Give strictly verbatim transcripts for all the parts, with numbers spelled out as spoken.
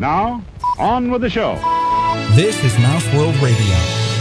Now, on with the show. This is Mouse World Radio.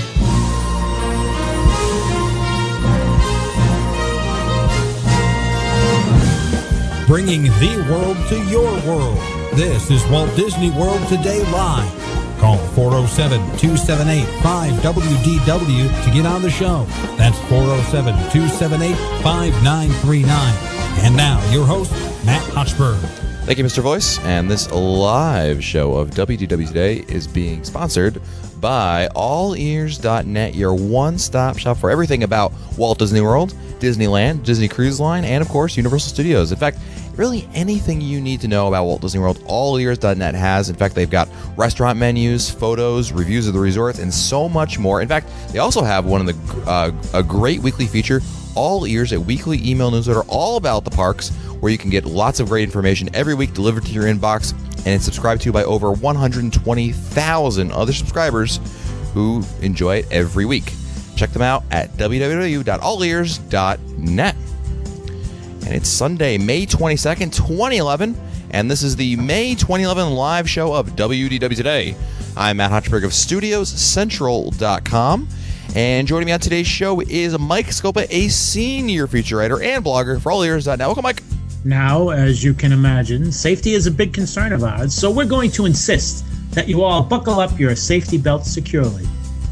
Bringing the world to your world. This is Walt Disney World Today Live. Call four oh seven, two seven eight, five W D W to get on the show. That's four oh seven, two seven eight, five nine three nine. And now, your host, Matt Hochberg. Thank you, Mister Voice. And this live show of W D W Today is being sponsored by all ears dot net, your one-stop shop for everything about Walt Disney World, Disneyland, Disney Cruise Line, and, of course, Universal Studios. In fact, really anything you need to know about Walt Disney World, all ears dot net has. In fact, they've got restaurant menus, photos, reviews of the resorts, and so much more. In fact, they also have one of the uh, a great weekly feature, All Ears, a weekly email newsletter all about the parks, where you can get lots of great information every week delivered to your inbox, and it's subscribed to by over one hundred twenty thousand other subscribers who enjoy it every week. Check them out at w w w dot all ears dot net. And it's Sunday, May twenty-second, twenty eleven, and this is the May twenty eleven live show of W D W Today. I'm Matt Hochberg of studios central dot com, and joining me on today's show is Mike Scopa, a senior feature writer and blogger for all ears dot net. Welcome, Mike. Now, as you can imagine, safety is a big concern of ours, so we're going to insist that you all buckle up your safety belts securely.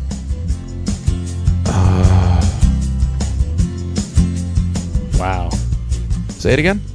Uh, wow. Say it again?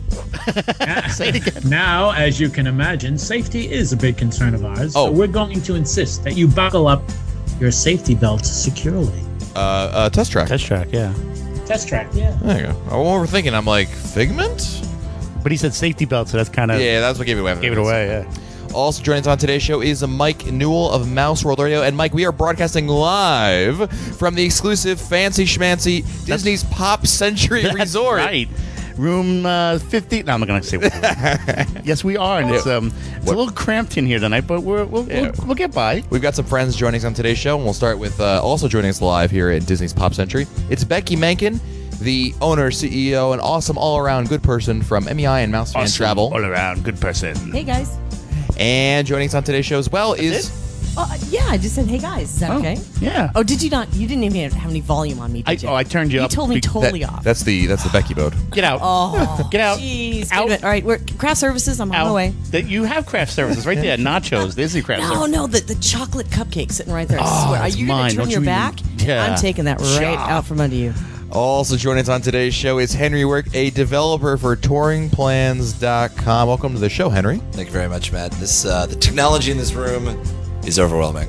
Say it again. Now, as you can imagine, safety is a big concern of ours, oh. so we're going to insist that you buckle up your safety belts securely. Uh, uh, test track. Test track, yeah. Test track, yeah. There you go. I was overthinking. I'm like, Figment? But he said safety belt, so that's kind of... Yeah, that's what gave it away. Gave it away, yeah. Also joining us on today's show is Mike Newell of Mouse World Radio. And, Mike, we are broadcasting live from the exclusive Fancy Schmancy that's, Disney's Pop Century that's Resort. right. Room uh, fifty. No, I'm not going to say what. Yes, we are, and it's um, it's what? a little cramped in here tonight, but we're, we'll, yeah. we'll we'll get by. We've got some friends joining us on today's show, and we'll start with uh, also joining us live here at Disney's Pop Century. It's Becky Menken, the owner, C E O, and awesome all-around good person from M E I and Mouse Fan awesome Travel. all-around good person. Hey, guys. And joining us on today's show as well That's is... It? Uh, yeah, I just said, hey, guys. Is that oh, okay? Yeah. Oh, did you not? You didn't even have any volume on me, did I, you? oh, I turned you, you up. You told me totally that, off. That's the that's the Becky mode. Get out. Oh. Get out. Jeez. Out. All right, we're craft services. I'm out. on my way. That you have craft services right there. Nachos. Disney craft no, services. No, no, the, the chocolate cupcake sitting right there. I oh, swear. Are you going to turn your back? Even, yeah. I'm taking that right Cha. out from under you. Also joining us on today's show is Henry Work, a developer for touring plans dot com. Welcome to the show, Henry. Thank you very much, Matt. This uh, the technology in this room is overwhelming.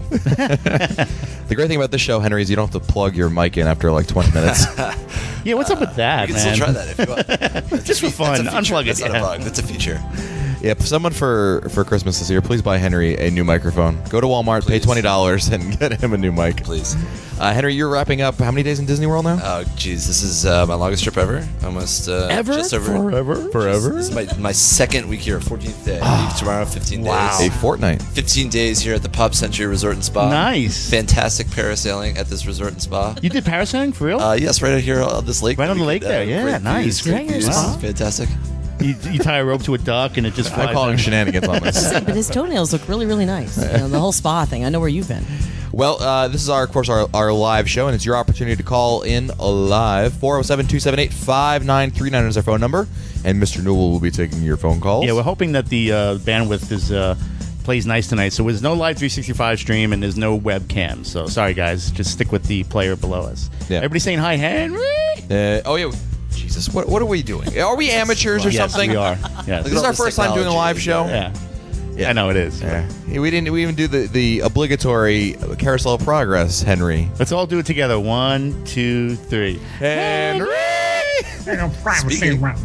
The great thing about this show, Henry, is you don't have to plug your mic in after like twenty minutes. Yeah, what's up with that, you can man? still try that if you want. Just for fun. Unplug That's it. not Yeah. a bug. That's a feature. Yeah, if someone for, for Christmas this year, please buy Henry a new microphone. Go to Walmart, Please. pay twenty dollars, and get him a new mic. Please. Uh, Henry, you're wrapping up how many days in Disney World now? Oh, geez. This is uh, my longest trip ever. Almost. Uh, Ever? Just over. Forever? Forever? This is my, my second week here, fourteenth day. Ah. I leave tomorrow, fifteen Wow. A days. fortnight. fifteen days here at the Pop Century Resort and Spa. Nice. Fantastic parasailing at this resort and spa. You did parasailing for real? Uh, yes, right out here on this lake. Right on the We lake could, there, yeah, great nice. Views, great Is that your views. spa? Fantastic. you, you tie a rope to a duck and it just flies I'm calling down. shenanigans on this. But his toenails look really, really nice. You know, the whole spa thing. I know where you've been. Well, uh, this is, our, of course, our, our live show, and it's your opportunity to call in live. four oh seven, two seven eight, five nine three nine is our phone number, and Mister Newell will be taking your phone calls. Yeah, we're hoping that the uh, bandwidth is uh, plays nice tonight. So there's no live three sixty-five stream and there's no webcam. So sorry, guys. Just stick with the player below us. Yeah. Everybody saying hi, Henry? Uh, oh, yeah. Jesus, what, what are we doing? Are we amateurs or Yes, something? we are. Yes. This is our first time doing a live show. Yeah. Yeah, I know it is. Yeah. Yeah, we didn't we even do the, the obligatory carousel of progress, Henry. Let's all do it together. One, two, three. Henry! There's no privacy Speaking- around.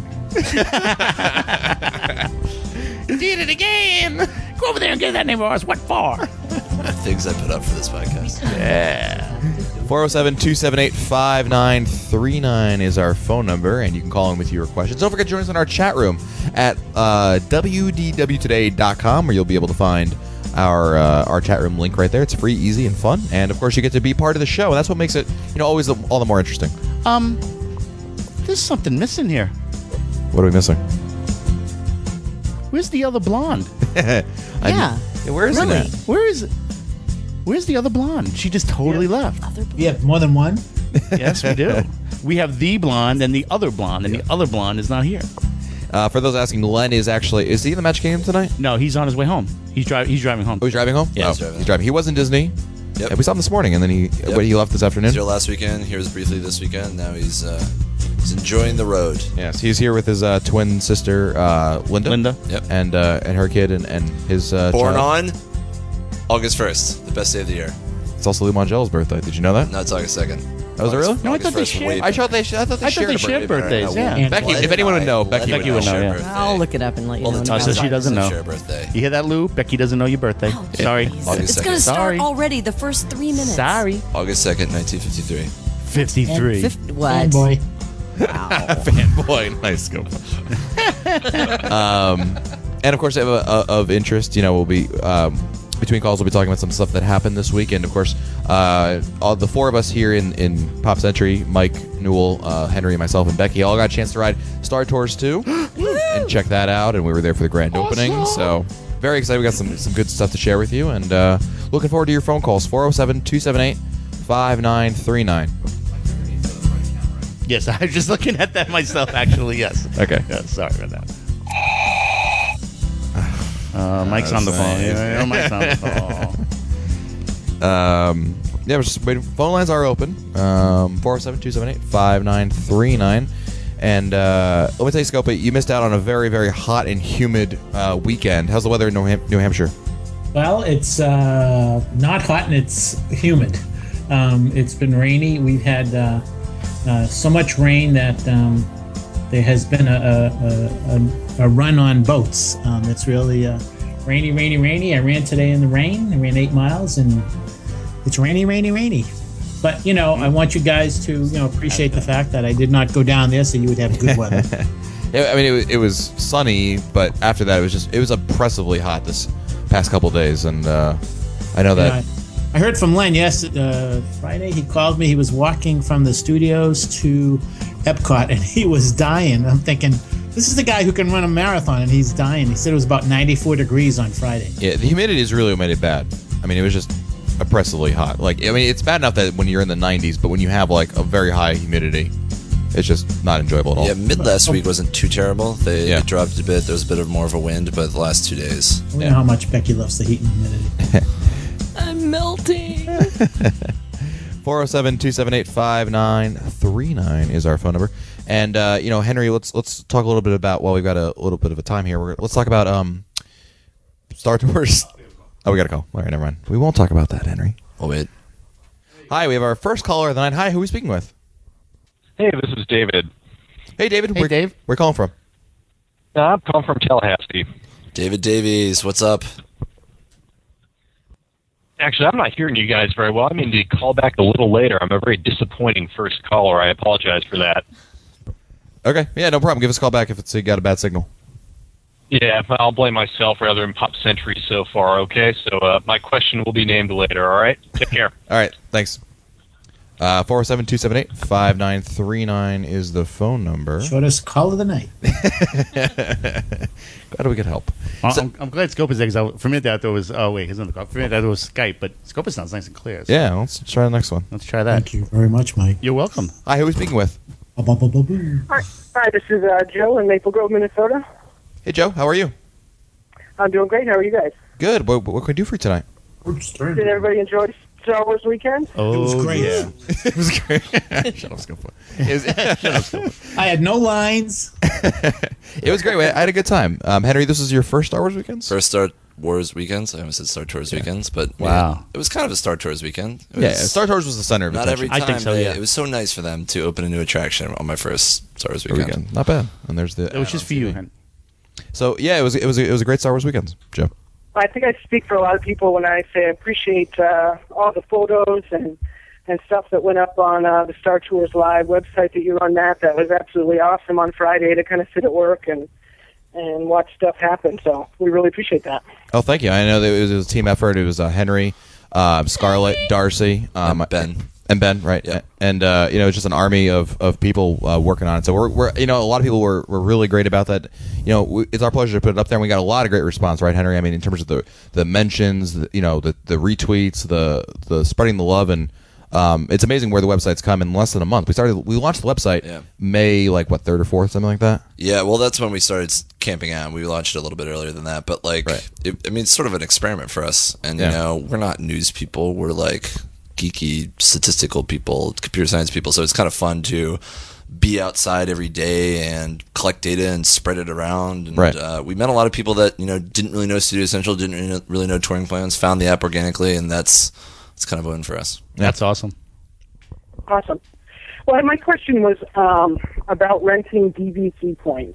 Did it again. Go over there and get that name of ours. What for? The things I put up for this podcast. Yeah. four oh seven, two seven eight, five nine three nine is our phone number, and you can call in with your questions. Don't forget to join us in our chat room at uh, w d w today dot com, where you'll be able to find our uh, our chat room link right there. It's free, easy, and fun. And, of course, you get to be part of the show, and that's what makes it, you know, always all the more interesting. Um, there's something missing here. What are we missing? Where's the other blonde? I- Yeah. Yeah, where is Really? it? Where is it? Where's the other blonde? She just totally left. Other We have more than one. Yes, we do. We have the blonde and the other blonde, and the other blonde is not here. Uh, for those asking, Len is actually is he in the Magic Kingdom tonight? No, he's on his way home. He's driving. He's driving home. Oh, he's driving home. Yeah, oh, he's driving. he's driving. He was in Disney. Yep. Yeah, we saw him this morning, and then he Yep. what, he left this afternoon. He was here last weekend. Here was briefly this weekend. Now he's uh, he's enjoying the road. Yes, he's here with his uh, twin sister uh, Linda. Linda. Yep. and uh, and her kid and, and his uh, Born child. on August first, the best day of the year. It's also Lou Mangello's birthday. Did you know that? No, it's August second. Oh, was it really? No, I thought they August first, shared- way I thought they. I thought they I shared thought they a shared birthday. birthdays. better. Yeah. Becky, if anyone would know, Becky would know, yeah. Birthday. I'll look it up and let you All know. the when time. it So comes she out. doesn't know. Share birthday. You hear that, Lou? Becky doesn't know your birthday. Oh, Sorry. jeez. August It's going to second. start Sorry. already. The first three minutes. Sorry. August second, nineteen fifty-three. fifty-three. Fifty, what? Boy. Wow. Fanboy, nice scope. um, and of course, of, uh, of interest, you know, we'll be um, between calls. We'll be talking about some stuff that happened this weekend. Of course, uh, all the four of us here in, in Pop Century, Mike, Newell, uh, Henry, myself, and Becky, all got a chance to ride Star Tours two and check that out. And we were there for the grand opening, so very excited. We got some some good stuff to share with you, and uh, looking forward to your phone calls. four oh seven, two seven eight, five nine three nine. Yes, I was just looking at that myself, actually, yes. Okay. Yeah, sorry about that. Uh, Mike's on the phone. nice. Yeah, yeah, Mike's on the phone. Um, yeah, we're just waiting. Phone lines are open. Um, four oh seven, two seven eight, five nine three nine. And uh, let me tell you, Scopa, you missed out on a very, very hot and humid uh, weekend. How's the weather in New, Ham- New Hampshire? Well, it's uh, not hot and it's humid. Um, it's been rainy. We've had uh, uh, so much rain that um, there has been a, a, a, a run on boats. Um, it's really uh, rainy, rainy, rainy. I ran today in the rain. I ran eight miles, and it's rainy, rainy, rainy. But you know, I want you guys to you know appreciate the fact that I did not go down there, so you would have good weather. Yeah, I mean, it was, it was sunny, but after that, it was just it was oppressively hot this past couple days, and uh, I know that. Yeah, I heard from Len yes uh, Friday. He called me. He was walking from the studios to Epcot, and he was dying. I'm thinking, this is the guy who can run a marathon, and he's dying. He said it was about ninety-four degrees on Friday. Yeah, the humidity has really made it bad. I mean, it was just oppressively hot. Like, I mean, it's bad enough that when you're in the nineties, but when you have like a very high humidity, it's just not enjoyable at all. Yeah, mid last week wasn't too terrible. They, Yeah. they dropped a bit. There was a bit of more of a wind, but the last two days. We know how much Becky loves the heat and humidity. I'm melting. four oh seven, two seven eight, five nine three nine is our phone number. And uh, you know, Henry, let's let's talk a little bit about while we've got a little bit of a time here. We're, let's talk about um, Star Tours. Oh, we got a call. All right, never mind. We won't talk about that, Henry. Oh wait. Hi, we have our first caller of the night. Hi, who are we speaking with? Hey, this is David. Hey, David. Hey, where, Dave. Where you calling from? Uh, I'm calling from Tallahassee. David Davies, what's up? Actually, I'm not hearing you guys very well. I mean to call back a little later. I'm a very disappointing first caller. I apologize for that. Okay, yeah, no problem. Give us a call back if it's you got a bad signal. Yeah, I'll blame myself rather than Pop Century so far, okay? So uh, my question will be named later, all right? Take care. All right, thanks. Uh, four oh seven, two seven eight, five nine three nine is the phone number. Shortest call of the night. Glad we could help. Well, So- I'm, I'm glad Scope is there because for a minute I thought it was, oh, wait, he's on the call. For a minute I thought it was Skype, but Scope sounds nice and clear. So Yeah, let's try the next one. let's try that. Thank you very much, Mike. You're welcome. Hi, who are we speaking with? Ba-ba-ba-ba-boo. Hi, Hi, this is uh, Joe in Maple Grove, Minnesota. Hey, Joe, how are you? I'm doing great. How are you guys? Good. What, what can we do for you tonight? Did everybody enjoy Star Wars weekend? Oh, It was great. yeah. It was great. Shut up, Scope. It was, I had no lines. it was great. I had a good time. Um, Henry, this is your first Star Wars weekends? First Star Wars weekends. I almost said Star Tours weekends, but yeah, Wow. it was kind of a Star Tours weekend. It Yeah, was Star Tours was the center of Not attention. every I time. think so, they- yeah. It was so nice for them to open a new attraction on my first Star Wars Every weekend. weekend. Not bad. And there's the It was just for you, Hen. So yeah, it was it was a, it was a great Star Wars weekend, Joe. I think I speak for a lot of people when I say I appreciate uh, all the photos and and stuff that went up on uh, the Star Tours Live website that you run. That that was absolutely awesome on Friday to kind of sit at work and and watch stuff happen. So we really appreciate that. Oh, thank you. I know that it was, it was a team effort. It was uh, Henry, uh, Scarlett, Darcy, um, And Ben. And Ben, right? Yep. And uh, you know, it's just an army of, of people uh, working on it. So we're, we're you know, a lot of people were, were really great about that. You know, we, it's our pleasure to put it up there. And we got a lot of great response, right, Henry? I mean, in terms of the the mentions, the, you know, the the retweets, the the spreading the love, and um, it's amazing where the website's come in less than a month. We started, we launched the website Yeah. May like what third or fourth, something like that. Yeah, well, that's when we started camping out. We launched it a little bit earlier than that, but like, Right. it, I mean, it's sort of an experiment for us. And Yeah. you know, we're not news people. We're like geeky statistical people, computer science people. So it's kind of fun to be outside every day and collect data and spread it around. And, Right. uh, we met a lot of people that you know didn't really know Studio Central, didn't really know, really know Touring Plans, found the app organically, and that's that's kind of a win for us. That's awesome. Awesome. Well, my question was um, about renting D V C points.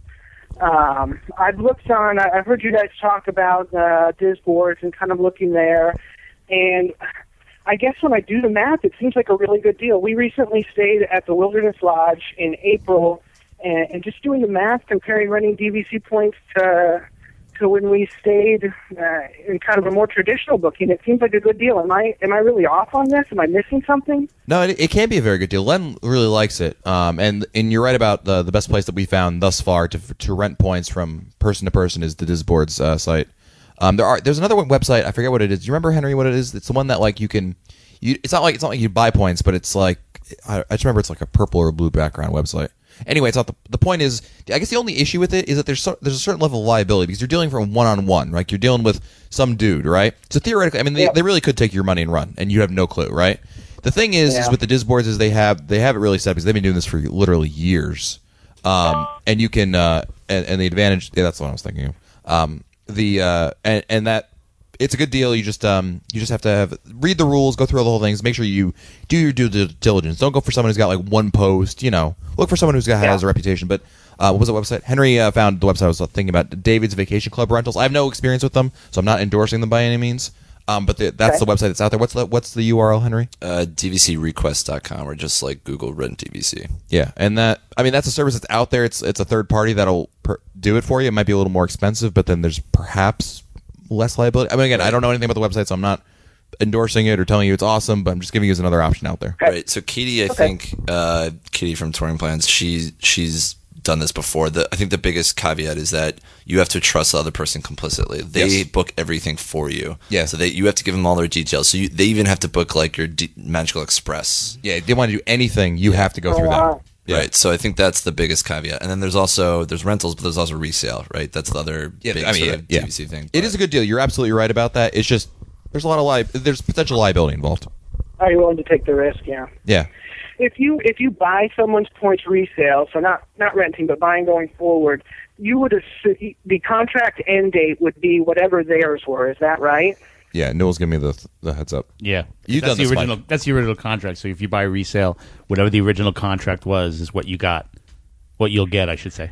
Um, I've looked on, I've heard you guys talk about uh, Disboards and kind of looking there, and I guess when I do the math, it seems like a really good deal. We recently stayed at the Wilderness Lodge in April, and, and just doing the math, comparing renting D V C points to to when we stayed uh, in kind of a more traditional booking, it seems like a good deal. Am I am I really off on this? Am I missing something? No, it, it can be a very good deal. Len really likes it, um, and and you're right about the the best place that we found thus far to to rent points from person to person is the Disboards uh, site. Um, there are there's another one website, I forget what it is. Do you remember, Henry, what it is? It's the one that like you can, you it's not like it's not like you buy points, but it's like I, I just remember it's like a purple or blue background website. Anyway, it's not the the point is. I guess the only issue with it is that there's so, there's a certain level of liability because you're dealing from one on one, like you're dealing with some dude, right? So theoretically, I mean, they, Yeah. they really could take your money and run, and you have no clue, right? The thing is, Yeah. is with the Disboards is they have they have it really set because they've been doing this for literally years, um, and you can uh, and, and the advantage yeah, that's what I was thinking of. Um, the uh, and and that. It's a good deal. You just um you just have to have read the rules, go through all the whole things, make sure you do your due diligence. Don't go for someone who's got like one post. You know, look for someone who's got has a reputation. But uh, what was the website? Henry uh, found the website I was thinking about, David's Vacation Club Rentals. I have no experience with them, so I'm not endorsing them by any means. Um, but the, that's Okay. the website that's out there. What's the what's the U R L, Henry? Uh, D V C request dot com or just like Google rent D V C. Yeah, and that I mean that's a service that's out there. It's it's a third party that'll per, do it for you. It might be a little more expensive, but then there's perhaps less liability. I mean, again, I don't know anything about the website, so I'm not endorsing it or telling you it's awesome, but I'm just giving you as another option out there. Right. So Katie, I think uh, Katie from Touring Plans, she she's done this before. The I think the biggest caveat is that you have to trust the other person complicitly. They Yes. book everything for you. Yeah. So they you have to give them all their details. So you, they even have to book like your D- Magical Express. Yeah, if they want to do anything, you have to go through wow. that. Yeah. Right. So I think that's the biggest caveat. And then there's also there's rentals, but there's also resale. Right. That's the other Yeah, big I mean, sort yeah, of yeah. D V C thing. It is a good deal. You're absolutely right about that. It's just there's a lot of li- there's potential liability involved. Are you willing to take the risk? Yeah. Yeah. If you if you buy someone's points resale, so not not renting but buying going forward, you would assume the contract end date would be whatever theirs were. Is that right? Yeah, Newell's giving me the the heads up. Yeah, You've that's done the this, original. Mike. That's the original contract. So if you buy resale, whatever the original contract was, is what you got. What you'll get, I should say.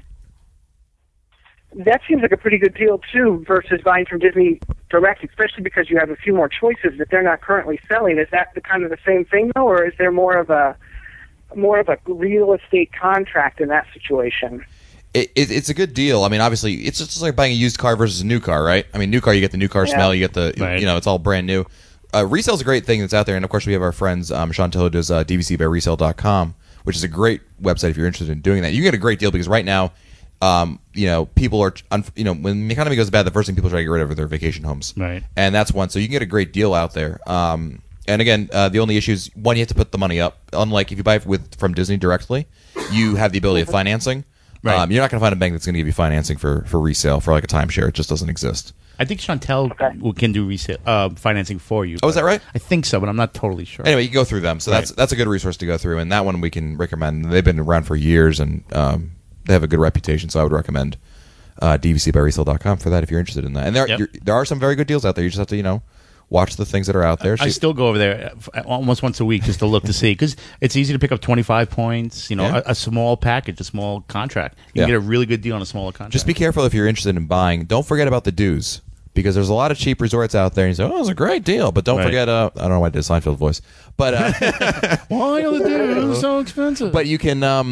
That seems like a pretty good deal too, versus buying from Disney Direct, especially because you have a few more choices that they're not currently selling. Is that the kind of the same thing though, or is there more of a more of a real estate contract in that situation? It, it, it's a good deal. I mean, obviously, it's just like buying a used car versus a new car, right? I mean, new car, you get the new car Yeah. smell, you get the, Right. you know, it's all brand new. Uh, resale's a great thing that's out there, and of course, we have our friends, um, Chantel does uh, D V C by resale dot com, which is a great website if you're interested in doing that. You get a great deal because right now, um, you know, people are, you know, when the economy goes bad, the first thing people try to get rid of are their vacation homes, Right. And that's one. So you can get a great deal out there. Um, and again, uh, the only issue is one, you have to put the money up. Unlike if you buy it with from Disney directly, you have the ability of financing. Right. Um, you're not going to find a bank that's going to give you financing for, for resale for like a timeshare. It just doesn't exist. I think Chantel Okay. will- can do resale uh, financing for you. Oh, is that right? I think so, but I'm not totally sure. Anyway, you can go through them. So that's Right. that's a good resource to go through, and that one we can recommend. They've been around for years, and um, they have a good reputation. So I would recommend uh, D V C by resale dot com for that if you're interested in that. And there Yep. you're, there are some very good deals out there. You just have to you know watch the things that are out there. I See- still go over there uh, almost once a week just to look to see because it's easy to pick up twenty-five points. You know, Yeah. a, a small package, a small contract. You Yeah. can get a really good deal on a smaller contract. Just be careful if you're interested in buying. Don't forget about the dues because there's a lot of cheap resorts out there. And you say, "Oh, it's a great deal," but don't Right. forget. Uh, I don't know why I did a Seinfeld voice, but uh, Why are the dues so expensive? but you can. Um,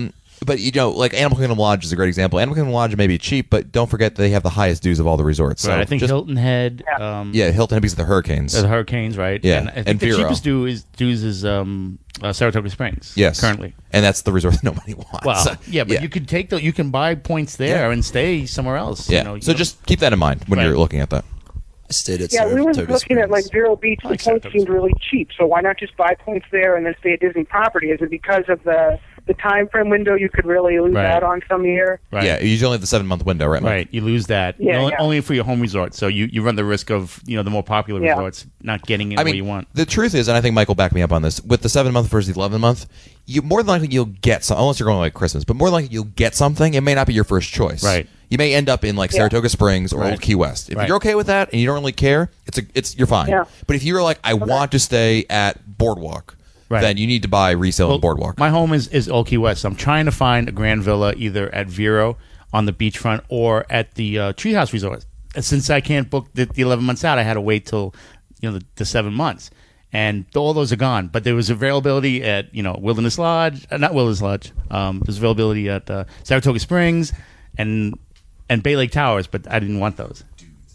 but you know, like Animal Kingdom Lodge is a great example. Animal Kingdom Lodge may be cheap, but don't forget they have the highest dues of all the resorts. So Right, I think just- Hilton Head. Um, yeah, Hilton Head because of the hurricanes. The hurricanes, right? Yeah, and I think and the Vero. cheapest due is dues is um, uh, Saratoga Springs. Yes, currently. and that's the resort that nobody wants. Well, So, yeah, but you could take the, you can buy points there Yeah. and stay somewhere else. yeah. You know, you so don't- just keep that in mind when Right. you're looking at that. I stayed at Yeah, we were Saratoga looking at like Springs. Vero Beach. I The like points Saratoga seemed really cheap, so why not just buy points there and then stay at Disney property? Is it because of the the time frame window you could really lose Right. out on some year? right. Yeah, you usually only have the seven month window, right? Mike? Right, you lose that Yeah, only, yeah. only for your home resort. So you, you run the risk of you know the more popular Yeah. resorts not getting in I where mean, you want. the truth is, and I think Mike will back me up on this, with the seven month versus the eleven month, you more than likely you'll get some, unless you're going like Christmas, but more than likely you'll get something. It may not be your first choice. Right. You may end up in like Saratoga Springs or Right. Old Key West. If Right. you're okay with that and you don't really care, it's a, it's you're fine. Yeah. But if you're like, I want to stay at Boardwalk, Right. then you need to buy resale Well, on Boardwalk. My home is, is Old Key West. So I'm trying to find a grand villa either at Vero on the beachfront or at the uh, Treehouse Resort. And since I can't book the, the eleven months out, I had to wait till you know the, the seven months, and all those are gone. But there was availability at you know Wilderness Lodge, uh, not Wilderness Lodge. Um, there's availability at uh, Saratoga Springs and and Bay Lake Towers, but I didn't want those.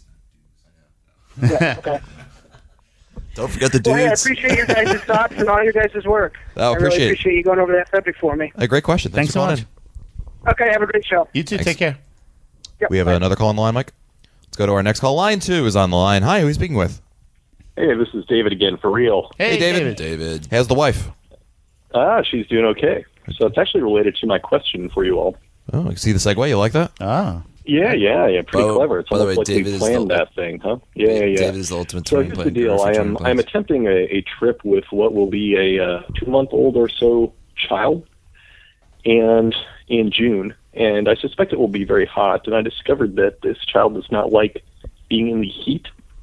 Yeah, okay. Don't forget the Well, hey, I dudes. appreciate your guys' thoughts and all your guys' work. Oh, I appreciate really it. appreciate you going over that subject for me. A great question. Thanks, Thanks for so calling much. Okay, have a great show. You too. Thanks. Take care. Yep, in. We have bye. another call on the line, Mike. Let's go to our next call. Line two is on the line. Hi, who are you speaking with? Hey, this is David again, for real. Hey, David. David. How's the wife? Ah, she's doing okay. So it's actually related to my question for you all. Oh, you see the segue? You like that? Ah. Yeah, yeah, yeah, pretty By- clever. It's by the almost way, like David we is planned the- that thing, huh? Yeah, yeah, yeah. David is the ultimate So touring here's the plan deal. guru for I touring am plans. I'm attempting a, a trip with what will be a uh, two-month-old or so child, and in June, and I suspect it will be very hot. And I discovered that this child does not like being in the heat.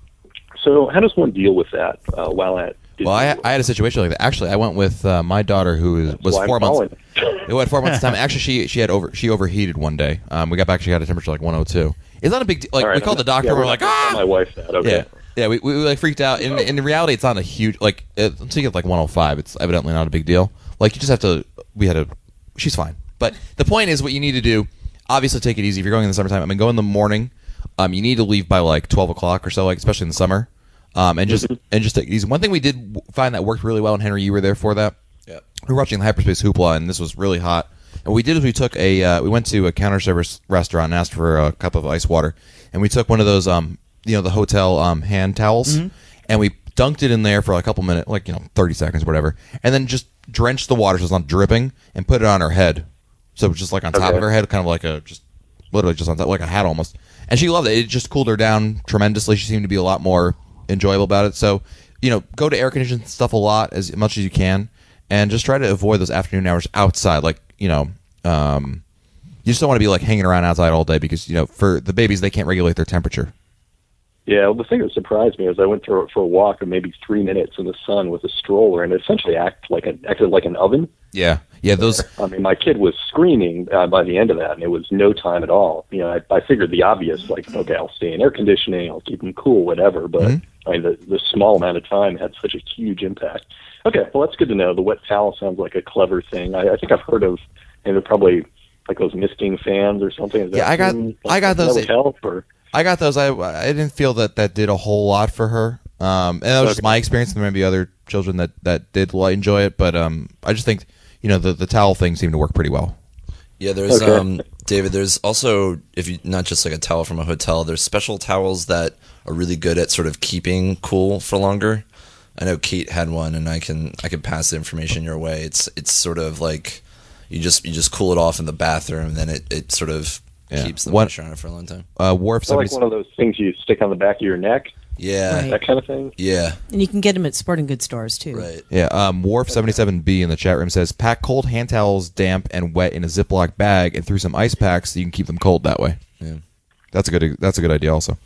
So how does one deal with that uh, while at Disney Well, I, World? I had a situation like that. Actually, I went with uh, my daughter who is, was why I'm four months. calling. It was four months time. Actually, she she had over she overheated one day. Um, we got back. She got a temperature like one oh two. It's not a big deal. Like All right, we called I'm the not- doctor. yeah, and we're not like, gonna tell ah, my wife that. Okay. yeah, yeah. We, we, we like freaked out. In in reality, it's not a huge like uh, until you get like one oh five. It's evidently not a big deal. Like you just have to. We had a. She's fine. But the point is, what you need to do. Obviously, take it easy. If you're going in the summertime, I mean, go in the morning. Um, you need to leave by like twelve o'clock or so, like especially in the summer. Um, and just and just take it easy. One thing we did w- find that worked really well, and Henry, you were there for that. Yeah. We were watching the Hyperspace Hoopla, and this was really hot. And what we did is we took a uh, we went to a counter service restaurant and asked for a cup of ice water, and we took one of those um you know the hotel um hand towels, and we dunked it in there for a couple minutes, like you know thirty seconds, or whatever, and then just drenched the water so it's not dripping, and put it on her head, so it was just like on top Okay. of her head, kind of like a just literally just on top, like a hat almost. And she loved it. It just cooled her down tremendously. She seemed to be a lot more enjoyable about it. So, you know, go to air conditioned stuff a lot as much as you can, and just try to avoid those afternoon hours outside. Like, you know, um, you just don't want to be like hanging around outside all day because you know, for the babies, they can't regulate their temperature. Yeah, well, the thing that surprised me is I went through for a walk of maybe three minutes in the sun with a stroller, and it essentially acted like an acted like an oven. Yeah, yeah. Those. I mean, my kid was screaming uh, by the end of that, and it was no time at all. You know, I, I figured the obvious, like, okay, I'll stay in air conditioning, I'll keep them cool, whatever. But Mm-hmm. I mean, the, the small amount of time had such a huge impact. Okay, well, that's good to know. The wet towel sounds like a clever thing. I, I think I've heard of, and they're probably like those misting fans or something. Is that Yeah, I got- something I got that those- would help or. I got those. I I didn't feel that that did a whole lot for her. Um, and that was just Okay. my experience. There may be other children that that did li- enjoy it, but um, I just think you know the the towel thing seemed to work pretty well. Yeah, there's Okay. um David, there's also if you not just like a towel from a hotel, there's special towels that are really good at sort of keeping cool for longer. I know Kate had one and I can I can pass the information your way. It's it's sort of like you just you just cool it off in the bathroom and then it, it sort of Yeah. keeps the What- moisture on it for a long time. Uh, Wharf It's like seventy. one of those things you stick on the back of your neck, Yeah. Right. that kind of thing. Yeah. And you can get them at sporting goods stores too. Right. Yeah, um, Wharf seventy-seven B in the chat room says pack cold hand towels, damp and wet in a Ziploc bag, and through some ice packs so you can keep them cold that way. Yeah. That's a good. That's a good idea. Also,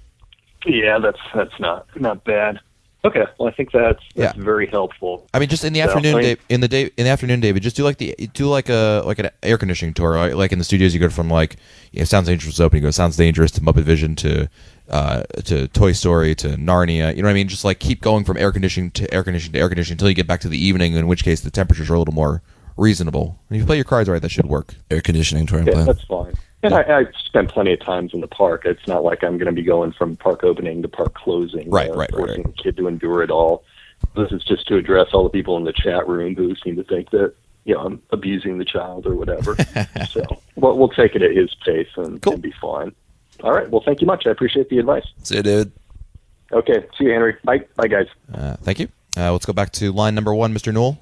Yeah, that's that's not not bad. Okay, well, I think that's that's Yeah. very helpful. I mean, just in the Yeah, afternoon, I mean- Dave, in the day, in the afternoon, David, just do like the do like a like an air conditioning tour. Right? Like in the studios, you go from like you know, Sounds Dangerous open, you go Sounds Dangerous to Muppet Vision to uh, to Toy Story to Narnia. You know what I mean? Just like keep going from air conditioning to air conditioning to air conditioning until you get back to the evening. In which case, the temperatures are a little more reasonable. And if you play your cards right, that should work. Air conditioning touring Yeah, plan. that's fine. And I, I've spent plenty of times in the park. It's not like I'm going to be going from park opening to park closing. Right, uh, right, right, forcing right. a kid to endure it all. This is just to address all the people in the chat room who seem to think that, you know, I'm abusing the child or whatever. So we'll, we'll take it at his pace and, Cool. and be fine. All right. Well, thank you much. I appreciate the advice. See you, dude. Okay. See you, Henry. Bye. Bye, guys. Uh, thank you. Uh, let's go back to line number one, Mister Newell.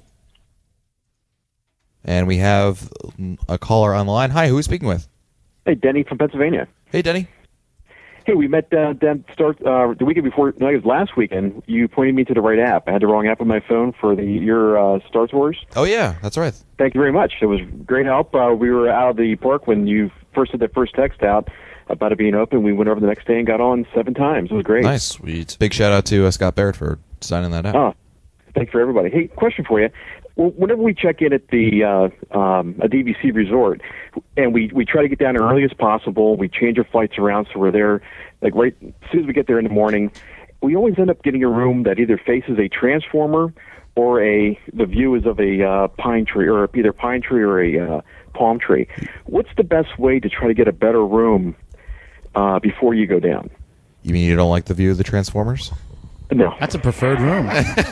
And we have a caller on the line. Hi, who are we speaking with? Hey, Denny from Pennsylvania. Hey, Denny. Hey, we met uh, Dan start uh, the weekend before. No, it was last weekend. You pointed me to the right app. I had the wrong app on my phone for the your uh, Star Tours. Oh, yeah, that's right. Thank you very much. It was great help. Uh, we were out of the park when you first sent that first text out about it being open. We went over the next day and got on seven times. It was great. Nice. Sweet. Big shout out to uh, Scott Barrett for signing that out. Oh, thank you for everybody. Hey, question for you. Well, whenever we check in at the uh, um, a D V C resort, and we, we try to get down as early as possible, we change our flights around so we're there, like right as soon as we get there in the morning, we always end up getting a room that either faces a transformer or a the view is of a uh, pine tree, or either pine tree or a uh, palm tree. What's the best way to try to get a better room uh, before you go down? You mean you don't like the view of the Transformers? No. That's a preferred room.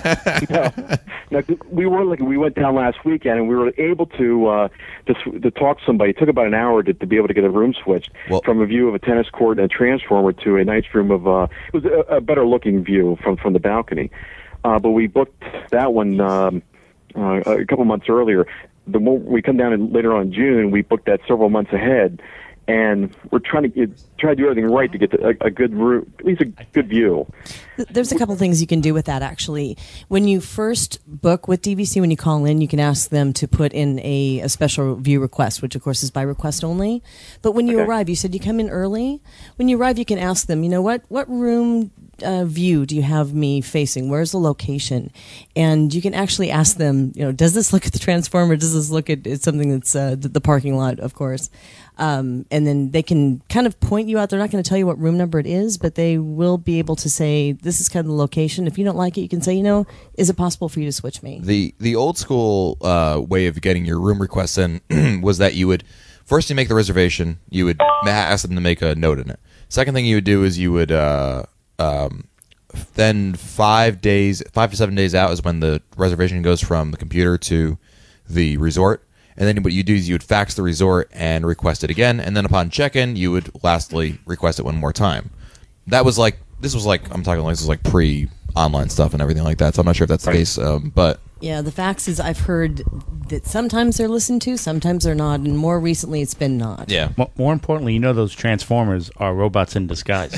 no, no, we were like we went down last weekend and we were able to uh, to, to talk to somebody. It took about an hour to, to be able to get a room switched Well- from a view of a tennis court and a transformer to a nice room of uh, it was a, a better looking view from from the balcony. Uh, but we booked that one um, uh, a couple months earlier. The more we come down in, later on in June, we booked that several months ahead. And we're trying to get, try to do everything right to get the, a, a good room, at least a good view. There's a couple things you can do with that, actually. When you first book with D V C, when you call in, you can ask them to put in a, a special view request, which, of course, is by request only. But when you Okay. arrive, you said you come in early. When you arrive, you can ask them, you know, what, what room uh, view do you have me facing? Where's the location? And you can actually ask them, you know, does this look at the transformer? Does this look at, at something that's uh, the, the parking lot, of course? Um, and then they can kind of point you out. They're not going to tell you what room number it is, but they will be able to say, this is kind of the location. If you don't like it, you can say, you know, is it possible for you to switch me? The the old school uh, way of getting your room requests in was that you would first you make the reservation, you would ma- ask them to make a note in it. Second thing you would do is you would uh, um, then five days, five to seven days out is when the reservation goes from the computer to the resort. And then what you do is you would fax the resort and request it again. And then upon check-in, you would lastly request it one more time. That was like, this was like, I'm talking like, this was like pre-online stuff and everything like that. So I'm not sure if that's the case. Um, but Yeah, the faxes I've heard that sometimes they're listened to, sometimes they're not, and more recently it's been not. yeah. Mo- More importantly, you know those Transformers are robots in disguise.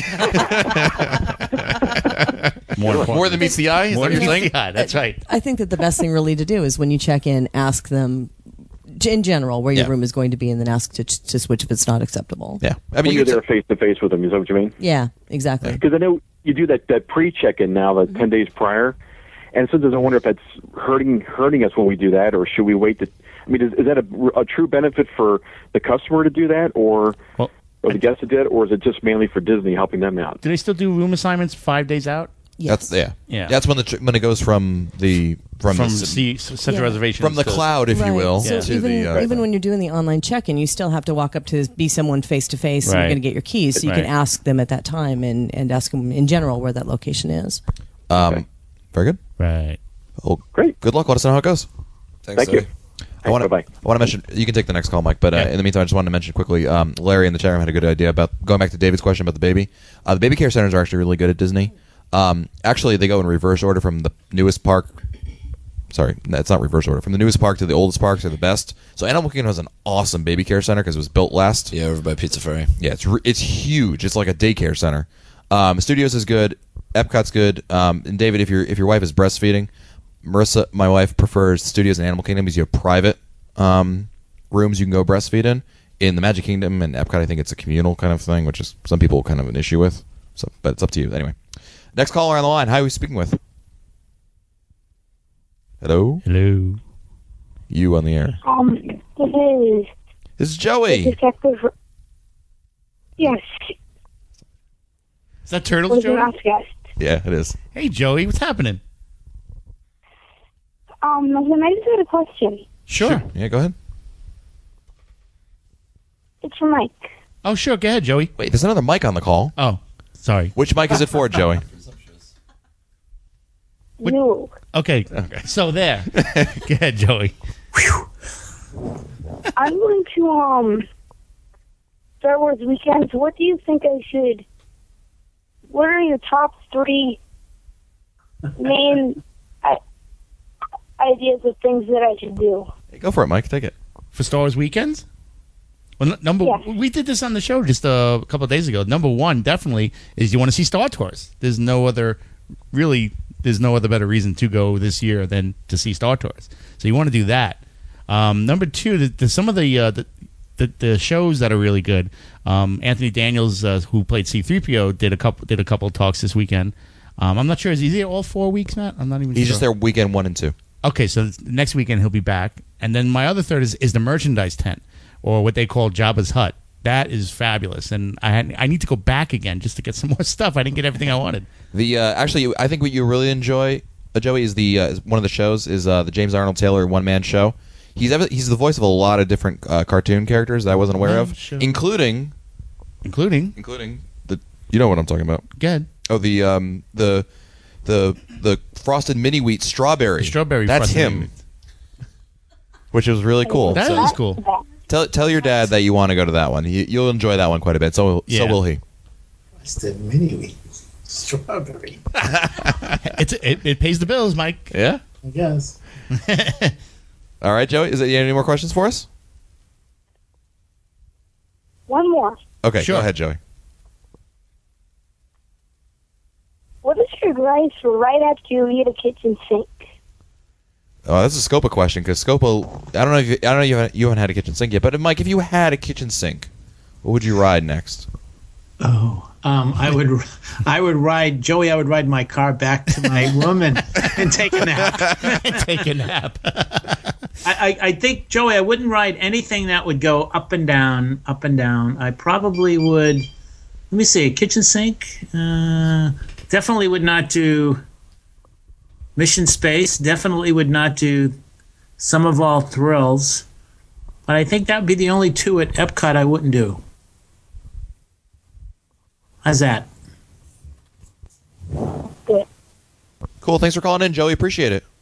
More important. More than meets the eye? Is that More what you're than saying? meets the eye, that's right. I think that the best thing really to do is when you check in, ask them in general where your Yeah. room is going to be, and then ask to, to switch if it's not acceptable. Yeah. I When mean, you're you there face to face with them, is that what you mean? Yeah, exactly. Because I know you do that, that pre-check-in now, like ten days prior, and sometimes I wonder if that's hurting hurting us when we do that, or should we wait to? I mean, is, is that a, a true benefit for the customer to do that, or Well, or the guest to do it, or is it just mainly for Disney helping them out? do they still do room assignments five days out? Yes. That's yeah. Yeah. That's when the tr- when it goes from the from, From the, C, central Yeah. reservations from the to- cloud, if you Right. will, So to even, the uh, even when you're doing the online check-in, you still have to walk up to be someone face-to-face, and Right. you're going to get your keys, so you Right. can ask them at that time and, and ask them in general where that location is. um, Okay. very good. Right. Well, Great. good luck. Let us know how it goes. Thanks, Thank you. Larry. I want to. Bye-bye. I want to mention. You can take the next call, Mike. But uh, Yeah. in the meantime, I just wanted to mention quickly. Um, Larry in the chat room had a good idea about going back to David's question about the baby. Uh, the baby care centers are actually really good at Disney. Um, actually, they go in reverse order from the newest park. Sorry, that's not reverse order. From the newest park to the oldest parks are the best. So Animal Kingdom has an awesome baby care center because it was built last. Yeah, over by Pizza Ferry. Yeah, it's re- it's huge. It's like a daycare center. Um, Studios is good. Epcot's good. Um, and David, if your if your wife is breastfeeding, Marissa, my wife, prefers Studios and Animal Kingdom because you have private um, rooms you can go breastfeed in. In the Magic Kingdom and Epcot, I think it's a communal kind of thing, which is some people kind of an issue with. So, but it's up to you. Anyway, next caller on the line. Hi, who are we speaking with? Hello, Hello. you on the air. Um, this is This is Joey. Detective. Yes, Is that Turtles, was the Joey? last guest. Yeah, it is. Hey, Joey, what's happening? Um, listen, I just had a question. Sure. Yeah, go ahead. It's for Mike. Oh, sure. Go ahead, Joey. Wait, there's another mic on the call. Oh, sorry. Which mic is it for, Joey? What- You. Okay. Okay. So there. Go ahead, Joey. I'm going to um Star Wars weekends. What do you think I should? What are your top three main I, ideas of things that I should do? Hey, go for it, Mike. Take it. For Star Wars weekends? Well, n- number Yeah. we did this on the show just a couple of days ago. Number one definitely is you want to see Star Tours. There's no other really. There's no other better reason to go this year than to see Star Tours. So you want to do that. Um, number two, the, the, some of the, uh, the the the shows that are really good. Um, Anthony Daniels, uh, who played C three P O, did a couple did a couple of talks this weekend. Um, I'm not sure. Is he there all four weeks, Matt? I'm not even. He's sure. just there weekend one and two. Okay, so next weekend he'll be back. And then my other third is, is the merchandise tent, or what they call Jabba's Hut. That is fabulous, and I had, I need to go back again just to get some more stuff. I didn't get everything I wanted. The uh, actually, I think what you really enjoy, uh, Joey, is the uh, is one of the shows is uh, the James Arnold Taylor one man show. He's ever, he's the voice of a lot of different uh, cartoon characters that I wasn't aware Oh, of, sure. including Including, including the you know what I'm talking about. good. Oh, the um the the the frosted mini wheat strawberry. The strawberry That's frosted him. mini wheat. Which was really cool. That So- is cool. Tell tell your dad that you want to go to that one. You, you'll enjoy that one quite a bit. So Yeah. so will he. Frosted mini wheat strawberry. It's it, it pays the bills, Mike. Yeah. I guess. All right, Joey. Is there any more questions for us? One more. Okay, Sure. go ahead, Joey. What is your advice for right after you eat a kitchen sink? Oh, that's a Scopa question because Scopa. I don't know if you, I don't know you haven't, you haven't had a kitchen sink yet, but Mike, if you had a kitchen sink, what would you ride next? Oh, um, I would, I would ride Joey. I would ride my car back to my room and, and take a nap. Take a nap. I, I, I think Joey, I wouldn't ride anything that would go up and down, up and down. I probably would. Let me see, a kitchen sink. Uh, definitely would not do Mission Space. Definitely would not do Some of All Thrills. But I think that would be the only two at Epcot I wouldn't do. How's that? Good. Cool. Thanks for calling in, Joey. Appreciate it.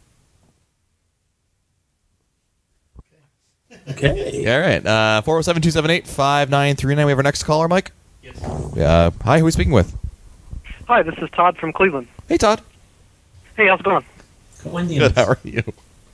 Okay. All right. Uh, four oh seven, two seven eight, five nine three nine. We have our next caller, Mike. Yes. Uh, hi. Who are we speaking with? Hi, this is Todd from Cleveland. Hey, Todd. Hey, how's it going? Good. How are you?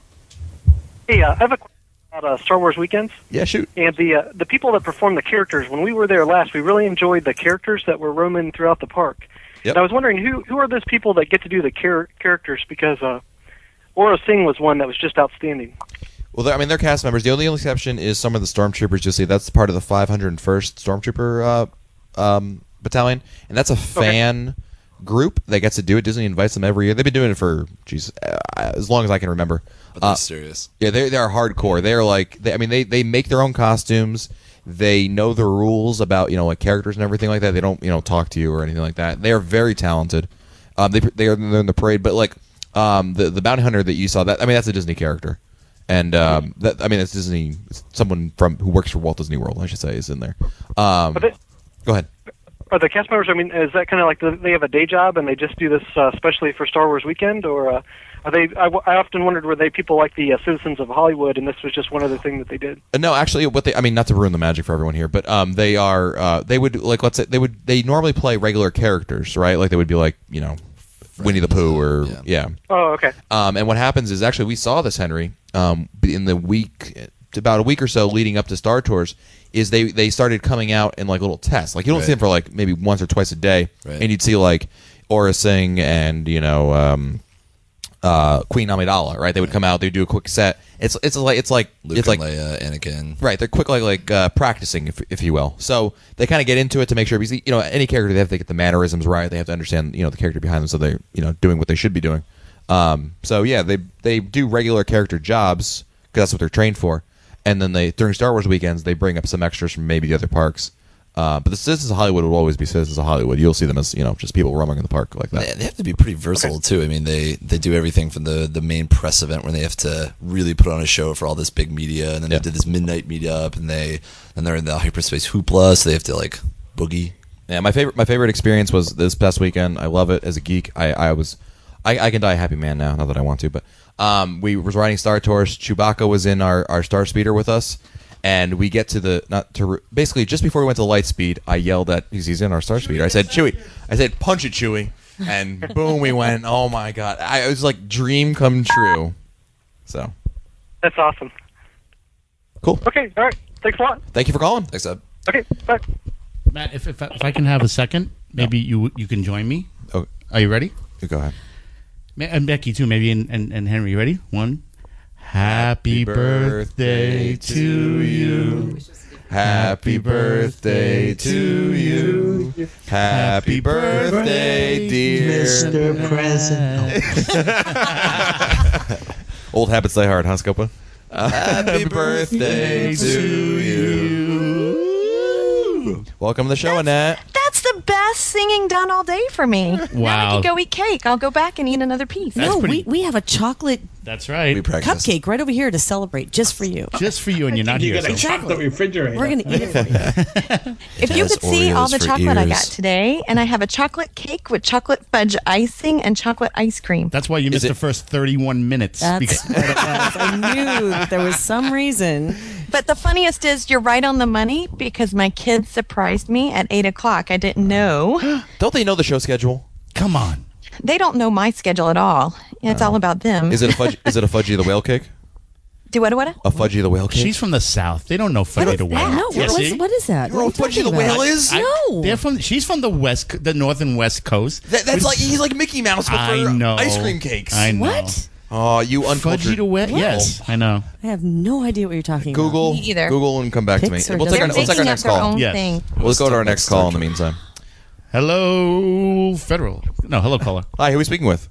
Hey, uh, I have a question about uh, Star Wars weekends. Yeah, shoot. And the uh, the people that perform the characters. When we were there last, we really enjoyed the characters that were roaming throughout the park. Yep. And I was wondering who who are those people that get to do the char- characters? Because uh, Aura Singh was one that was just outstanding. Well, they're- I mean, they're cast members. The only exception is some of the stormtroopers. You'll see that's part of the five hundred first Stormtrooper uh, um, battalion, and that's a fan group that gets to do it. Disney invites them every year. They've been doing it for, geez, uh, as long as I can remember. But they're Uh, serious. Yeah, they they are hardcore. They're like, they, I mean, they they make their own costumes. They know the rules about, you know, like characters and everything like that. They don't, you know, talk to you or anything like that. They are very talented. Um, they they are they're in the parade, but like um, the the bounty hunter that you saw, that I mean, that's a Disney character, and um, that I mean, it's Disney. It's someone from who works for Walt Disney World, I should say, is in there. Um, Are they, go ahead. are the cast members? I mean, is that kind of like the, they have a day job and they just do this uh, especially for Star Wars weekend, or uh, are they? I, I often wondered were they people like the uh, Citizens of Hollywood, and this was just one other thing that they did. Uh, No, actually, what they—I mean, not to ruin the magic for everyone here, but um, they are. Uh, they would like, let's say, they would. They normally play regular characters, right? Like they would be like, you know, Winnie the Pooh, or yeah. yeah. Oh, okay. Um, and what happens is actually we saw this, Henry, um, in the week, about a week or so leading up to Star Tours, is they they started coming out in like little tests. Like you don't Right. see them for like maybe once or twice a day, Right. and you'd see like Aura Singh and you know. Um, Uh, Queen Amidala, right? They would come out, they would do a quick set. It's it's like it's like Luke it's like and Leia, Anakin. right. They're quick like like uh, practicing, if if you will. So they kind of get into it to make sure because you know any character they have to get the mannerisms right. They have to understand you know the character behind them, so they're you know doing what they should be doing. Um, so yeah, they they do regular character jobs because that's what they're trained for. And then they during Star Wars weekends they bring up some extras from maybe the other parks. Uh, but the Citizens of Hollywood will always be Citizens of Hollywood. You'll see them as, you know, just people roaming in the park like that. They, they have to be pretty versatile too. I mean, they, they do everything from the, the main press event where they have to really put on a show for all this big media, and then Yeah. they did this midnight meetup, and they and they're in the hyperspace hoopla, so they have to like boogie. Yeah, my favorite my favorite experience was this past weekend. I love it as a geek. I, I was I, I can die a happy man now, not that I want to, but um, we was riding Star Tours. Chewbacca was in our, our Star Speeder with us. And we get to the not to basically just before we went to light speed, I yelled at he's, he's in our Star Speeder. I said, "Chewie," I said, "Punch it, Chewie," and boom, we went. Oh my god, I, it was like dream come true. So That's awesome. cool. Okay, all right. Thanks a lot. Thank you for calling. Thanks, Ed. Okay, bye. Matt, if if, I- if I can have a second, maybe you you can join me. Oh, Are you ready? you go ahead. Ma- And Becky too, maybe, and, and, and Henry, you ready? One. Happy birthday to you. Happy birthday to you. Happy birthday, dear Mister President. Old habits die hard, huh, Scopa? Happy birthday to you. Welcome to the show, Annette. That's the best singing done all day for me. Now I Wow. can go eat cake. I'll go back and eat another piece. That's no, pretty- we, we have a chocolate That's right. We practice. cupcake right over here to celebrate just for you. Just for you, and you're not You here. got a so- chocolate refrigerator. We're going to eat it for you. If you has could see all Oreos the for chocolate I got ears. today, and I have a chocolate cake with chocolate fudge icing and chocolate ice cream. That's why you missed it- the first thirty-one minutes. That's because- what it was. I knew that there was some reason. But the funniest is you're right on the money because my kids surprised me at eight o'clock. I didn't know. Don't they know the show schedule? Come on. They don't know my schedule at all. It's all about them. Is it a fudge? Is it a Fudgy the Whale cake? Do what? What? A Fudgy the Whale cake? She's from the South. They don't know Fudgy the Whale. No, Yeah, what, see? is, what is that? You know What what are you Fudgy the talking Whale about? is? I- No. They're from. She's from the west, the north and west coast. That, that's Which- like he's like Mickey Mouse, but I for know. ice cream cakes. I know. What? Oh, you uncultured. Fudgy the Whale. people. Yes, I know. I have no idea what you're talking Google, Me either. Google, and come back to me. Pixar We'll take our, doesn't- we'll take our Making up next their call. own Yes. thing. We'll go to our next call in the meantime. Hello, Federal. No, hello, caller. Hi, who are we speaking with?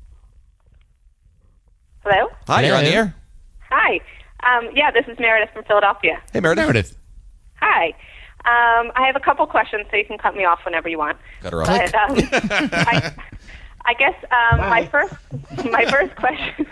Hello? Hi, you're on the Hello. air. Hi. Um, yeah, this is Meredith from Philadelphia. Hey, Meredith. Meredith. Hi. Um, I have a couple questions, so you can cut me off whenever you want. Got her off. But, um, I, I guess um, my first my first question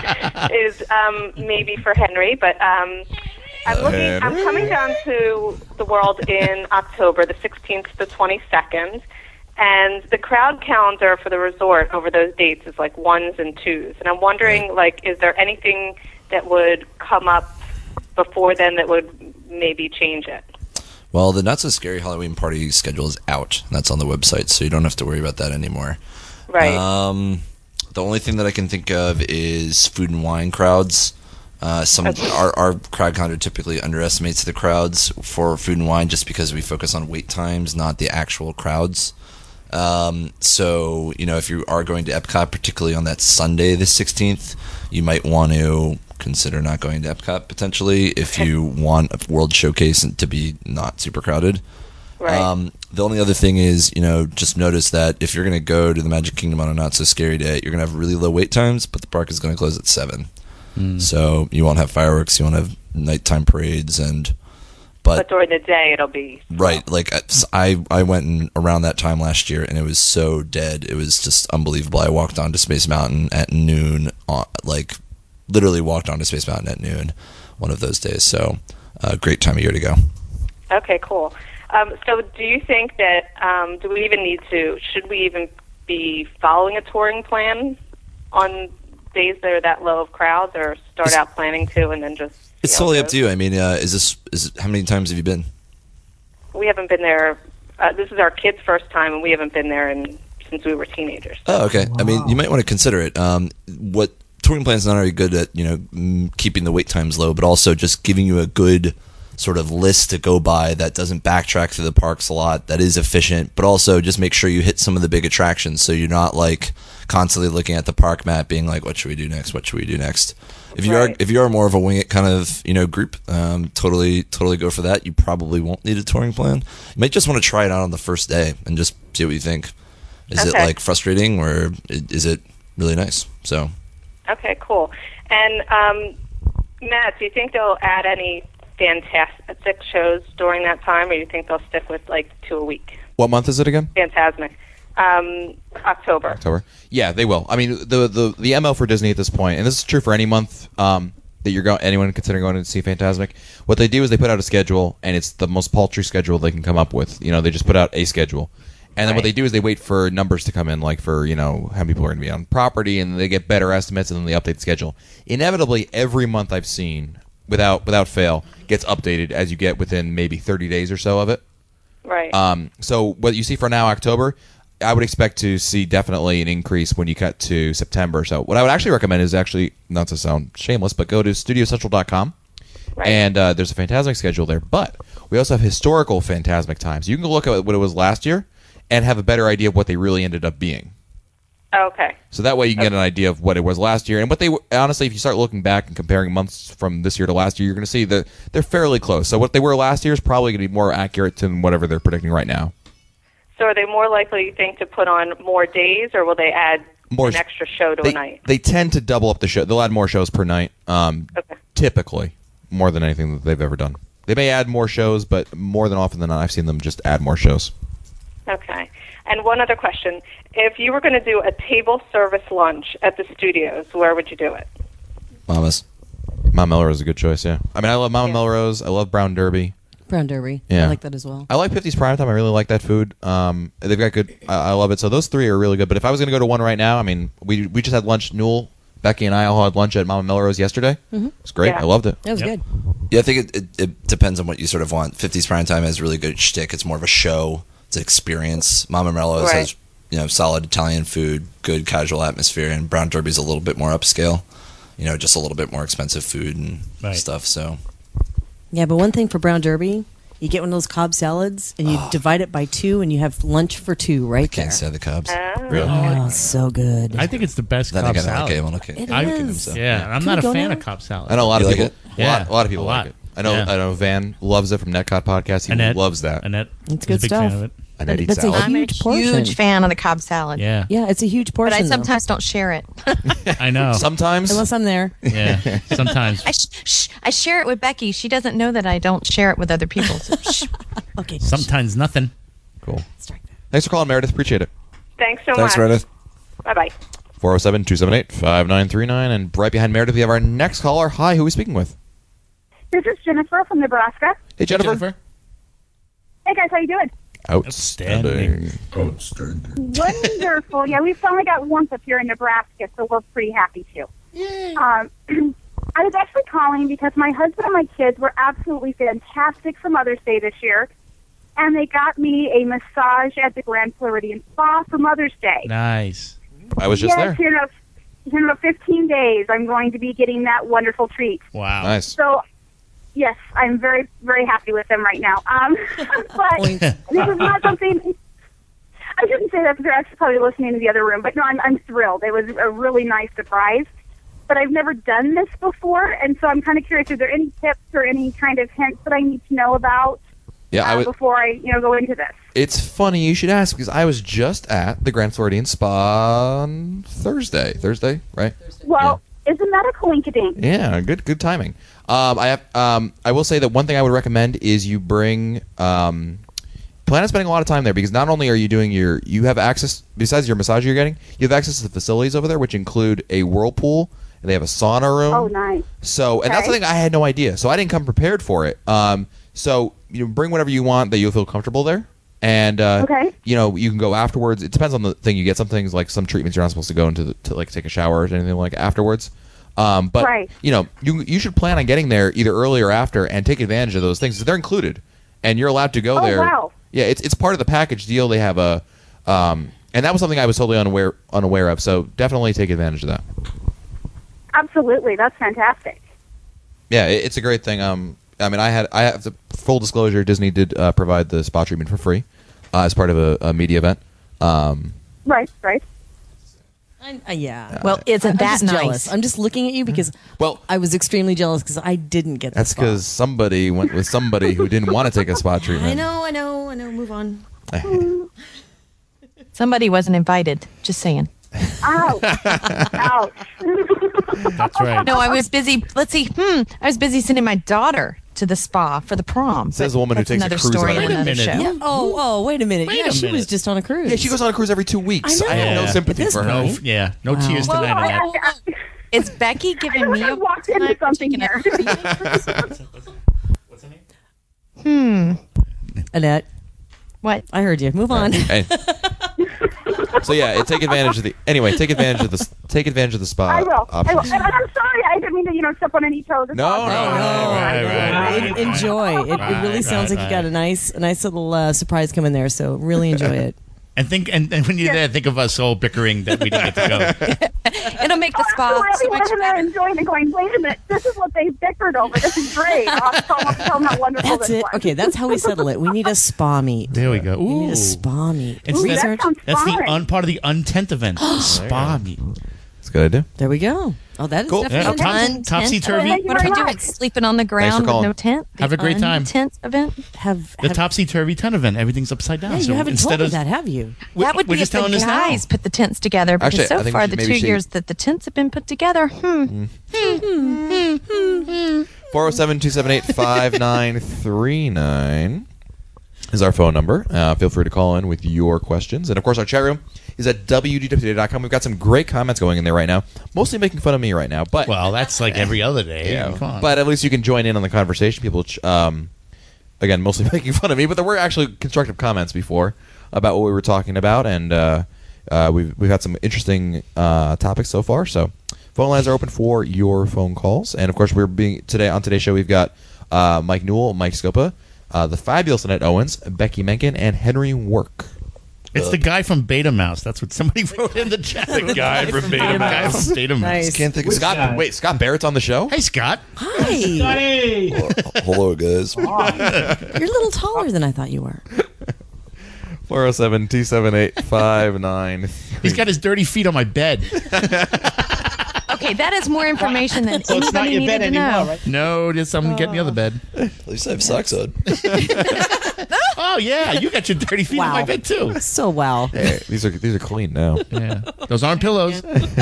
is um, maybe for Henry, but um, I'm looking. I'm Henry? coming down to the World in October, the sixteenth to the twenty-second, and the crowd calendar for the resort over those dates is like ones and twos, and I'm wondering, like, is there anything that would come up before then that would maybe change it? Well, the Not So Scary Halloween Party schedule is out. That's on the website, so you don't have to worry about that anymore. Right. Um, the only thing that I can think of is food and wine crowds. Uh, some our, our crowd calendar typically underestimates the crowds for food and wine just because we focus on wait times, not the actual crowds. Um, so, you know, if you are going to Epcot, particularly on that Sunday, the sixteenth, you might want to consider not going to Epcot potentially if you want a World Showcase to be not super crowded. Right. Um, the only other thing is, you know, just notice that if you're going to go to the Magic Kingdom on a not so scary day, you're going to have really low wait times, but the park is going to close at seven. Mm. So you won't have fireworks, you won't have nighttime parades, and but, but during the day, it'll be right, like I I went in around that time last year, and it was so dead. It was just unbelievable. I walked onto Space Mountain at noon, on, like literally walked onto Space Mountain at noon, one of those days. So, uh, great time of year to go. okay. Cool. Um, so, do you think that um, do we even need to? Should we even be following a touring plan on days that are that low of crowds, or start It's- out planning to and then just? see It's how it totally up goes? to you. I mean, uh, is this is how many times have you been? We haven't been there. Uh, this is our kids' first time, and we haven't been there in, since we were teenagers. Oh, okay. I mean, you might want to consider it. Um, what touring plans not only good at you know mm, keeping the wait times low, but also just giving you a good sort of list to go by that doesn't backtrack through the parks a lot, that is efficient, but also just make sure you hit some of the big attractions so you're not like constantly looking at the park map being like, what should we do next? What should we do next? If you are Right. if you are more of a wing it kind of you know group, um, totally totally go for that. You probably won't need a touring plan. You might just want to try it out on the first day and just see what you think. Is it Okay. like frustrating or i- is it really nice? So Okay, cool. And um, Matt, do you think they'll add any fantastic shows during that time, or you think they'll stick with like two a week? What month is it again? Fantasmic. Um, October. October. Yeah, they will. I mean, the the the M O for Disney at this point, and this is true for any month um, that you're going, anyone considering going to see Fantasmic. What they do is they put out a schedule, and it's the most paltry schedule they can come up with. You know, they just put out a schedule, and then what they do is they wait for numbers to come in, like for you know how many people are going to be on property, and they get better estimates, and then they update the schedule. Inevitably, every month I've seen, without without fail, gets updated as you get within maybe thirty days or so of it. Right. Um. So what you see for now, October. I would expect to see definitely an increase when you cut to September. So what I would actually recommend is actually, not to sound shameless, but go to studio central dot com. Right. And uh, there's a Fantasmic schedule there. But we also have historical Fantasmic times. You can look at what it was last year and have a better idea of what they really ended up being. Okay. So that way you can get an idea of what it was last year. And what they honestly, if you start looking back and comparing months from this year to last year, you're going to see that they're fairly close. So what they were last year is probably going to be more accurate than whatever they're predicting right now. So are they more likely, you think, to put on more days, or will they add More- an extra show to they, a night? They tend to double up the show. They'll add more shows per night, um, typically, more than anything that they've ever done. They may add more shows, but more than often than not, I've seen them just add more shows. Okay. And one other question. If you were going to do a table service lunch at the studios, where would you do it? Mama's. Mama Melrose is a good choice, yeah. I mean, I love Mama Melrose. I love Brown Derby. Brown Derby. Yeah. I like that as well. I like fifties Primetime. I really like that food. Um, they've got good. I, I love it. So those three are really good. But if I was going to go to one right now, I mean, we we just had lunch. Newell, Becky, and I all had lunch at Mama Melrose yesterday. Mhm. It was great. Yeah. I loved it. That was good. Yeah, I think it, it, it depends on what you sort of want. fifties Primetime has really good shtick. It's more of a show. It's an experience. Mama Melrose Right. has you know solid Italian food, good casual atmosphere, and Brown Derby's a little bit more upscale. You know, just a little bit more expensive food and Right. stuff. So Yeah, but one thing for Brown Derby, you get one of those Cobb salads and you divide it by two and you have lunch for two right can't there. say the Cubs. Really? Oh, it's so good. I think it's the best Then Cobb again, salad. okay, well, okay. It I- is. Yeah, and I'm Can not we a go fan now? of Cobb salad. I know a lot You of like people. it? A, lot, Yeah, a lot of people a like lot. it. I know. Yeah. I know. Van loves it from Netcod Podcast. He Annette. loves that. Annette. It's is good a big stuff. fan of it. Annette eats That's a salad. I'm a huge portion. huge fan of the Cobb salad. Yeah, Yeah, it's a huge portion. But I though. sometimes don't share it. I know. Sometimes. Unless I'm there. Yeah, sometimes. I, sh- sh- I share it with Becky. She doesn't know that I don't share it with other people. So shh. Okay. Sometimes nothing. Cool. Thanks for calling, Meredith. Appreciate it. Thanks so Thanks, much. Meredith. Bye-bye. four oh seven, two seven eight, five nine three nine. And right behind Meredith, we have our next caller. Hi, who are we speaking with? This is Jennifer from Nebraska. Hey, Jennifer. Hey guys, how you doing? Outstanding. Wonderful. Yeah, we finally got warmth up here in Nebraska, so we're pretty happy too. Um, I was actually calling because my husband and my kids were absolutely fantastic for Mother's Day this year, and they got me a massage at the Grand Floridian Spa for Mother's Day. Nice. I was just yes, there. In, a, in about fifteen days, I'm going to be getting that wonderful treat. Wow. Nice. So, yes, I'm very, very happy with them right now. Um, but this is not something. I shouldn't say that because they're actually probably listening to the other room. But no, I'm, I'm thrilled. It was a really nice surprise. But I've never done this before, and so I'm kind of curious. Are there any tips or any kind of hints that I need to know about Yeah, I uh, would. before I, you know, go into this? It's funny you should ask because I was just at the Grand Floridian Spa on Thursday. Thursday, right? Well, isn't that a coincidence? Yeah, good good timing. Um, I have. Um, I will say that one thing I would recommend is you bring. Um, plan on spending a lot of time there because not only are you doing your, you have access besides your massage you're getting, you have access to the facilities over there, which include a whirlpool and they have a sauna room. Oh, nice. So, and that's Okay. something I had no idea. So I didn't come prepared for it. Um, so you know, bring whatever you want that you'll feel comfortable there. And uh, Okay. you know, you can go afterwards. It depends on the thing you get. Some things like some treatments you're not supposed to go into the, to like take a shower or anything like afterwards. Um, but Right. you know, you you should plan on getting there either early or after and take advantage of those things. They're included, and you're allowed to go Oh, there. wow. Yeah, it's it's part of the package deal. They have a, um, and that was something I was totally unaware unaware of. So definitely take advantage of that. Absolutely. That's fantastic. Yeah, it, it's a great thing. Um, I mean, I had I have to, full disclosure. Disney did uh, provide the spa treatment for free uh, as part of a, a media event. Um, Right, right. I, uh, yeah. Well, isn't I'm that just nice? jealous. I'm just looking at you because well, I was extremely jealous because I didn't get the that's spa. because somebody went with somebody who didn't want to take a spa treatment. I know, I know, I know. Move on. Somebody wasn't invited. Just saying. Ouch. Ouch. That's right. No, I was busy. Let's see. Hmm. I was busy sending my daughter to the spa for the prom. Says But the woman who that's takes a another cruise story on a and cruise. another Wait a show. minute. Yeah. Oh, oh, wait a minute. Wait yeah, a she was minute. just on a cruise. Yeah, she goes on a cruise every two weeks. I know. I have no Yeah. sympathy At this for her. point- Yeah, no Wow. tears Well, tonight on I, that. I, Is Becky giving me I a walked into something here. Hmm. Annette. What? I heard you. Move on. Hey. So yeah, take advantage of the anyway. Take advantage of the take advantage of the spa I will. I will. options. And I'm sorry. I didn't mean to, you know, step on any toes. No, no, no. Right, right, En- enjoy. It, it really Right, sounds right, like you got a nice, a nice little uh, surprise coming there. So really enjoy it. And think, and, and when you're there, think of us all bickering that we didn't get to go. It'll make the spa I'm so really much living there enjoying and going, wait a minute, this is what they bickered over. This is great. I'll tell them, tell them how wonderful That's this it. was. Okay, that's how we settle it. We need a spa meet. There we go. We need Ooh. a spa meet. It's- Ooh, that that's sounds that's the fun. un, part of the untenth event. Spa meet. That's a good idea. There we go. Oh, that is Cool. definitely Yeah, a top- tent. topsy-turvy. Thank you What are very we doing? much. Sleeping on the ground with calling. no tent? Have a great time. Tent event? Have, The have topsy-turvy tent event. Everything's upside down. yeah, so you haven't instead told me of that, have you? we- That would we're be just if telling the us now. guys put the tents together. Because Actually, I so think far, we the should- maybe two we should- years that the tents have been put together, hmm. four oh seven, two seven eight, five nine three nine is our phone number. Uh, feel free to call in with your questions. And, of course, our chat room is at W D W today dot com. We've got some great comments going in there right now, mostly making fun of me right now. But Well, that's like every other day. yeah, Come on. but at least you can join in on the conversation. People, ch- um, again, mostly making fun of me, but there were actually constructive comments before about what we were talking about, and uh, uh, we've we've had some interesting uh, topics so far. So, phone lines are open for your phone calls, and of course, we're being today on today's show. We've got uh, Mike Newell, Mike Scopa, uh, the fabulous Annette Owens, Becky Menken, and Henry Work. It's the guy from Beta Mouse. That's what somebody wrote in the chat. The guy from Beta Beta Mouse. Mouse. From Beta Mouse. Nice. Can't think of Scott, guy? wait, Scott Barrett's on the show. Hey, Scott. Hi. Scotty! Hello, guys. You're a little taller than I thought you were. four oh seven, two seven eight, five nine He's got his dirty feet on my bed. Okay, that is more information than So it's not anybody your needed bed to anymore, know. right? No, just something getting the other bed. At least I have socks on. Oh yeah, you got your dirty feet on my Wow. bed too. So wow. Hey, these are these are clean now. Yeah, those aren't pillows.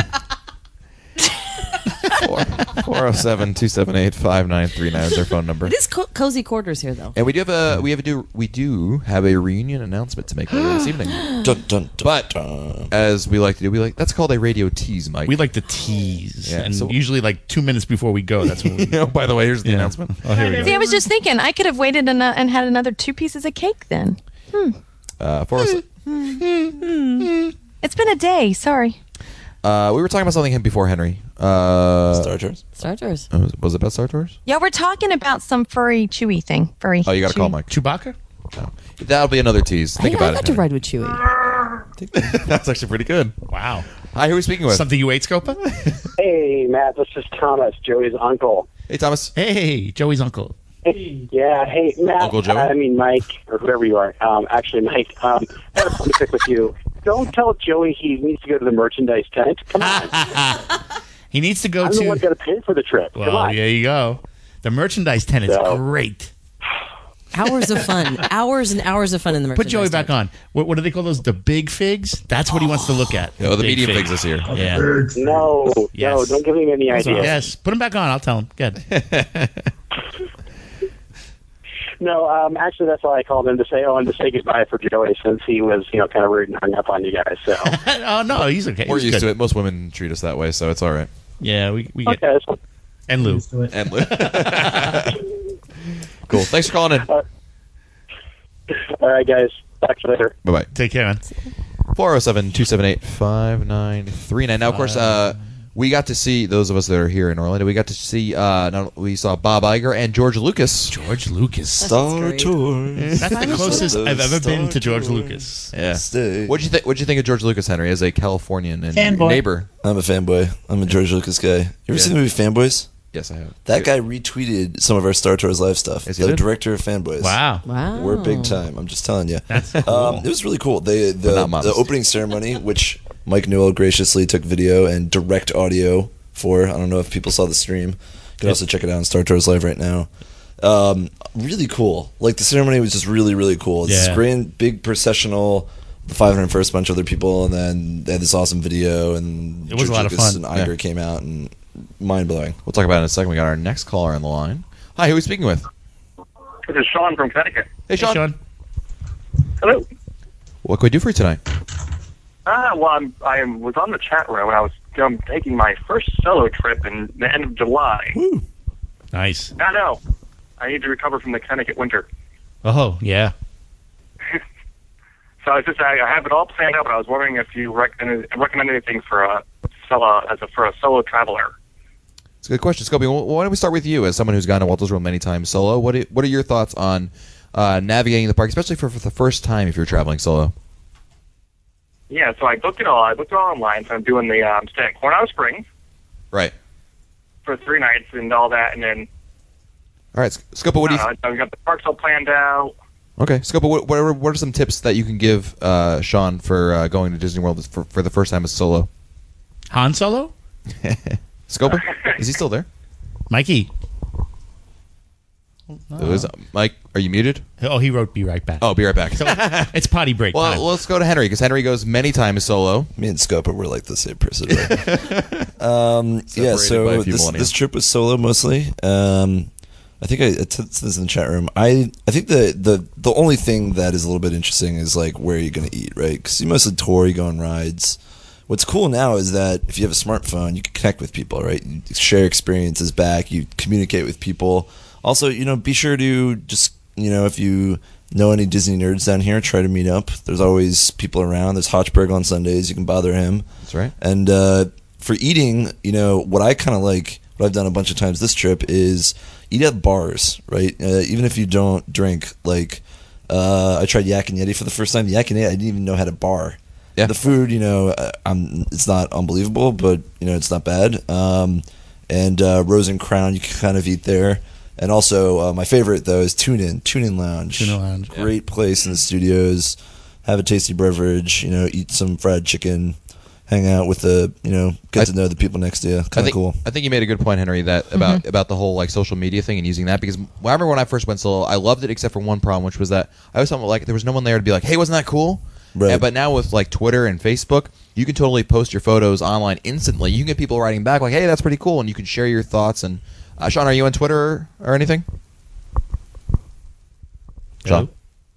four oh seven, two seven eight, five nine three nine is our phone number. It is co- cozy quarters here, though. And we do have a we have a do we do have a reunion announcement to make later this evening. Dun, dun, dun, But dun. as we like to do, we like that's called a radio tease, Mike. We like to tease, Yeah, and so- usually like two minutes before we go. That's when we. oh, by the way, here's the Yeah. announcement. Oh, here we go. See, I was just thinking I could have waited and, uh, and had another two pieces of cake then. Uh, four oh seven It's been a day. Sorry. uh, we were talking about something before Henry. Uh, Star Tours. Star Tours. was, was it about Star Tours? Yeah, we're talking about some furry chewy thing. Furry. Oh, you got to chewy. call Mike. Chewbacca. No. That'll be another tease. Think I, about I it. got to Henry. ride with Chewie. That's actually pretty good. Wow. Hi, who are we speaking with? Something you ate, Scopa? Hey, Matt, this is Thomas, Joey's uncle. Hey, Thomas. Hey, Joey's uncle. Hey, yeah, hey, Matt. Uncle Joey? I mean, Mike, or whoever you are. Um, actually, Mike, um, I have a pick with you. Don't tell Joey he needs to go to the merchandise tent. Come on. He needs to go I'm to. the one got to pay for the trip. Come Well, on. there you go. The merchandise tent is So- great. Hours of fun. Hours and hours of fun in the merchandise. Put Joey back tent. on. What, what do they call those? The big figs? That's what he wants to look at. Oh, the Big medium fig. figs this year. Yeah. No, no, Yes. don't give him any ideas. Yes. Put him back on. I'll tell him. Good. No, um, actually, that's why I called him to say, oh, and to say goodbye for Joey since he was, you know, kind of rude and hung up on you guys. So, oh, no. He's okay. We're He's used good. to it. Most women treat us that way, so it's all right. Yeah, we, we get okay, that's fine. And Lou. And Lou. Cool. Thanks for calling in. All right, guys. Talk to you later. Bye bye. Take care, man. four oh seven, two seven eight, five nine three nine. Now, of course, uh, we got to see, those of us that are here in Orlando, we got to see, uh, not- we saw Bob Iger and George Lucas. George Lucas. Star Tours. That's the closest I've ever been to George Star Lucas. Yeah. Stay. What'd you think? What'd you think of George Lucas, Henry, as a Californian and Fanboy. neighbor? I'm a fanboy. I'm a George Lucas guy. You ever Yeah. seen the movie Fanboys? Yes, I have. That guy retweeted some of our Star Tours live stuff. Yes, he the did? director of Fanboys. Wow. Wow. We're big time. I'm just telling you. That's cool. Um, it was really cool. They, But the, not the modest. opening ceremony, which Mike Newell graciously took video and direct audio for. I don't know if people saw the stream. You can also check it out on Star Tours Live right now. Um, really cool. Like, the ceremony was just really, really cool. It's Yeah. this grand, big processional, the five hundred first bunch of other people, and then they had this awesome video, and It was a lot of Lucas fun. and Iger Yeah. came out, and mind-blowing. We'll talk about it in a second. We got our next caller on the line. Hi, who are we speaking with? This is Sean from Connecticut. Hey, Sean. Hey, Sean. Hello. What can we do for you tonight? Ah, well, I'm, I was on the chat room and I was um, taking my first solo trip in the end of July. Woo. Nice. I know. I need to recover from the Connecticut winter. Oh, yeah. So I was just I, I have it all planned out, but I was wondering if you recommend recommend anything for a solo as a for a solo traveler. It's a good question, Scopey. Why don't we start with you, as someone who's gone to Walt Disney World many times solo? What are, what are your thoughts on uh, navigating the park, especially for, for the first time if you're traveling solo? Yeah, so I booked it all. I booked it all online. So I'm doing the um, stay at Coronado Springs Right. for three nights and all that, and then All right, Scopa, what do you? uh, I've got the parks all planned out. Okay, Scopa, what, what, are, what are some tips that you can give uh, Sean for uh, going to Disney World for, for the first time as solo? Han Solo? Scopa, is he still there? Mikey. Oh. Is, Mike, are you muted? Oh, he wrote "Be right back." Oh, be right back. So it's potty break well, time. let's go to Henry because Henry goes many times solo. Me and Scopa were like the same person. Right? um, yeah, Separated by so a few this, millennia. this trip was solo mostly. Um, I think I, I said this in the chat room. I I think the, the the only thing that is a little bit interesting is like where you're going to eat, right? Because you mostly tour, you go on rides. What's cool now is that if you have a smartphone, you can connect with people, right? You share experiences back, you communicate with people. Also, you know, be sure to just, you know, if you know any Disney nerds down here, try to meet up. There's always people around. There's Hotchberg on Sundays. You can bother him. That's right. And uh, for eating, you know, what I kind of like, what I've done a bunch of times this trip is eat at bars, right? Uh, even if you don't drink. Like, uh, I tried Yak and Yeti for the first time. Yak and Yeti, I didn't even know had a bar. Yeah. The food, you know, uh, I'm, it's not unbelievable, but, you know, it's not bad. Um, and uh, Rose and Crown, you can kind of eat there. And also, uh, my favorite, though, is Tune In. Tune In Lounge. Tune In Lounge. Great place in the studios. Have a tasty beverage, you know, eat some fried chicken, hang out with the, you know, get I- to know the people next to you. I Kind of think, cool. I think you made a good point, Henry, that about about the whole like social media thing and using that because I remember when I first went solo, I loved it except for one problem, which was that I always felt like there was no one there to be like, "Hey, wasn't that cool?" Right. And, but now with like Twitter and Facebook, you can totally post your photos online instantly. You can get people writing back like, "Hey, that's pretty cool," and you can share your thoughts. And uh, Sean, are you on Twitter or anything? Sean,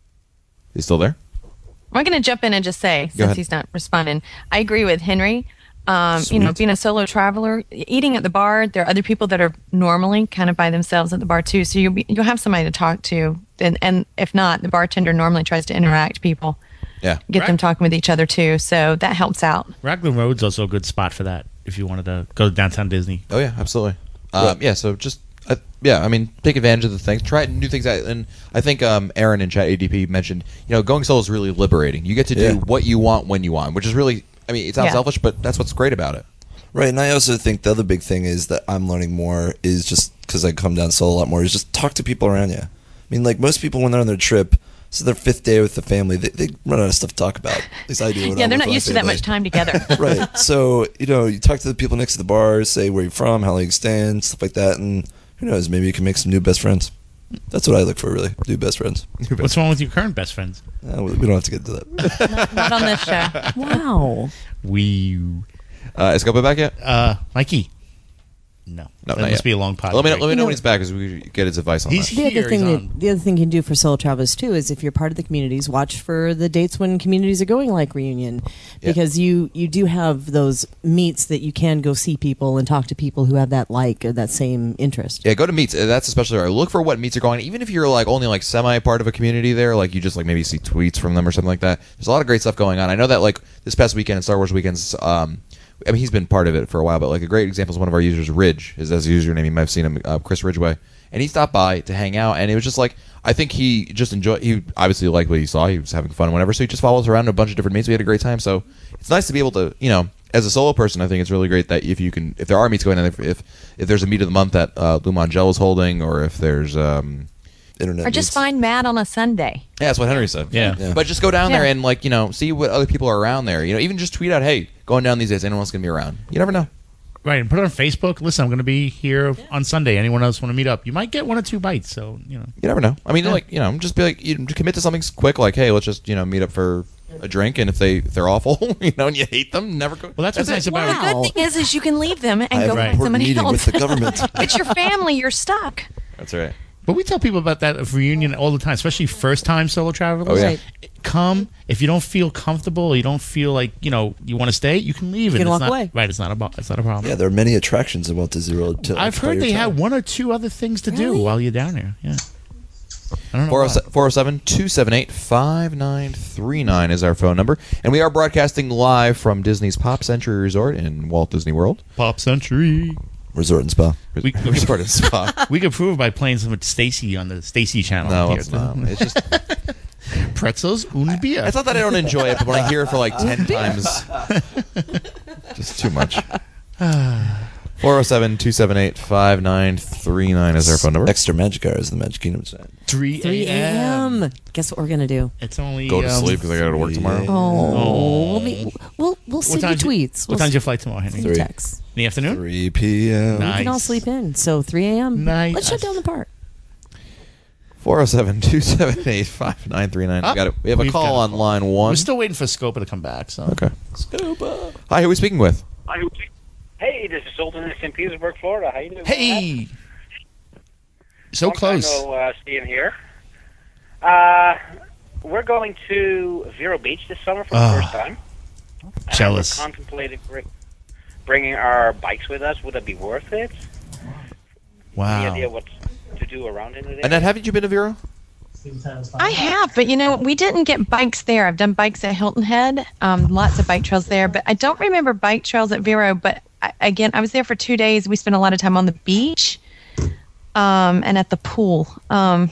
he's still there. I'm going to jump in and just say, Go since ahead. he's not responding, I agree with Henry. Um, you know, Sweet. being a solo traveler, eating at the bar, there are other people that are normally kind of by themselves at the bar too. So you'll be, you'll have somebody to talk to, and and if not, the bartender normally tries to interact people, Yeah. get them Right. talking with each other too. So that helps out. Raglan Road's also a good spot for that if you wanted to go to downtown Disney. Oh yeah, absolutely. Um, yeah, so just uh, yeah, I mean, take advantage of the things, try new things. Out, and I think um, Aaron in Chat A D P mentioned, you know, going solo is really liberating. You get to do Yeah. what you want when you want, which is really, I mean, it sounds Yeah. selfish, but that's what's great about it. Right, and I also think the other big thing is that I'm learning more is just because I come down solo a lot more is just talk to people around you. I mean, like most people when they're on their trip, so their fifth day with the family, they, they run out of stuff to talk about. At least I do. when Yeah, I'm they're with not my used to that family. much time together. Right, so you know, you talk to the people next to the bar, say where you're from, how long you stand, stuff like that, and who knows, maybe you can make some new best friends. That's what I look for, really, new best friends. What's wrong with your current best friends? Uh, we we don't have to get into that. not, not on this show. Wow. We. Uh, is Scopa back yet? Uh, Mikey. No. No, that not must yet. be a long podcast. Let me know, let me You know know- when he's back because we get his advice on He's that. The other here. thing He's that on. the other thing you can do for solo travelers too is if you're part of the communities, watch for the dates when communities are going, like Reunion, Yeah. because you you do have those meets that you can go see people and talk to people who have that like or that same interest. Yeah, go to meets. Uh, That's especially right. Look for what meets are going. Even if you're like only like semi part of a community there, like you just like maybe see tweets from them or something like that. There's a lot of great stuff going on. I know that like this past weekend in Star Wars Weekends, um, I mean he's been part of it for a while, but like a great example is one of our users, Ridge, is as a username. You might have seen him, uh, Chris Ridgeway, and he stopped by to hang out, and it was just like I think he just enjoyed. He obviously liked what he saw. He was having fun, whatever. So he just follows around to a bunch of different meets. We had a great time. So it's nice to be able to, you know, as a solo person, I think it's really great that if you can, if there are meets going on, if if, if there's a meet of the month that uh, Lou Mangel is holding, or if there's um, Internet Or just meets. find Matt on a Sunday. yeah, that's what Henry said. Yeah. Yeah. But just go down there Yeah. and like you know see what other people are around there. You know, even just tweet out, hey, going down these days, anyone else gonna be around? You never know. Right, and put it on Facebook. Listen, I'm going to be here on Sunday. Anyone else want to meet up? You might get one or two bites, so, you know. You never know. I mean, like you know, just be like, you just commit to something quick, like, hey, let's just you know meet up for a drink, and if they if they're awful, you know, and you hate them, never go. Well, that's what's it. nice about The good thing is, is you can leave them and I have go a find important somebody meeting else. with the government. It's your family. You're stuck. That's right. But we tell people about that reunion all the time, especially first-time solo travelers. Oh, yeah. Come. If you don't feel comfortable or you don't feel like, you know, you want to stay, you can leave. You and can it's walk not, away. Right, it's not, a, it's not a problem. Yeah, there are many attractions in Walt Disney World. To I've occupy heard your they time. have one or two other things to do while you're down there. Yeah. I don't know why. four oh seven, two seven eight, five nine three nine is our phone number. And we are broadcasting live from Disney's Pop Century Resort in Walt Disney World. Pop Century. Resort and Spa. We, we Resort and Spa. We could prove by playing some with Stacy on the Stacy channel. No, here. it's not. It's just pretzels und beer. It's not that I don't enjoy it, but when I hear it for like ten times, just too much. four oh seven, two seven eight, five nine three nine is our phone number. Extra Magic Hour is the Magic Kingdom side. three three a.m. Guess what we're going to do? It's only... Go to um, sleep because I got to go to work tomorrow. Oh. We'll, be, we'll, we'll send you time's your- tweets. What We'll time's your flight tomorrow, Henry? send you texts. In the afternoon? three p.m. Nice. We can all sleep in. So three a.m. Nice. Let's shut down the park. four oh seven, two seven eight, five nine three nine. Ah, We got it. We have a we've call got on line one. We're still waiting for Scopa to come back. So. Okay. Scopa. Hi, who are we speaking with? Hey, this is Sultan in Saint Petersburg, Florida. How you doing? Hey. So Long close. Time no, uh, seeing here. Uh, we're going to Vero Beach this summer for the Oh, first time. jealous. And we're contemplating br- bringing our bikes with us. Would that be worth it? Wow. Any idea what to do around in the day? Annette, haven't you been to Vero? I have, but you know, we didn't get bikes there. I've done bikes at Hilton Head, um, lots of bike trails there, but I don't remember bike trails at Vero. But I, again, I was there for two days. We spent a lot of time on the beach um, and at the pool. Um,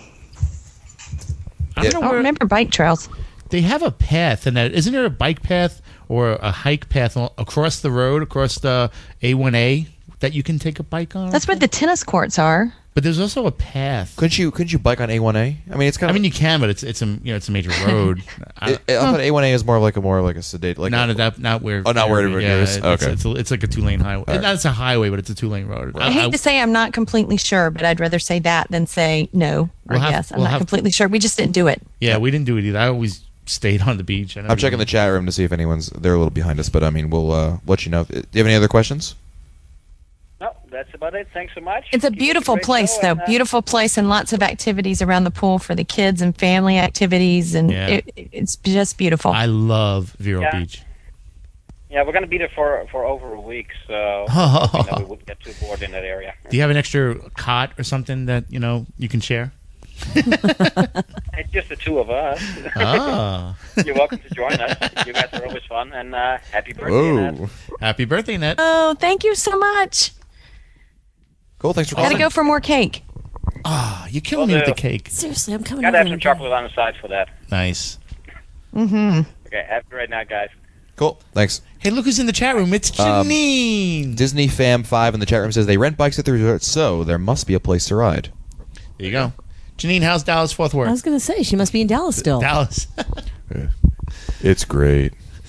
I don't, know I don't where- remember bike trails. They have a path, and that isn't there a bike path or a hike path al- across the road, across the A one A that you can take a bike on? That's where the tennis courts are. But there's also a path. Couldn't you couldn't you bike on A one A? I mean, it's kind I of. mean, you can, but it's it's a you know it's a major road. I, I, I thought A one A is more like a more like a sedate like not a, that not where. Oh, not where it yeah, is. It's, Okay. it's, a, it's like a two lane highway. All right. Not it's a highway, but it's a two lane road. I hate to say I'm not completely sure, but I'd rather say that than say no or We'll have- yes. I'm we'll not have- completely sure. We just didn't do it. Yeah, we didn't do it either. I always stayed on the beach. I never I'm checking the chat room to see if anyone's they're a little behind us, but I mean, we'll uh, let you know. Do you have any other questions? No, that's about it. Thanks so much. It's a Keep beautiful it great place, show, though. and, uh, Beautiful place and lots of activities around the pool for the kids and family activities, and Yeah. it, it's just beautiful. I love Vero Yeah. Beach. Yeah, we're going to be there for for over a week, so Oh. hoping that we wouldn't get too bored in that area. Do you have an extra cot or something that you know you can share? It's just the two of us. Ah. You're welcome to join us. You guys are always fun, and uh, happy birthday, Annette. Happy birthday, Ned. Oh, thank you so much. Cool. Thanks for Gotta calling. go for more cake. Ah, you're killing Will me with do. the cake. Seriously, I'm coming Gotta over have some and- chocolate on the side for that. Nice. Mm-hmm. Okay, have a great night, guys. Cool. Thanks. Hey, look who's in the chat room. It's Um, Janine. Disney Fam five in the chat room says they rent bikes at the resort, so there must be a place to ride. There you go. Janine, how's Dallas Fort I Worth? was going to say, she must be in Dallas still. Dallas. It's great.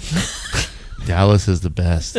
Dallas is the best.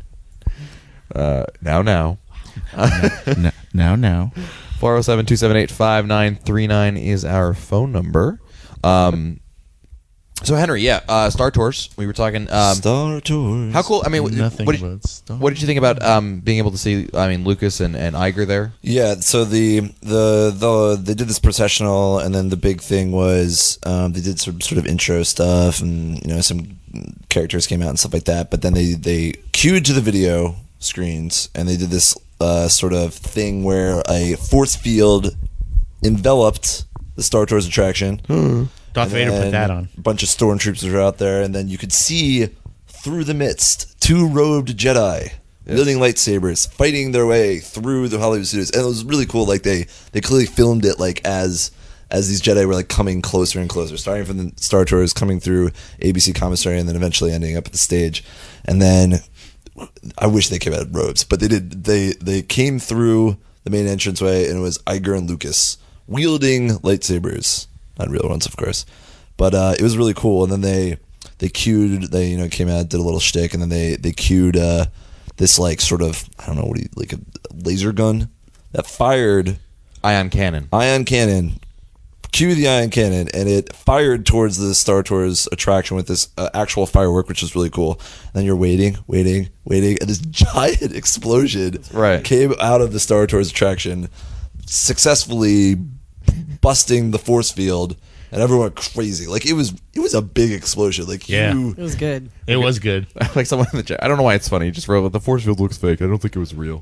Uh, now, now. N- now, now. four oh seven, two seven eight, five nine three nine is our phone number. Um, so, Henry, yeah, uh, Star Tours. We were talking. Um, Star Tours. How cool. I mean, what, Nothing what, did, but Star what did you think about um, being able to see, I mean, Lucas and, and Iger there? Yeah, so the the the they did this processional, and then the big thing was um, they did some sort of intro stuff, and you know some characters came out and stuff like that. But then they they queued to the video screens, and they did this uh, sort of thing where a force field enveloped the Star Tours attraction. Darth And Vader put then that on. A bunch of stormtroopers were out there, and then you could see through the midst two robed Jedi wielding lightsabers, fighting their way through the Hollywood studios, and it was really cool. Like they they clearly filmed it like as as these Jedi were like coming closer and closer, starting from the Star Tours, coming through A B C commissary, and then eventually ending up at the stage. And then I wish they came out in robes, but they did. They they came through the main entranceway, and it was Iger and Lucas wielding lightsabers. Not real ones, of course, but uh, it was really cool. And then they they cued, they you know came out, did a little shtick, and then they they cued uh, this like sort of I don't know what do you, like a laser gun that fired ion cannon. Ion cannon. Cue the ion cannon, and it fired towards the Star Tours attraction with this uh, actual firework, which was really cool. And then you're waiting, waiting, waiting, and this giant explosion right. came out of the Star Tours attraction, successfully busting the force field, and everyone went crazy. Like it was, it was a big explosion. Like Yeah. you, It was good. It was good. Like someone in the chat. I don't know why it's funny. He just wrote, the force field looks fake. I don't think it was real.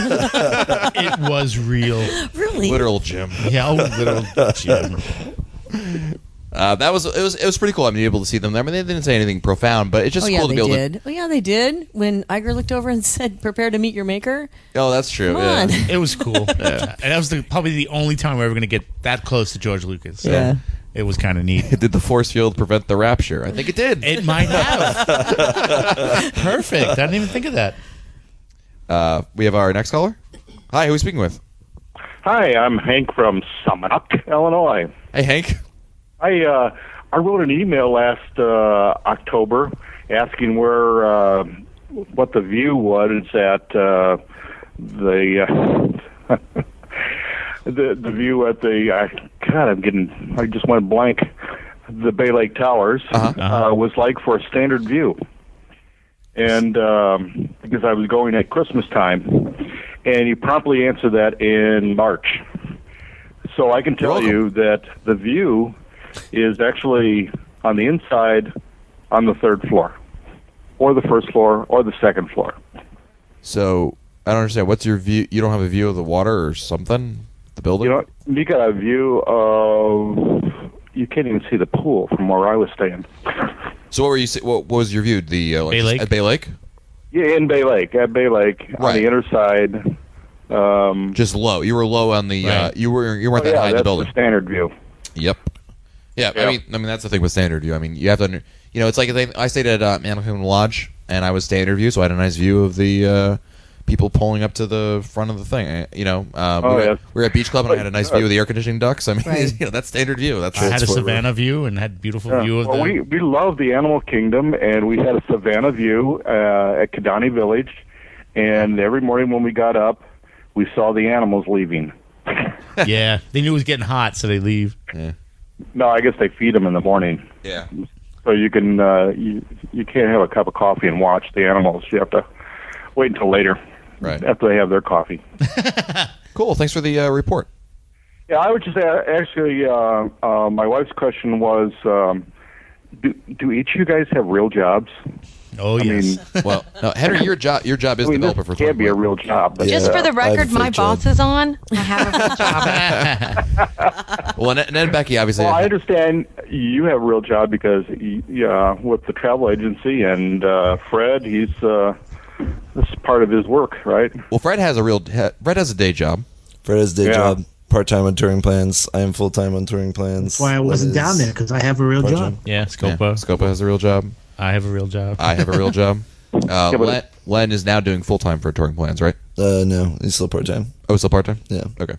It was real. Really? Literal Jim. Yeah, oh, literal Jim. Uh, that was it. Was it was pretty cool. I mean, able to see them there. I mean, they didn't say anything profound, but it's just oh, cool yeah, to they be able did. Oh, yeah, they did. When Iger looked over and said, prepare to meet your maker. to. Oh, that's true. Come yeah. on. It was cool. Yeah. And that was the, probably the only time we're ever going to get that close to George Lucas. So Yeah. It was kind of neat. Did the force field prevent the rapture? I think it did. It might have. Perfect. I didn't even think of that. Uh, we have our next caller. Hi, who are we speaking with? Hi, I'm Hank from Summit, Illinois. Hey, Hank. I uh, I wrote an email last uh, October asking where uh, what the view was at uh, the uh, the the view at the uh, God. I'm getting. I just went blank. The Bay Lake Towers Uh-huh. uh, was like for a standard view, and um, because I was going at Christmas time, and you promptly answered that in March. So I can tell you that the view is actually on the inside on the third floor, or the first floor, or the second floor. So I don't understand. What's your view? You don't have a view of the water or something? The building? You know, you got a view of. You can't even see the pool from where I was staying. So what were you? say- What, what was your view? The uh, like Bay Lake? At Bay Lake? Yeah, in Bay Lake, at Bay Lake, on Right. the inner side. Um, Just low. You were low on the. Uh, Right. you were. You weren't oh, that yeah, high in the that's building. the standard view. Yep. Yeah, I Yeah. mean, I mean that's the thing with standard view. I mean, you have to, under, you know, it's like they, I stayed at uh, Mannequin Lodge, and I was standard view, so I had a nice view of the uh, people pulling up to the front of the thing. uh, You know, um, Oh, we, were, yes. we were at Beach Club, and I had a nice view of the air conditioning ducts. I mean, Right. you know, that's standard view. That's I had a that's what- Savannah view and had beautiful Yeah. view of well, the... we we love the Animal Kingdom, and we had a Savannah view uh, at Kidani Village, and every morning when we got up, we saw the animals leaving. Yeah, they knew it was getting hot, so they leave. Yeah. No, I guess they feed them in the morning, Yeah. so you can uh, you you can't have a cup of coffee and watch the animals. You have to wait until later, Right. after they have their coffee. Cool. Thanks for the uh, report. Yeah, I would just uh, actually. Uh, uh, my wife's question was, um, do do each of you guys have real jobs? Oh, I yes. mean, Well, no, Henry, your job your job is I mean, developer this for can't be a Twitter. real job. But, Just uh, for the I have a record, my fake boss job. is on. I have a real job. Well, and, and then Becky obviously. Well, I understand you have a real job because uh, with the travel agency, and uh, Fred, he's uh, this is part of his work, right? Well, Fred has a real. Fred has a day job. Fred has day Yeah. job, part time on touring plans. I am full time on touring plans. That's why I wasn't Liz, down there, because I have a real part-time. job. Yeah, Yeah, Scopa. Scopa has a real job. I have a real job. I have a real job. Uh, Yeah, but- Len, Len is now doing full time for touring plans, right? Uh, no, he's still part time. Oh, still part time. Yeah. Okay.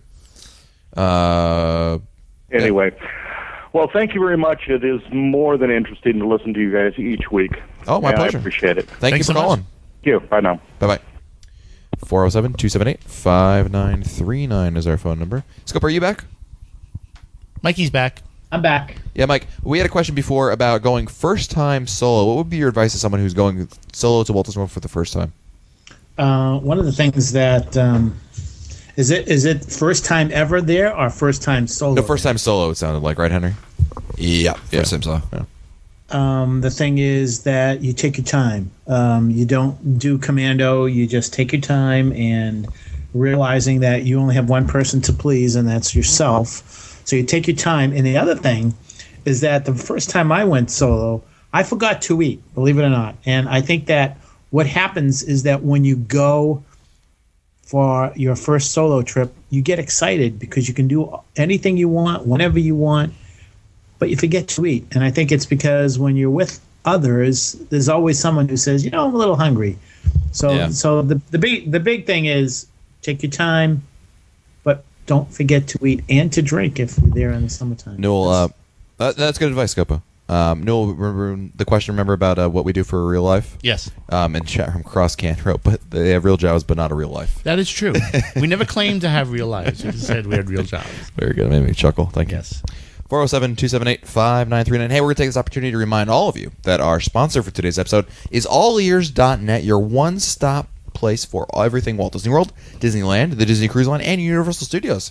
Uh, Anyway, well, thank you very much. It is more than interesting to listen to you guys each week. Oh, my and pleasure. I appreciate it. thank Thanks you for so much. calling. Thank you. Bye now. Bye bye. four oh seven, two seven eight, five nine three nine is our phone number. Scope, are you back? Mikey's back. I'm back. Yeah, Mike. We had a question before about going first time solo. What would be your advice to someone who's going solo to Walt Disney World for the first time? Uh, one of the things that um, is it is it first time ever there or first time solo? No, first time solo. It sounded like, right, Henry? Yeah, first time solo. Yeah. Um, the thing is that you take your time. Um, you don't do commando. You just take your time and realizing that you only have one person to please, and that's yourself. So you take your time. And the other thing is that the first time I went solo, I forgot to eat, believe it or not. And I think that what happens is that when you go for your first solo trip, you get excited because you can do anything you want, whenever you want, but you forget to eat. And I think it's because when you're with others, there's always someone who says, you know, I'm a little hungry. So Yeah. so the, the big the big thing is take your time, but don't forget to eat and to drink if you're there in the summertime. Noel, uh, that, that's good advice, Scopa. Um, Noel, remember the question, remember about uh, what we do for real life? Yes. Um, and chat from Cross Can wrote, but they have real jobs, but not a real life. That is true. We never claimed to have real lives. We just said we had real jobs. Very good. Made me chuckle. Thank you. Yes. four oh seven, two seven eight, five nine three nine. Hey, we're going to take this opportunity to remind all of you that our sponsor for today's episode is all ears dot net, your one-stop place for everything Walt Disney World, Disneyland, the Disney Cruise Line, and Universal Studios.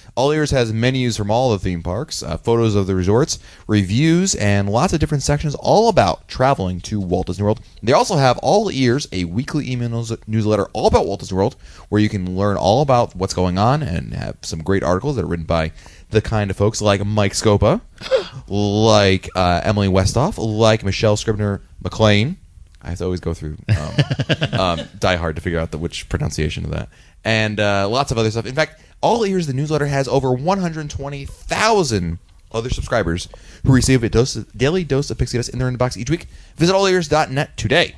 All Ears has menus from all the theme parks, uh, photos of the resorts, reviews, and lots of different sections all about traveling to Walt Disney World. They also have All Ears, a weekly email news- newsletter all about Walt Disney World, where you can learn all about what's going on and have some great articles that are written by the kind of folks like Mike Scopa, like uh, Emily Westhoff, like Michelle Scribner-McLean. I have to always go through um, um, Die Hard to figure out the which pronunciation of that. And uh, lots of other stuff. In fact, All Ears, the newsletter, has over one hundred twenty thousand other subscribers who receive a dose, daily dose of Pixie Dust in their inbox each week. Visit all ears dot net today.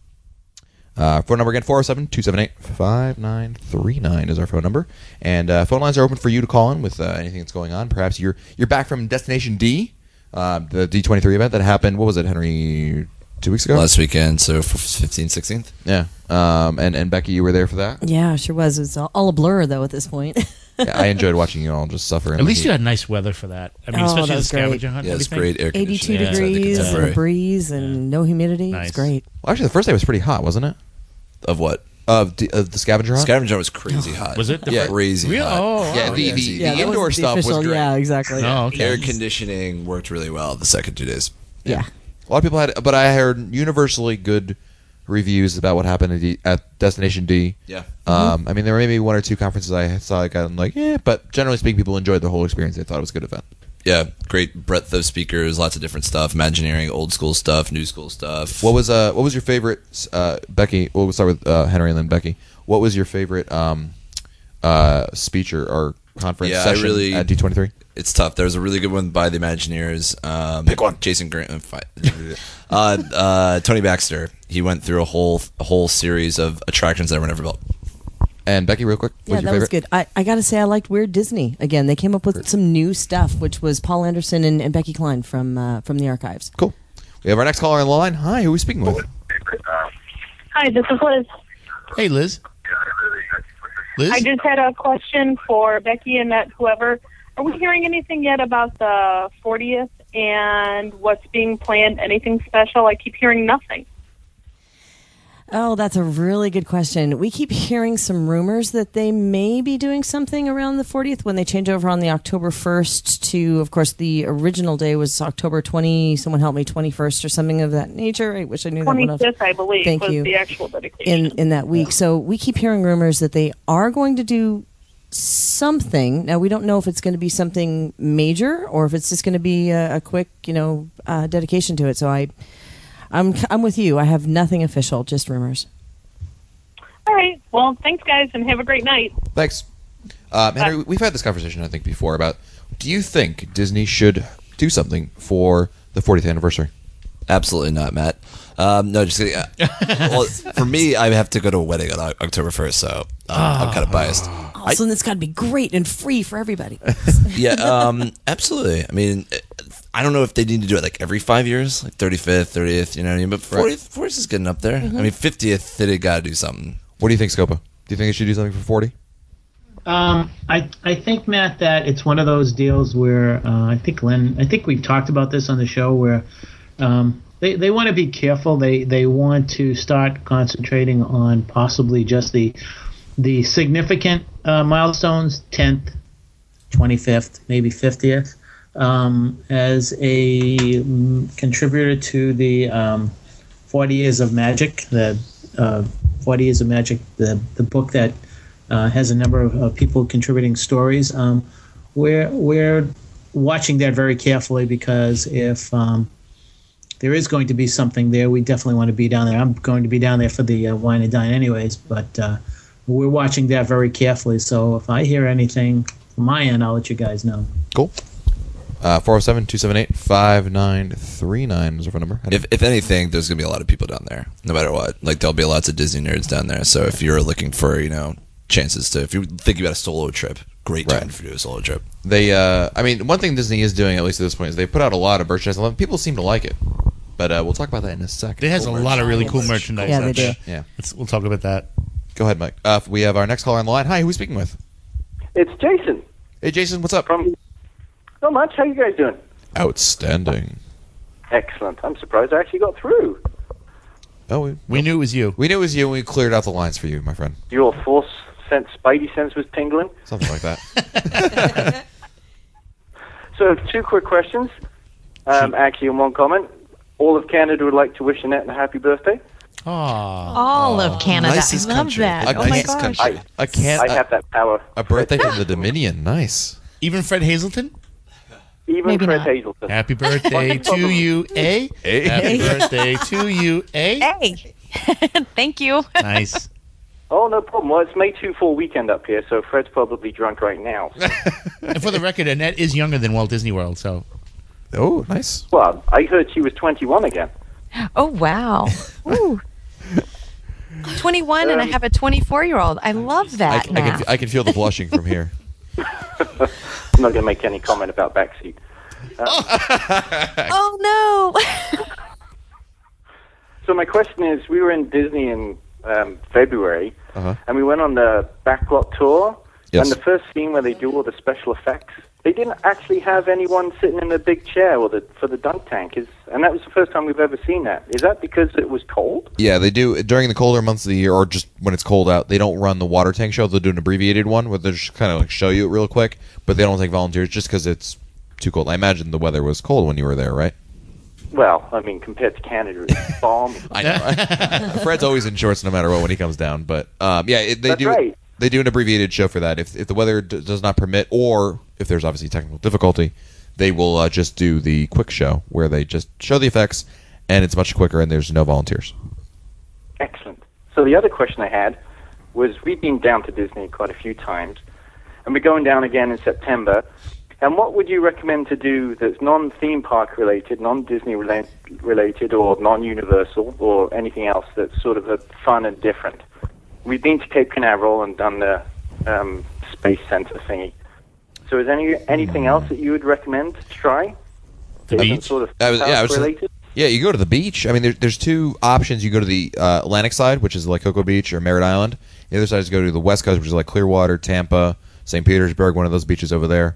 Uh, phone number again, four oh seven, two seven eight, five nine three nine is our phone number. And uh, phone lines are open for you to call in with uh, anything that's going on. Perhaps you're you're back from Destination D, uh, the D twenty-three event that happened, what was it, Henry, two weeks ago? Last weekend, so fifteenth, sixteenth. Yeah. Um, and, and Becky, you were there for that? Yeah, sure was. It was all, all a blur, though, at this point. Yeah, I enjoyed watching you all just suffer. At least you had nice weather for that. I mean, Oh, especially that the was great. scavenger hunt. Yeah, What do it's you think? great air eighty-two conditioning. Yeah, degrees it's and a breeze and no humidity. Nice. It's great. Well, actually, the first day was pretty hot, wasn't it? Of what? Of, the, of the scavenger hunt? Scavenger hunt was crazy hot. Was it? The Yeah. fir- Crazy Real? hot. Oh, Yeah, wow. the, the, Yeah, the that indoor wasn't the stuff was official- great. Yeah, exactly. Oh, okay. Air conditioning worked really well the second two days. Yeah. A lot of people had, but I heard universally good reviews about what happened at, D, at Destination D. Yeah. Um, I mean, there were maybe one or two conferences I saw. I got like, yeah, but generally speaking, people enjoyed the whole experience. They thought it was a good event. Yeah, great breadth of speakers, lots of different stuff, Imagineering, old school stuff, new school stuff. What was uh, what was your favorite, uh, Becky? We'll start with uh, Henry and then Becky. What was your favorite um, uh, speech or, or conference Yeah, I session really- at D twenty-three? It's tough. There was a really good one by the Imagineers. Um, Pick one. Jason Grant. uh, uh, Tony Baxter. He went through a whole a whole series of attractions that everyone ever built. And Becky, real quick, Yeah, what's that your was favorite? good. I, I got to say, I liked Weird Disney. Again, they came up with some new stuff, which was Paul Anderson and, and Becky Klein from uh, from the archives. Cool. We have our next caller on the line. Hi, who are we speaking with? Hi, this is Liz. Hey, Liz. Liz? I just had a question for Becky and that whoever. Are we hearing anything yet about the fortieth and what's being planned? Anything special? I keep hearing nothing. Oh, that's a really good question. We keep hearing some rumors that they may be doing something around the fortieth when they change over on the October first to, of course, the original day was October twentieth. Someone help me, twenty-first or something of that nature. I wish I knew that one off. twenty-fifth, I believe, Thank was you. the actual dedication. in in that week. So we keep hearing rumors that they are going to do something. Now we don't know if it's going to be something major or if it's just going to be a, a quick, you know, uh, dedication to it. So I, I'm I'm with you. I have nothing official, just rumors. All right. Well, thanks, guys, and have a great night. Thanks. Um, Henry, we've had this conversation, I think, before about, do you think Disney should do something for the fortieth anniversary? Absolutely not, Matt. Um, no, just kidding. Uh, well, for me, I have to go to a wedding on O- October first, so um, I'm kind of biased. Oh, so it's got to be great and free for everybody. Yeah, um, absolutely. I mean, I don't know if they need to do it like every five years, like thirty-fifth, thirtieth, you know what I mean? But fortieth, fortieth is getting up there. Mm-hmm. I mean, fiftieth, they got to do something. What do you think, Scopa? Do you think they should do something for forty? Um, I I think, Matt, that it's one of those deals where uh, I think Len, I think we've talked about this on the show where um, they they want to be careful. They they want to start concentrating on possibly just the the significant uh, milestones, tenth, twenty-fifth, maybe fiftieth, um, as a mm, contributor to the um, forty Years of Magic, the uh, forty Years of Magic, the the book that Uh, has a number of uh, people contributing stories. Um, we're we're watching that very carefully because if um, there is going to be something there, we definitely want to be down there. I'm going to be down there for the uh, wine and dine anyways, but uh, we're watching that very carefully. So if I hear anything from my end, I'll let you guys know. Cool. Uh, four oh seven, two seven eight, five nine three nine is our phone number. If, if anything, there's going to be a lot of people down there, no matter what. Like, there'll be lots of Disney nerds down there. So if you're looking for, you know, chances to, if you're thinking about a solo trip, great time Right. to do a solo trip. They, uh, I mean, one thing Disney is doing, at least at this point, is they put out a lot of merchandise. A lot of people seem to like it. But uh, we'll talk about that in a second. It has Cool a lot of really merch. cool merchandise. Yeah, they out there. do. Yeah. Let's, we'll talk about that. Go ahead, Mike. Uh, we have our next caller on the line. Hi, who are we speaking with? It's Jason. Hey, Jason, what's up? From not much. How you guys doing? Outstanding. Excellent. I'm surprised I actually got through. Oh, we, We knew it was you. we knew it was you, and we cleared out the lines for you, my friend. You're force sense, Spidey sense was tingling. Something like that. So, two quick questions. Um, actually, in one comment. All of Canada would like to wish Annette a happy birthday. All of Canada. Nicest I love country. that. A Oh my nice gosh. country. I, A can I have that power. a birthday from the Dominion. Nice. Even Fred Hazelton? Even Maybe Fred not. Hazelton. Happy birthday to you, A. Hey. Happy birthday to you, A. Hey. Thank you. Nice. Oh, no problem. Well, it's May two full weekend up here, so Fred's probably drunk right now. And for the record, Annette is younger than Walt Disney World, so. Oh, nice. Well, I heard she was twenty-one again. Oh, wow. Ooh. twenty-one and I have a twenty-four-year-old. I love I, that I now. can I can feel the blushing from here. I'm not going to make any comment about backseat. Oh, no. So my question is, we were in Disney in um, February, Uh-huh. and we went on the backlot tour, Yes. and the first scene where they do all the special effects, they didn't actually have anyone sitting in a big chair or the, for the dunk tank, is, and that was the first time we've ever seen that. Is that because it was cold? Yeah, they do during the colder months of the year, or just when it's cold out. They don't run the water tank show. They'll do an abbreviated one where they just kind of like show you it real quick, but they don't take volunteers just because it's too cold. I imagine the weather was cold when you were there, right? Well, I mean, compared to Canada, it's balmy. I know. Right? Fred's always in shorts no matter what when he comes down, but um, yeah, it, they That's do. right. They do an abbreviated show for that. If if the weather d- does not permit, or if there's obviously technical difficulty, they will uh, just do the quick show where they just show the effects, and it's much quicker, and there's no volunteers. Excellent. So the other question I had was, we've been down to Disney quite a few times, and we're going down again in September. And what would you recommend to do that's non-theme park related, non-Disney rela- related, or non-Universal, or anything else that's sort of a fun and different? We've been to Cape Canaveral and done the um, Space Center thingy. So is any anything else that you would recommend to try? The That isn't beach? Sort of I was- yeah, I was just- related? Yeah, you go to the beach. I mean, there, there's two options. You go to the uh, Atlantic side, which is like Cocoa Beach or Merritt Island. The other side is go to the West Coast, which is like Clearwater, Tampa, Saint Petersburg, one of those beaches over there.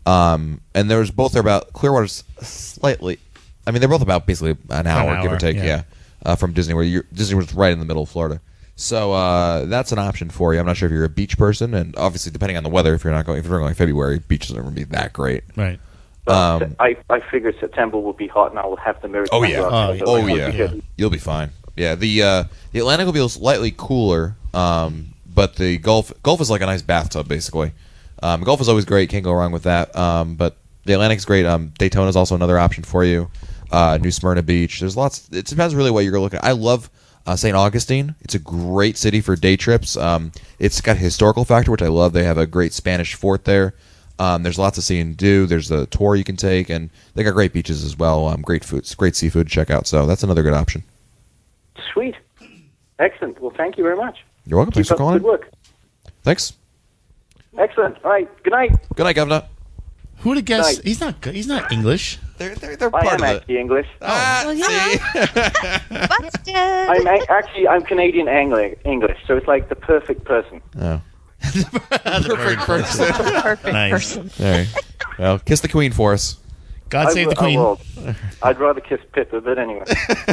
Um, and there's both are about Clearwater's slightly. I mean, they're both about basically an hour, An give hour, or take. yeah. Yeah, uh, from Disney, where you're, Disney was right in the middle of Florida. So uh, that's an option for you. I'm not sure if you're a beach person, and obviously depending on the weather, if you're not going, if you're going February, beaches aren't going to be that great. Right. Well, Um, I, I figured September will be hot, and I will have the mirror. Oh yeah, camera up, so oh it won't yeah. be good. You'll be fine. Yeah, the uh, the Atlantic will be slightly cooler, um, but the Gulf Gulf is like a nice bathtub basically. Um, Gulf is always great, can't go wrong with that. Um, but the Atlantic's great. Um, Daytona is also another option for you. Uh, New Smyrna Beach. There's lots. It depends really what you're looking at. I love uh, Saint Augustine. It's a great city for day trips. Um, it's got a historical factor, which I love. They have a great Spanish fort there. Um, there's lots to see and do. There's a tour you can take, and they got great beaches as well. Um, great food, great seafood to check out. So that's another good option. Sweet. Excellent. Well, thank you very much. You're welcome. Keep Thanks for up the calling. good work. Thanks. Excellent. All right. Good night. Good night, Governor. Who to guess? Night. He's not. He's not English. They're they're, they're I part am of it. actually English. Ah, Well, yeah. Busted. I'm a- actually I'm Canadian Angli- English, so it's like the perfect person. Oh. The perfect person. Perfect Nice. person. All right. Well, kiss the queen for us. God I save will- the queen. I will. I'd rather kiss Pippa, but anyway.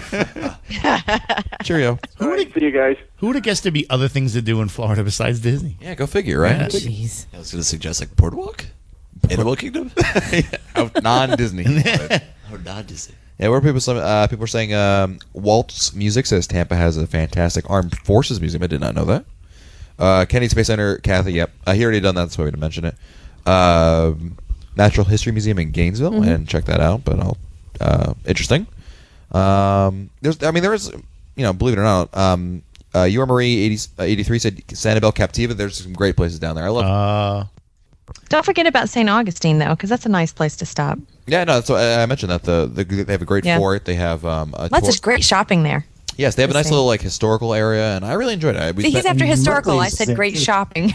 Cheerio. All right, see you guys. Who would have guessed there'd be other things to do in Florida besides Disney? Yeah, go figure, right? Yeah. Jeez. I was going to suggest like Boardwalk, Animal Kingdom. Out non-Disney. Oh, not Disney. Yeah, where people some uh, people are saying um, Walt's Music says Tampa has a fantastic armed forces museum. I did not know that. Uh, Kennedy Space Center, Kathy. Yep, uh, he already done that. That's why we didn't mention it. Um Natural History Museum in Gainesville, Mm-hmm. and check that out. But I'll uh, interesting. Um, there's, I mean, there is, you know, believe it or not, um, uh, U R Marie eighty, uh, eighty-three said Sanibel Captiva. There's some great places down there. I love. Uh, Don't forget about Saint Augustine, though, because that's a nice place to stop. yeah, no. So I, I mentioned that the, the they have a great Yeah. fort. They have um, a Lots tour- of great shopping there. Yes, they have a nice Interesting. little like historical area, and I really enjoyed it. We See, he's spent- after historical. I said Mercury's great there, too. shopping.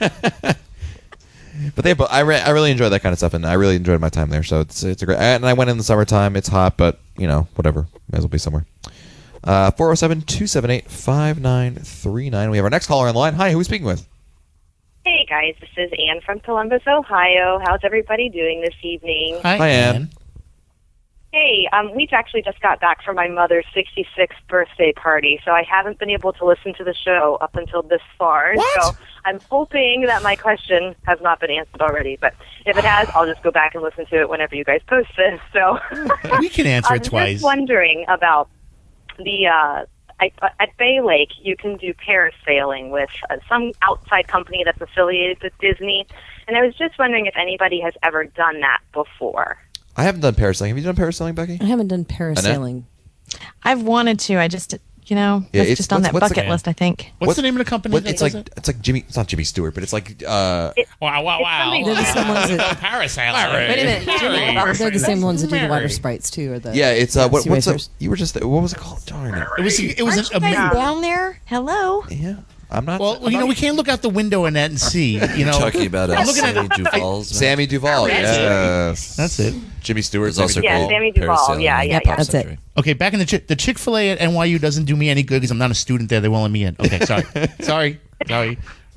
But they, have, I, re- I really enjoy that kind of stuff, and I really enjoyed my time there. So it's it's a great. And I went in the summertime. It's hot, but you know, whatever. May as well be somewhere. Uh, four zero seven two seven eight five nine three nine. We have our next caller on the line. Hi, who are we speaking with? Hey guys, this is Anne from Columbus, Ohio. How's everybody doing this evening? hi, Hi, Ann. Hey, um, we've actually just got back from my mother's sixty-sixth birthday party, so I haven't been able to listen to the show up until this far. What? So I'm hoping that my question has not been answered already. But if it has, I'll just go back and listen to it whenever you guys post this. So We can answer I'm it twice. just wondering about the uh, I, at Bay Lake. You can do parasailing with uh, some outside company that's affiliated with Disney, and I was just wondering if anybody has ever done that before. I haven't done parasailing. Have you done parasailing, Becky? I haven't done parasailing. I've wanted to. I just, you know, Yeah, it's it's- just on what's- that what's the- bucket list, I think. What's the name of the company What, that it's does like it? it's like Jimmy. It's not Jimmy Stewart, but it's like. Uh, Wow, wow, wow. They're the same ones that- Parasailing. Wait a minute. Mary. They're the same ones that do the water Mary. sprites too, or the yeah, it's uh, what, Sea what's the, Racers. you were just what was it called? Darn it! It was it was Aren't a, you a guys down there? Hello. Yeah, I'm not. well, you know, we can't look out the window in that and see. You know, Talking about uh, I'm looking at Sammy Duvall's. Sammy Duvall. That's it. Yes, That's it. Jimmy Stewart. There's also Sammy Yeah, Duvall. Sammy Duvall. parasailing Yeah, in yeah, the yeah. Pop That's it. Century. Okay, back in the Chick- the Chick-fil-A at N Y U doesn't do me any good because I'm not a student there. They won't let me in. Okay, sorry, sorry, sorry.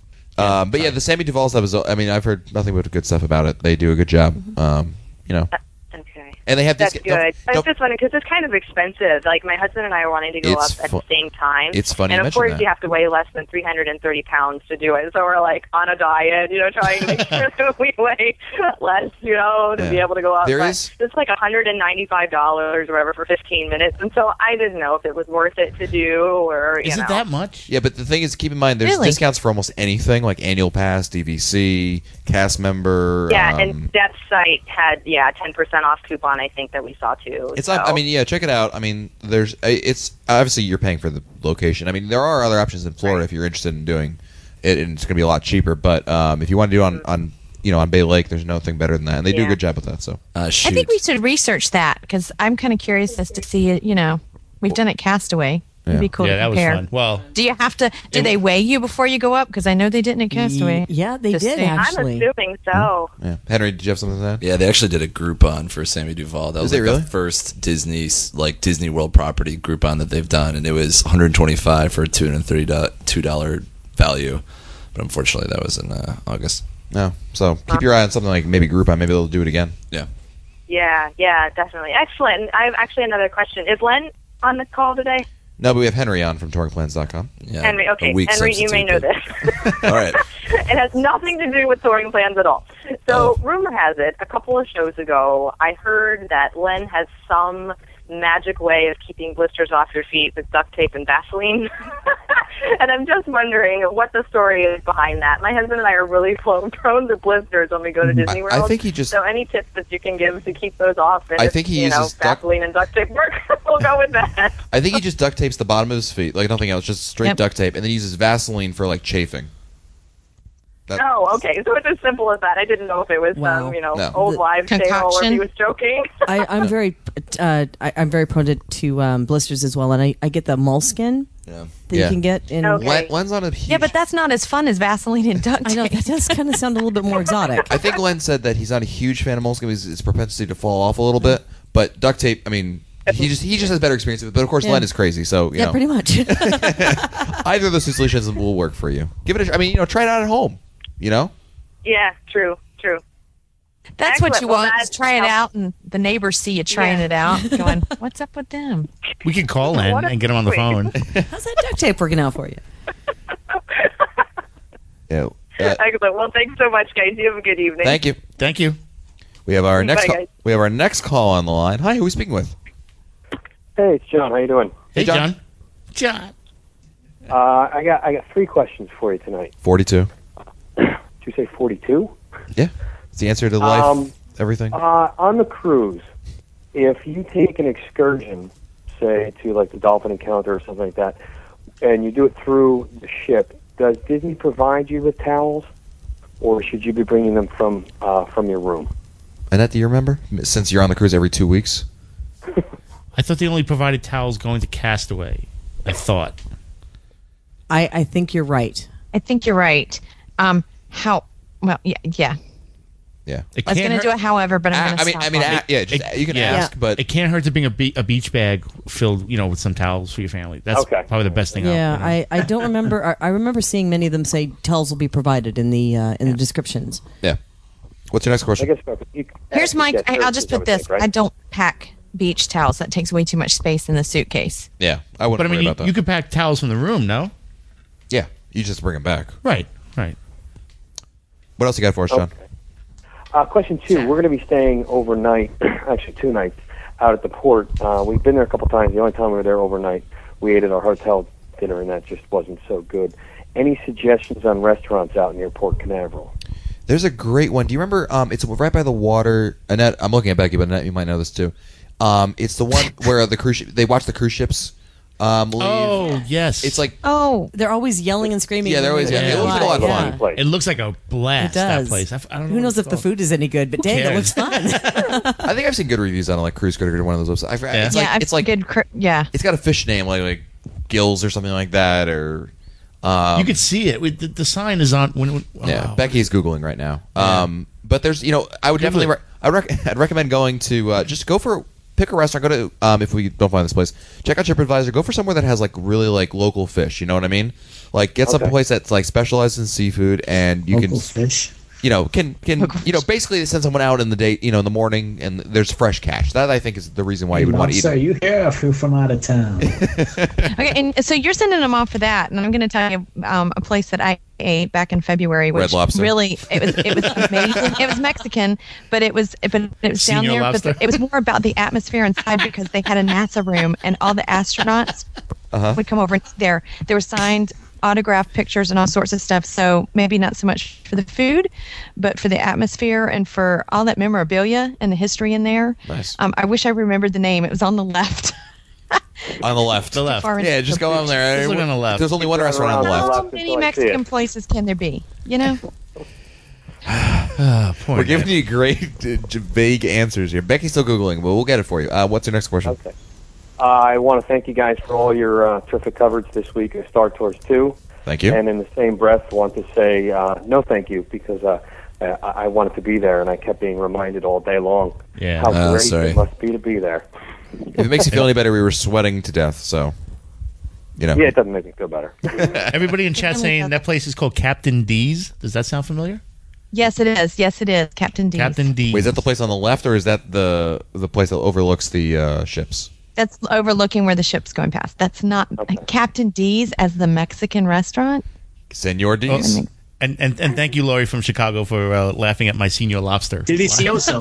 Um, but yeah, the Sammy Duvall stuff is. I mean, I've heard nothing but good stuff about it. They do a good job. Um, you know, Okay. and they have That's this. good. don't- I was don't- just wondering because it's kind of expensive. Like my husband and I are wanting to go It's up at fu- the same time. it's funny you and of mention course that. you have to weigh less than three hundred thirty pounds to do it. So we're like on a diet, you know, trying to make sure that we weigh less, you know, to Yeah. be able to go up. There but is- it's like one hundred ninety-five dollars or whatever for fifteen minutes, and so I didn't know if it was worth it to do or you Is know. it that much? Yeah, but the thing is, keep in mind, there's Really? discounts for almost anything, like annual pass, D V C, cast member. Yeah, um, and Steph's site had yeah ten percent off coupon. I think that we saw too. It's so. not. I mean, yeah, check it out. I mean, there's. It's obviously you're paying for the location. I mean, there are other options in Florida if you're interested in doing it, and it's going to be a lot cheaper. But um, if you want to do it on on you know on Bay Lake, there's nothing better than that, and they do a Yeah. good job with that. So uh, I think we should research that because I'm kind of curious as to see it. You know, we've done it Castaway. It'd be cool Yeah, to that was compare. fun. Well, do you have to? Do they weigh you before you go up? Because I know they didn't at Castaway. Yeah, they Just did saying. actually. I'm assuming so. yeah, Henry, did you have something to say? Yeah, they actually did a Groupon for Sammy Duvall. That was Is it like really? the first Disney like Disney World property Groupon that they've done, and it was one hundred twenty-five for a two hundred thirty-two dollars value. But unfortunately, that was in uh, August. No. So keep your eye on something like maybe Groupon. Maybe they'll do it again. Yeah. Yeah, yeah, definitely. Excellent. I have actually another question. Is Len on the call today? No, but we have Henry on from touring plans dot com. Yeah. Henry, okay. Henry, you may know this. All right. It has nothing to do with touring plans at all. So, rumor has it, a couple of shows ago, I heard that Len has some magic way of keeping blisters off your feet with duct tape and Vaseline. And I'm just wondering what the story is behind that. My husband and I are really prone prone to blisters when we go to Disney World. I think he just- So any tips that you can give to keep those off? And I if, think he you know, uses duct- Vaseline and duct tape work. We'll go with that. I think he just duct tapes the bottom of his feet, like nothing else, just straight Yep. duct tape, and then uses Vaseline for like chafing. That- Oh, okay. So it's as simple as that. I didn't know if it was Wow. some, you know, No. old The wives' tale or if concoction? he was joking. I, I'm very, uh, I, I'm very prone to, to um, blisters as well, and I, I get the moleskin yeah. that Yeah. you can get in. Len- Len's on a huge. Yeah, but that's not as fun as Vaseline and duct tape. I know that does kind of sound a little bit more exotic. I think Len said that he's not a huge fan of moleskin because his propensity to fall off a little bit. But duct tape, I mean, he just he just has better experience with it. But of course, Yeah. Len is crazy, so you Yeah, know, pretty much. either of those two solutions will work for you. Give it. A, I mean, you know, try it out at home. You know. Yeah, true, true. That's what Excellent. you Well, want. that Is try it helps. out, and the neighbors see you trying Yeah. it out, going, "What's up with them?" we can call in What a- and get him on the wait. phone. How's that duct tape working out for you? Yeah. Uh, Excellent. Well, thanks so much, guys. You have a good evening. thank you. Thank you. We have our Bye, next. Call, guys. we have our next call on the line. Hi, who are we speaking with? Hey, it's John. How you doing? Hey, John. John. John. Uh, I got I got three questions for you tonight. Forty-two. Did you say forty-two? Yeah, it's the answer to life. Um, everything. Uh, on the cruise, if you take an excursion, say to like the Dolphin Encounter or something like that, and you do it through the ship, does Disney provide you with towels, or should you be bringing them from uh, from your room? Annette, do you remember? Since you're on the cruise every two weeks. I thought they only provided towels going to Castaway. I thought. I, I think you're right. I think you're right. Um, how? Well, yeah, yeah. Yeah. It I was can't going to do hurt- it, however, but I'm I- going to I mean- stop. I mean, on a- it. yeah, just- you can ask, but it can't hurt to bring a, be- a beach bag filled, you know, with some towels for your family. That's Okay. probably the best thing. Yeah, out, you know? I, I don't remember. I, I remember seeing many of them say towels will be provided in the uh, in the descriptions. Yeah. What's your next I question? guess you, Here's my. I, I'll just put this. I don't pack beach towels. That takes way too much space in the suitcase. Yeah, I wouldn't But I mean, worry you, about that. you could pack towels from the room, no? Yeah, you just bring them back. Right, right. What else you got for us, John? Okay. Uh, question two. We're going to be staying overnight, actually two nights, out at the port. Uh, we've been there a couple times. The only time we were there overnight, we ate at our hotel dinner, and that just wasn't so good. Any suggestions on restaurants out near Port Canaveral? There's a great one. Do you remember? Um, it's right by the water. Annette, I'm looking at Becky, but Annette, you might know this too. Um, it's the one where the cruise ship, they watch the cruise ships. Um, leave. Oh, yes. It's like Oh, they're always yelling and screaming. Yeah, they're always yelling. It looks like a lot of Yeah. fun. It looks like a blast, It does. that place. I, I don't know Who knows what if the it's food is any good? But dang, it cares? looks fun. I think I've seen good reviews on it, like Cruise Critic or one of those websites. I forgot- Yeah. It's yeah, like I've it's like good. Cr- yeah. it's got a fish name like like Gills or something like that, or um, called. You could see it. With the, the sign is on. When, when, yeah. oh. Becky's googling right now. Um, but there's you know I would Google definitely it. re- I rec- I'd recommend going to uh, just go for pick a restaurant. Go to um, if we don't find this place, check out TripAdvisor. Go for somewhere that has like really like local fish. You know what I mean? Like get some Okay. place that's like specialized in seafood, and you Local can fish. you know can can you know basically they send someone out in the day you know in the morning and there's fresh catch. That I think is the reason why you would want to eat Sir, it. you hear if you're from out of town. Okay, and so you're sending them off for that, and I'm going to tell you um, a place that I ate back in February, which Red Lobster. really it was it was amazing. It was Mexican, but it was but it was down Senior there. Lobster? But it was more about the atmosphere inside because they had a NASA room, and all the astronauts Uh-huh. would come over and sit there. There were signed autographed pictures and all sorts of stuff. So maybe not so much for the food, but for the atmosphere and for all that memorabilia and the history in there. Nice. Um, I wish I remembered the name. It was on the left. On the left. The left. Far into Yeah, just the go on there. Just look on the left. There's only one restaurant on the How left. many Mexican places can there be? You know? Ah, poor We're giving Nick. you great uh, j- vague answers here. Becky's still googling, but we'll get it for you. Uh, what's your next question? Okay. Uh, I want to thank you guys for all your uh, terrific coverage this week of Star Tours two. Thank you. And in the same breath, want to say uh, no thank you because uh, I, I wanted to be there and I kept being reminded all day long Yeah. how Oh, great sorry. it must be to be there. If it makes you feel any better, we were sweating to death, so you know. Yeah, it doesn't make me feel better. Everybody in chat saying that place is called Captain D's. Does that sound familiar? Yes, it is. Yes, it is. Captain D's. Captain D's. Wait, is that the place on the left, or is that the the place that overlooks the uh, ships? That's overlooking where the ship's going past. That's not Captain D's as the Mexican restaurant. Senor Oh, D's? and, and and thank you, Lori from Chicago, for uh, laughing at my senior lobster. Delicioso.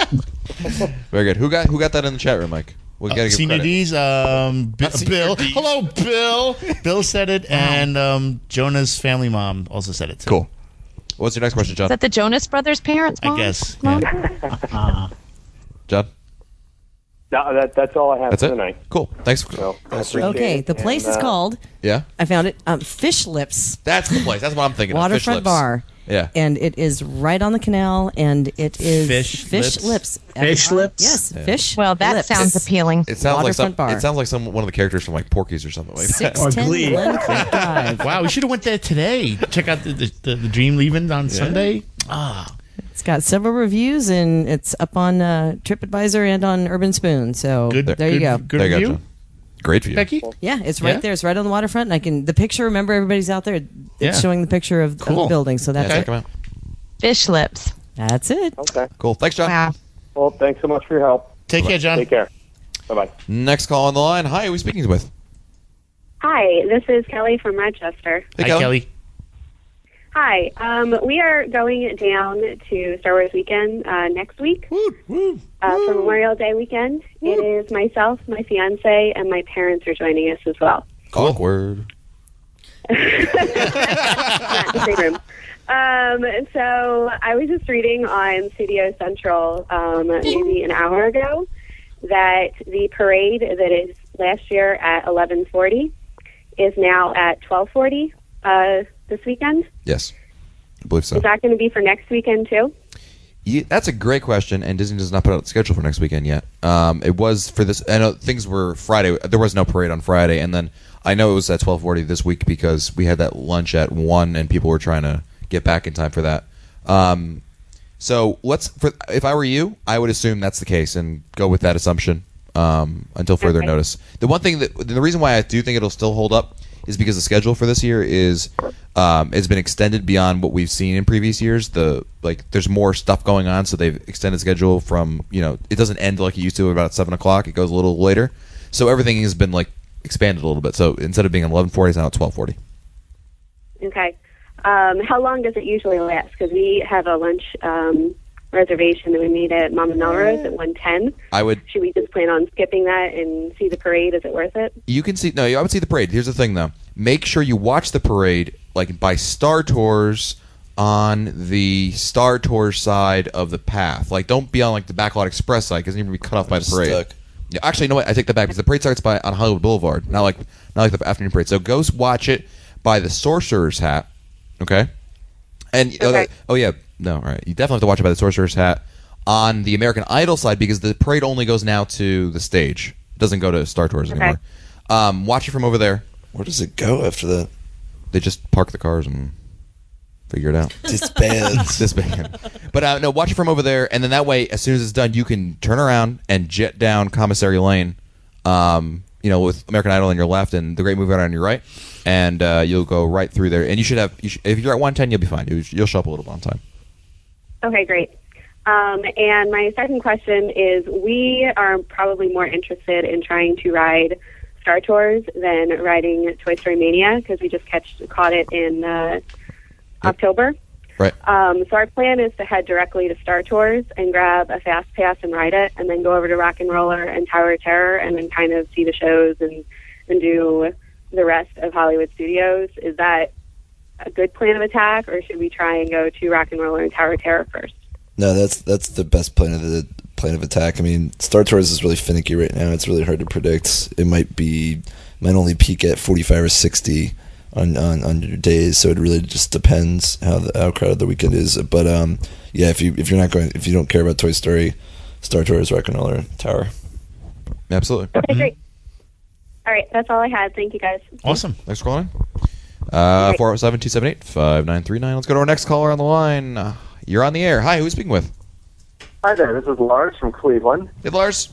Very good. Who got who got that in the chat room, Mike? We gotta Uh, give Senior credit. D's, um, B- Not Senior Bill. D's. Hello, Bill. Bill said it, and um, Jonah's family mom also said it too. Cool. What's your next question, John? Is that the Jonas Brothers' parents? I Mom? guess. Mom? Yeah. John? No, that, that's all I have That's for it? tonight. Cool. Thanks. For, So, I appreciate Okay, it. the place And, is uh, called. yeah? I found it. Um, Fish Lips That's the place. That's what I'm thinking of. Fish Waterfront Lips. Bar. Yeah. And it is right on the canal, and it is Fish Fish Lips? Lips. Fish Lips? Yes, Yeah. Fish. Well, that Lips. sounds appealing. It sounds like some. Waterfront Bar. It sounds like some one of the characters from like Porky's or something like that. Or six ten Glee. Glen Creek Drive. Wow, we should have went there today. Check out the the, the, the Dream Leaving on Sunday. Ah, It's got several reviews, and it's up on uh, TripAdvisor and on Urban Spoon. So good. there good, you go. Good There you go, review, John. Great view. Becky. Yeah, it's right Yeah? there. It's right on the waterfront. And I can the picture. Remember, everybody's out there. It's Yeah. showing the picture of, of Cool. the building. So Yeah, that's check it. 'em out. Fish lips. That's it. Okay. Cool. Thanks, John. Wow. Well, thanks so much for your help. Take care, John. Take care. Bye-bye. Next call on the line. Hi, who are we speaking with? Hi, this is Kelly from Rochester. Hey, Hi, Kelly. Kelly. Hi, um, we are going down to Star Wars weekend uh, next week uh, for Memorial Day weekend. It is myself, my fiance, and my parents are joining us as well. Awkward. Not in the same room. Um, so I was just reading on Studio Central um, maybe an hour ago that the parade that is last year at eleven forty is now at twelve forty uh, this weekend. Yes, I believe so. Is that going to be for next weekend too? Yeah, that's a great question, and Disney does not put out the schedule for next weekend yet. Um, it was for this. I know things were Friday. There was no parade on Friday, and then I know it was at twelve forty this week because we had that lunch at one, and people were trying to get back in time for that. Um, so let's. For, if I were you, I would assume that's the case and go with that assumption um, until further Okay. notice. The one thing that the reason why I do think it'll still hold up is because the schedule for this year is um, has been extended beyond what we've seen in previous years. The like, there's more stuff going on, so they've extended schedule from you know it doesn't end like it used to about seven o'clock. It goes a little later, so everything has been like expanded a little bit. So instead of being eleven forty, it's now at twelve forty. Okay. Um, how long does it usually last? Because we have a lunch um, reservation that we made at Mama Melrose at one ten. I would. Should we just plan on skipping that and see the parade? Is it worth it? You can see. No, I would see the parade. Here's the thing, though. Make sure you watch the parade, like by Star Tours on the Star Tours side of the path. Like, don't be on like the Backlot Express side because you're gonna be cut off by the parade. Stuck. Yeah, actually, you know what? I take that back because the parade starts by on Hollywood Boulevard, not like not like the afternoon parade. So go watch it by the Sorcerer's Hat. Okay. And Okay. oh, oh yeah, no, all right. You definitely have to watch it by the Sorcerer's Hat on the American Idol side because the parade only goes now to the stage. It doesn't go to Star Tours Okay. anymore. Um, watch it from over there. Where does it go after that? They just park the cars and figure it out. Disband. Disband. But uh, no, watch it from over there, and then that way, as soon as it's done, you can turn around and jet down Commissary Lane. Um, you know, with American Idol on your left and the Great Movie Ride on your right, and uh, you'll go right through there. And you should have, you should, if you're at one ten, you'll be fine. You, you'll show up a little bit on time. Okay, great. Um, and my second question is, we are probably more interested in trying to ride Star Tours than riding Toy Story Mania because we just catch, caught it in uh, October. Right. Um, so our plan is to head directly to Star Tours and grab a fast pass and ride it, and then go over to Rock and Roller and Tower of Terror, and then kind of see the shows and and do the rest of Hollywood Studios. Is that a good plan of attack, or should we try and go to Rock and Roller and Tower of Terror first? No, that's that's the best plan of the plan of attack. I mean, Star Tours is really finicky right now. It's really hard to predict. It might be might only peak at forty-five or sixty on on, on your days. So it really just depends how the how crowded the weekend is. But um, yeah, if you if you're not going, if you don't care about Toy Story, Star Tours, Rock and Roller, Tower. Absolutely. Okay, great. All right, that's all I had. Thank you, guys. Awesome. Thanks for calling. Uh, four oh seven, two seven eight, five nine three nine. Let's go to our next caller on the line. Uh, you're on the air. Hi, who's speaking with? Hi there, this is Lars from Cleveland. Hey, Lars.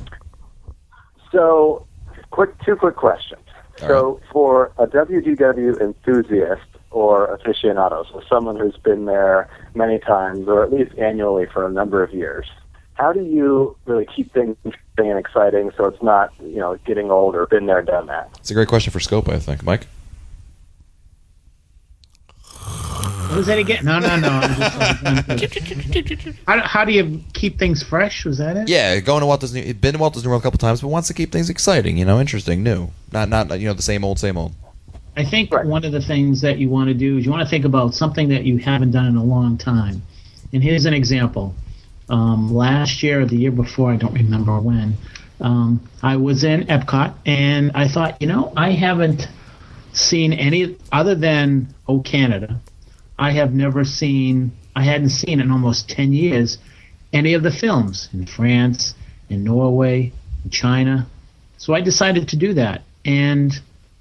So, quick, two quick questions. All so, right. For a W D W enthusiast or aficionado, so someone who's been there many times or at least annually for a number of years, how do you really keep things interesting and exciting so it's not, you know, getting old or been there, done that? It's a great question for Scope, I think. Mike? What was that again? No, no, no. I'm just, how, how do you keep things fresh? Was that it? Yeah, going to Walt Disney. Been to Walt Disney World a couple times, but wants to keep things exciting, you know, interesting, new, not not you know the same old, same old. I think right. One of the things that you want to do is you want to think about something that you haven't done in a long time. And here's an example. Um, last year or the year before, I don't remember when, um, I was in Epcot, and I thought, you know, I haven't seen any other than Oh Canada. I have never seen, I hadn't seen in almost ten years, any of the films in France, in Norway, in China. So I decided to do that. And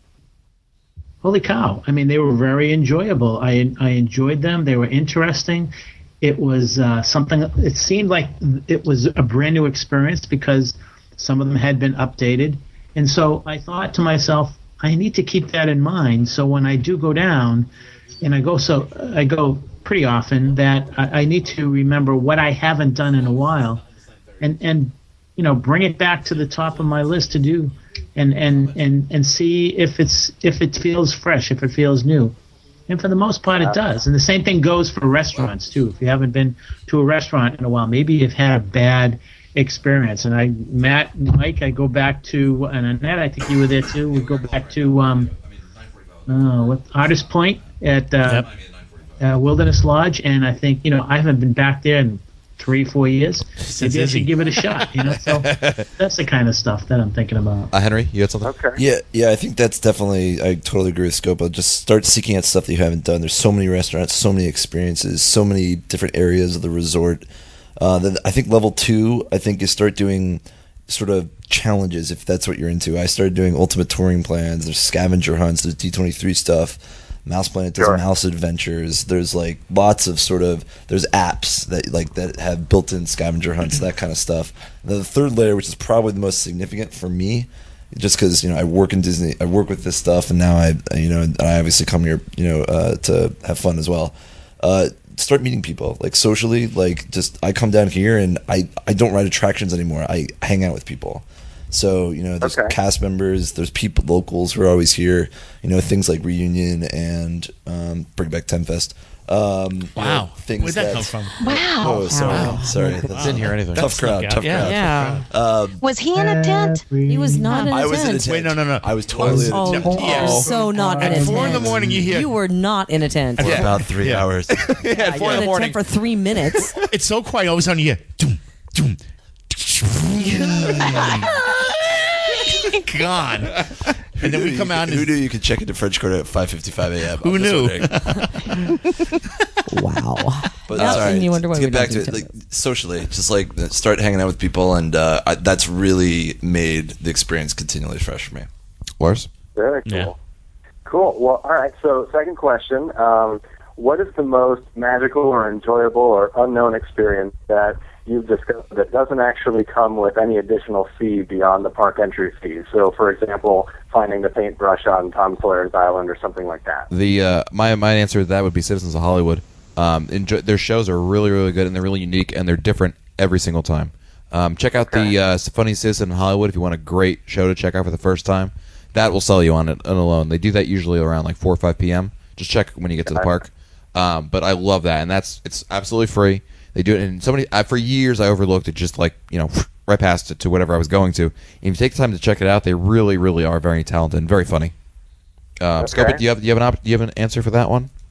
holy cow, I mean, they were very enjoyable. I, I enjoyed them. They were interesting. It was uh, something, it seemed like it was a brand new experience because some of them had been updated. And so I thought to myself, I need to keep that in mind. So when I do go down, and I go so I go pretty often, that I, I need to remember what I haven't done in a while, and and you know bring it back to the top of my list to do, and and and and see if it's if it feels fresh, if it feels new, and for the most part it does. And the same thing goes for restaurants too. If you haven't been to a restaurant in a while, maybe you've had a bad experience. And I, Matt, Mike, I go back to, and Annette, I think you were there too. We go back to um, uh, what Artist Point at uh, yep. uh, Wilderness Lodge, and I think you know I haven't been back there in three, four years. Since Maybe I Izzy. should give it a shot. You know, so that's the kind of stuff that I'm thinking about. Uh, Henry, you had something? Okay. Yeah, yeah, I think that's definitely. I totally agree with Scope. Just start seeking out stuff that you haven't done. There's so many restaurants, so many experiences, so many different areas of the resort. Uh, then I think level two, I think, is start doing sort of challenges if that's what you're into. I started doing ultimate touring plans. There's scavenger hunts. There's D twenty-three stuff. Mouse Planet does Sure. mouse adventures. There's like lots of sort of there's apps that like that have built-in scavenger hunts, that kind of stuff. And then the third layer, which is probably the most significant for me, just because you know I work in Disney, I work with this stuff, and now I you know I obviously come here you know uh, to have fun as well. Uh, start meeting people like socially, like just I come down here and I I don't ride attractions anymore. I hang out with people. So you know there's Okay. cast members, there's people locals who are always here. You know things like Reunion and um, Bring Back Ten Fest. Um, Wow. you know, things Where'd that come from? Wow. Oh, sorry, Wow. sorry. Wow. That's- Didn't hear anything. Tough crowd, tough Yeah. crowd. Yeah. Um, Was he in a tent? He was not in a I was in a tent. tent. Wait, no, no, no. I was totally in a Oh, tent. you are so not in a At tent. four in the morning, you hear. You were not in a tent. For about three Yeah. hours. Yeah, At you four were in in the a morning. tent for three minutes. It's so quiet. All of a sudden, you hear. Doom, doom. Gone. And then we come out. Who And knew you could check into French Quarter at five fifty-five a.m.? Who I'm just knew? wondering. Wow. But Yeah, sorry. and you wonder why to we get don't back do to it, Tinder. like socially, just like start hanging out with people, and uh, I, that's really made the experience continually fresh for me. Lars? Very cool. Yeah. Cool. Well, all right. So, second question: um, what is the most magical or enjoyable or unknown experience that you've discovered that doesn't actually come with any additional fee beyond the park entry fee? So, for example, finding the paintbrush on Tom Sawyer's Island or something like that. The uh, my my answer to that would be Citizens of Hollywood. Um, enjoy, their shows are really really good and they're really unique and they're different every single time. Um, check out the uh, Funny Citizen in Hollywood if you want a great show to check out for the first time. That will sell you on it on alone. They do that usually around like four or five p.m. Just check when you get to the park. Um, but I love that, and that's it's absolutely free. They do it, and somebody I, for years I overlooked it, just like you know, right past it to whatever I was going to. And if you take the time to check it out, they really, really are very talented and very funny. Uh, Okay. Scarpet, do you have do you have an op- do you have an answer for that one?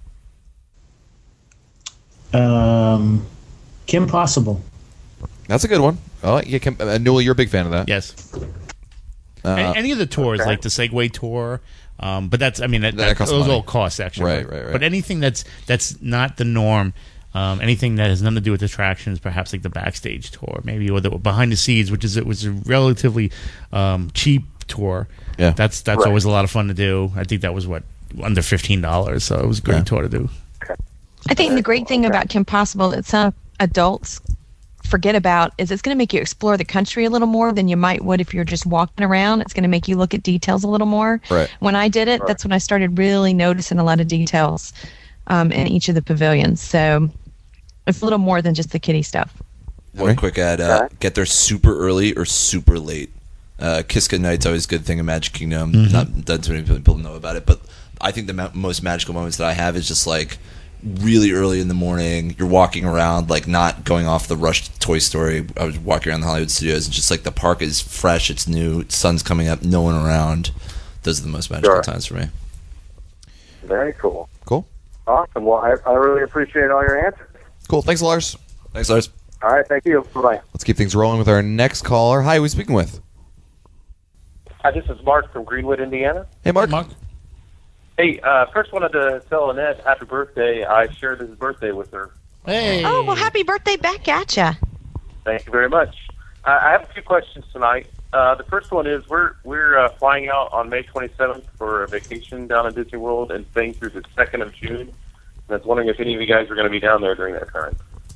Um, Kim Possible. That's a good one. Oh, yeah, Kim, uh, Newell, you're a big fan of that. Yes. Uh, any, any of the tours, okay. like the Segway tour, um, but that's I mean that, That that, costs those money. all costs actually. Right, right, right. But anything that's that's not the norm, um, anything that has nothing to do with attractions, perhaps like the backstage tour, maybe or the behind the scenes, which is it was a relatively um, cheap tour. Yeah. That's that's Right. always a lot of fun to do. I think that was what under fifteen dollars, so it was a great Yeah. tour to do. I think the great thing about Kim Possible that some adults forget about is it's going to make you explore the country a little more than you might would if you're just walking around. It's going to make you look at details a little more. Right. When I did it, that's when I started really noticing a lot of details um, in each of the pavilions. So it's a little more than just the kiddie stuff. One quick ad: uh, get there super early or super late. Uh, Kiska Night's always a good thing in Magic Kingdom. Mhm. Not not too many people know about it, but I think the ma- most magical moments that I have is just like really early in the morning. You're walking around, like not going off the rushed Toy Story. I was walking around the Hollywood Studios, and just like the park is fresh, it's new, sun's coming up, no one around. Those are the most magical Sure. times for me. Very cool. Cool. Awesome. Well, I, I really appreciate all your answers. Cool. Thanks, Lars. Thanks, Lars. All right. Thank you. Bye-bye. Let's keep things rolling with our next caller. Hi, who are we speaking with? Hi, this is Mark from Greenwood, Indiana. Hey, Mark. Mark. Hey, uh, first wanted to tell Annette happy birthday. I shared his birthday with her. Hey. Oh, well, happy birthday back at ya. Thank you very much. I I have a few questions tonight. Uh, the first one is we're we're uh, flying out on May twenty-seventh for a vacation down in Disney World and staying through the second of June. And I was wondering if any of you guys are going to be down there during that time.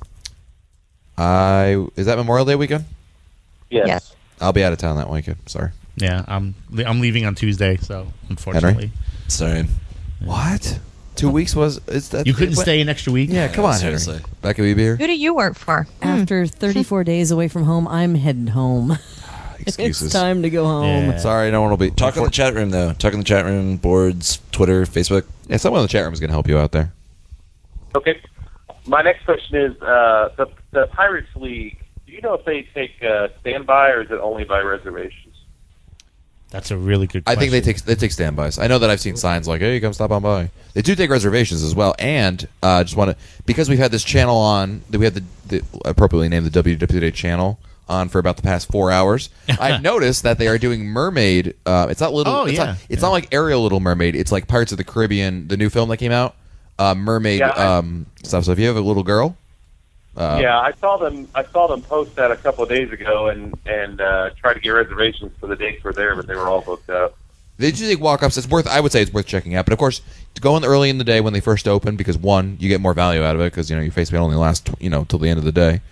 I is that Memorial Day weekend? Yes. Yes. I'll be out of town that weekend. Sorry. Yeah, I'm I'm leaving on Tuesday, so unfortunately. Sorry. What? Two weeks was is that You couldn't what- stay an extra week? Yeah, come on, Henry. seriously. Becky, will you be here? Who do you work for? After thirty-four days away from home, I'm heading home. Excuses. It's time to go home. Yeah. Sorry, no one will be. Talk in the chat room, though. Talk in the chat room, boards, Twitter, Facebook. Yeah, someone in the chat room is going to help you out there. Okay. My next question is uh, the the Pirates League. Do you know if they take uh, standby or is it only by reservations? That's a really good I question. think they take they take standbys. I know that I've seen signs like, "Hey, come stop on by." They do take reservations as well, and I uh, just want to because we've had this channel on. that We had the, the appropriately named the W W Today channel on for about the past four hours. I've noticed that they are doing Mermaid. Uh, it's not little. Oh, it's yeah. Not, it's not like Ariel Little Mermaid. It's like Pirates of the Caribbean, the new film that came out. Uh, mermaid Yeah, I- um, stuff. So if you have a little girl, uh, yeah, I saw them. I saw them post that a couple of days ago, and and uh, tried to get reservations for the dates were there, but they were all booked up. they do take walk-ups. It's worth. I would say it's worth checking out. But of course, to go in early in the day when they first open, because one, you get more value out of it because you know your face paint only lasts you know till the end of the day.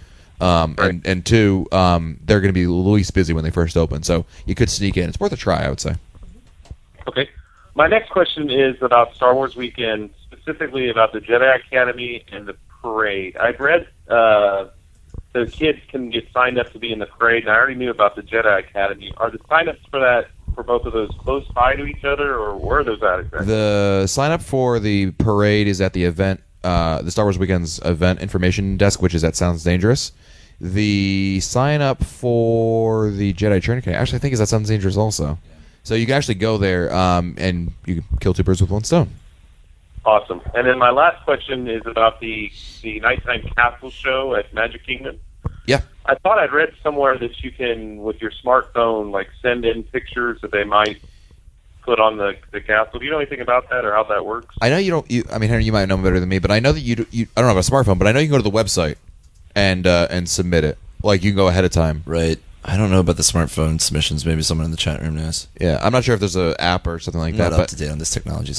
Um, Right. and, and two, um, they're going to be least busy when they first open, so you could sneak in. It's worth a try, I would say. Okay. My next question is about Star Wars Weekend, specifically about the Jedi Academy and the parade. I've read uh, the kids can get signed up to be in the parade, and I already knew about the Jedi Academy. Are the sign-ups for that, for both of those, close by to each other, or where are those at exactly? The sign up for the parade is at the event, uh, the Star Wars Weekend's event information desk, which is at Sounds Dangerous. The sign up for the Jedi Training Academy, actually, I think is at Sounds Dangerous also. So you can actually go there um, and you can kill two birds with one stone. Awesome. And then my last question is about the the nighttime castle show at Magic Kingdom. Yeah. I thought I'd read somewhere that you can, with your smartphone, like send in pictures that they might put on the, the castle. Do you know anything about that or how that works? I know you don't. You, I mean, Henry, you might know better than me, but I know that you. do- you I don't have a smartphone, but I know you can go to the website and uh, and submit it. Like you can go ahead of time. Right. I don't know about the smartphone submissions. Maybe someone in the chat room knows. Yeah, I'm not sure if there's an app or something like I'm that. not but up to date on this technology.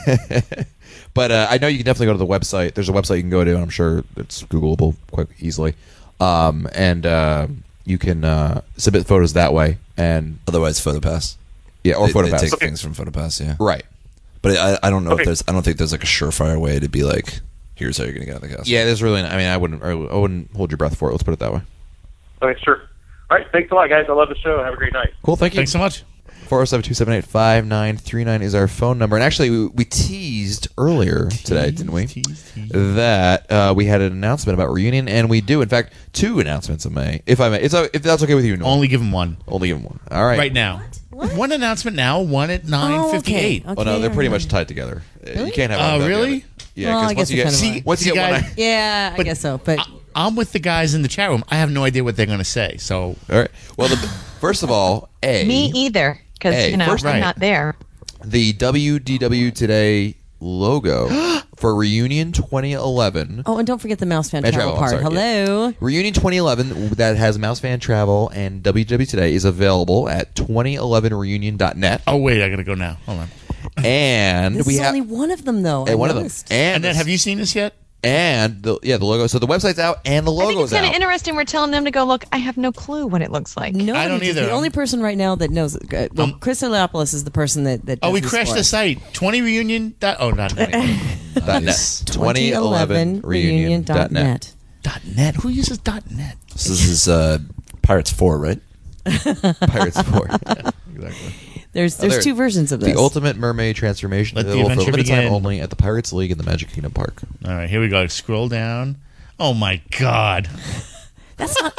But uh, I know you can definitely go to the website. There's a website you can go to, and I'm sure it's Googleable quite easily. Um, and uh, you can uh, submit photos that way. And otherwise, PhotoPass. Yeah, or they, PhotoPass. They take things from PhotoPass. Yeah. Right. But I, I don't know Okay. if there's. I don't think there's like a surefire way to be like, here's how you're going to get out of the castle. Yeah, there's really. I mean, I wouldn't. I wouldn't hold your breath for it. Let's put it that way. Okay, sure. All right, thanks a lot, guys. I love the show. Have a great night. Cool. Thank you. Thanks so much. four oh seven, two seven eight, five nine three nine is our phone number. And actually, we, we teased earlier today, didn't we? That uh, we had an announcement about reunion, and we do, in fact, two announcements in May. If I may, it's, if that's okay with you. Norm. Only give him one. Only give him one. All right. Right now. One announcement now, one at nine fifty-eight. Oh, no, they're pretty much tied together. Uh, You can't have. Oh, one without the really? other. Yeah, Well, I because guess once you it get kind of see, once you See, get one, guys- I- Yeah, I But guess so. But I'm with the guys in the chat room. I have no idea what they're going to say. So, all right. Well, the, first of all, a Me either, because Hey, you know first- I'm right. not there. the W D W Today logo for Reunion twenty eleven. oh, and don't forget the Mouse Fan Fan Travel, Travel, I'm part. sorry, Hello. Reunion twenty eleven that has Mouse Fan Travel and W D W Today is available at twenty eleven reunion dot net. oh wait, I got to go now. Hold on. And This we is have only one of them, though. I and one of them. noticed. And, And then, have you seen this yet? and the yeah the logo. So the website's out and the I think logo's it's kind out. of interesting. We're telling them to go look. I have no clue what it looks like. No, I don't either. The only person right now that knows it. uh, Well, Um, Chris Eliopoulos is the person that. that Oh, does we this crashed for the us. site. twenty reunion. Dot, oh, not net. Dot net. twenty eleven reunion dot net. Dot net. Who uses dot net? So this is uh, Pirates four, right? Pirates four. Exactly. There's there's Other- two versions of this. The Ultimate Mermaid transformation Let the available for adventure limited time begin. only at the Pirates League in the Magic Kingdom Park. All right, here we go. Scroll down. Oh my God. That's not.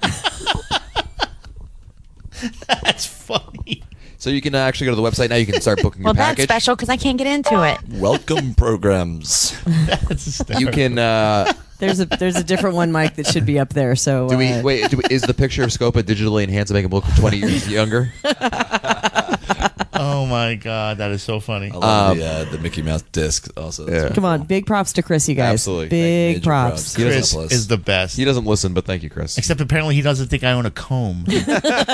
That's funny. So you can uh, actually go to the website now. You can start booking Well, your that's package. special because I can't get into it. Welcome programs. That's You hysterical. can. Uh, There's a there's a different one, Mike, that should be up there. So do we uh, wait? Do we, is the picture of Scopa digitally enhanced to make him look twenty years younger? Oh my God, that is so funny. I love Um, the, uh, the Mickey Mouse disc also. Yeah. Come on, big props to Chris, you guys. Absolutely. Big Major props. props. He Chris doesn't- is the best. He doesn't listen, but thank you, Chris. Except apparently he doesn't think I own a comb. Get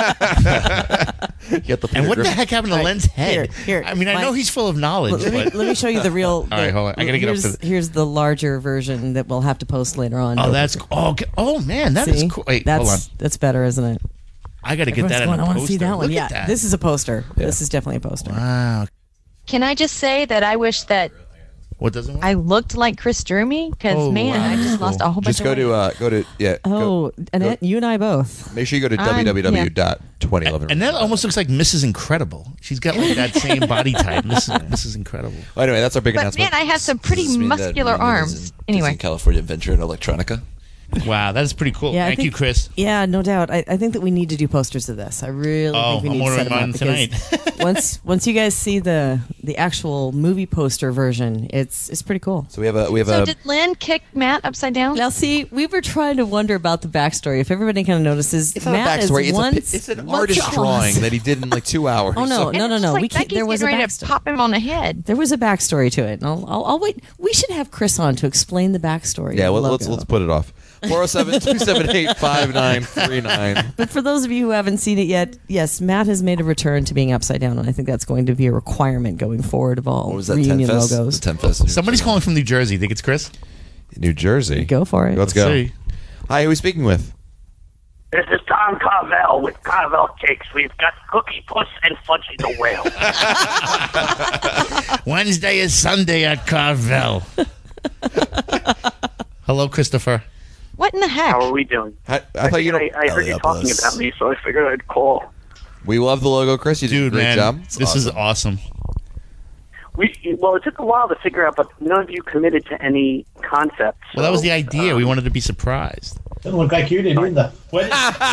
the And what the Griffin. heck happened to All right, Len's head? here, here, I mean, I Mike. know he's full of knowledge, Let, let me, but let me show you the real. All right, hold on. I gotta get up here's, to the- Here's the larger version that we'll have to post later on. oh, that's oh, okay. oh man, that is See? cool. Wait, that's, hold on. That's better, isn't it? I got to get Everyone's that in going, a I want poster. to see that one. Look Yeah, at that. this is a poster. This is definitely a poster. Wow. Can I just say that I wish that What doesn't work? I looked like Chris drew me? Because Oh, man, I just wow. lost a whole bunch Just of go weight. to uh, go to yeah. go- Oh, Annette, you and I both. make sure you go to I'm- w w w dot twenty eleven. And that almost looks like Missus Incredible. She's got like that same body type. Missus Missus Incredible. Well, anyway, that's our big But announcement. man, I have some Does pretty this mean that muscular Reunion is arms. in Anyway, Disney California Adventure in Electronica. Wow, that is pretty cool. Yeah, I Thank think- you, Chris. Yeah, no doubt. I, I think that we need to do posters of this. I really Oh, think we I'm need to set ordering them up mine because tonight. once once you guys see the the actual movie poster version, it's it's pretty cool. so we have a we have so a did Lynn kick Matt upside down? Now, see, we were trying to wonder about the backstory. If everybody kind of notices, it's not Matt a backstory. is It's, a, once pi- it's an once artist Jaws. drawing that he did in like two hours. Oh no, So- no, no, It's no! like we can't. Becky's There was a getting ready to backstory. pop him on the head. There was a backstory to it. And I'll, I'll, I'll wait. We should have Chris on to explain the backstory. Yeah, of the well, let's logo. let's put it off. four oh seven, two seven eight, five nine three nine. But for those of you who haven't seen it yet, yes, Matt has made a return to being upside down, and I think that's going to be a requirement going forward of all What was that? reunion Ten Fest? logos. The Ten Fest. Somebody's calling from New Jersey. Think it's Chris? New Jersey. Go for it. Let's Let's go. see. Hi, who are we speaking with? This is Tom Carvel with Carvel Cakes. We've got Cookie Puss and Fudgy the Whale. Wednesday is Sunday at Carvel. Hello, Christopher. What in the heck? How are we doing? I, I thought you don't. I, I heard you talking about me, so I figured I'd call. We love the logo, Chris. You did Dude, a great man, job. this is awesome. We well, it took a while to figure out, but none of you committed to any concept. Well, that was the so, idea. um, we wanted to be surprised. Doesn't look like you did either. What?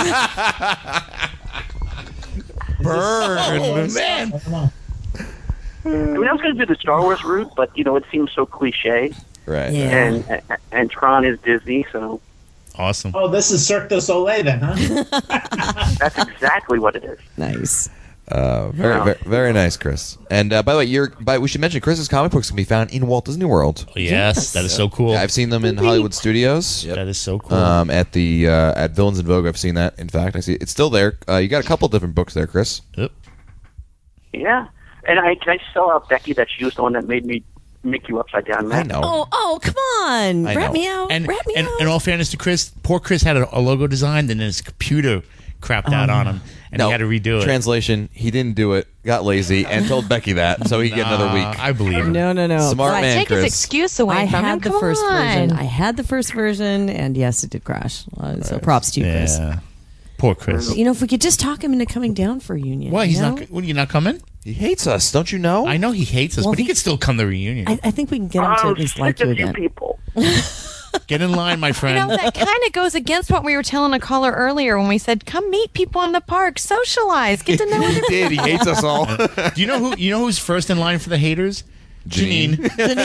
Burn, Oh, man. I mean, I was going to do the Star Wars route, but you know, it seems so cliche. Right. Yeah. And and Tron is Disney, so awesome. Oh, this is Cirque du Soleil then, huh? that's exactly what it is. Nice. Uh, very, Yeah. very, very nice, Chris. And uh, by the way, you're. By we should mention Chris's comic books can be found in Walt Disney World. Yes, that is so cool. Yeah, I've seen them in Hollywood Studios. That is so cool. Um, at the uh, at Villains in Vogue, I've seen that. In fact, I see it's still there. Uh, you got a couple different books there, Chris. Yep. Yeah. And I can I sell out Becky that she was the one that made me make you upside down. I know. Oh, oh, come on. I Wrap know. me out. And, Wrap me and out. in all fairness to Chris, poor Chris had a, a logo designed, and then his computer crapped out on him, and No, he had to redo it. Translation: he didn't do it, got lazy, and told Becky that, so he get another Nah, week. I believe him. No, no, no. Smart But- man, Take his Chris. excuse away I from him. had the Come first on. version. I had the first version, and yes, it did crash. Uh, So props to you, Chris. Yeah. Poor Chris. You know, if we could just talk him into coming down for a reunion. Why you he's know? not? What, are you not coming? He hates us, don't you know? I know he hates us, Well, but he, he- could still come to the reunion. I, I think we can get him to I'm at least sick like you of you again. people. Get in line, my You friend. know, that kind of goes against what we were telling a caller earlier when we said, come meet people in the park, socialize, get to know he other did. He hates us all. Do you know who? You know who's first in line for the haters? Janine.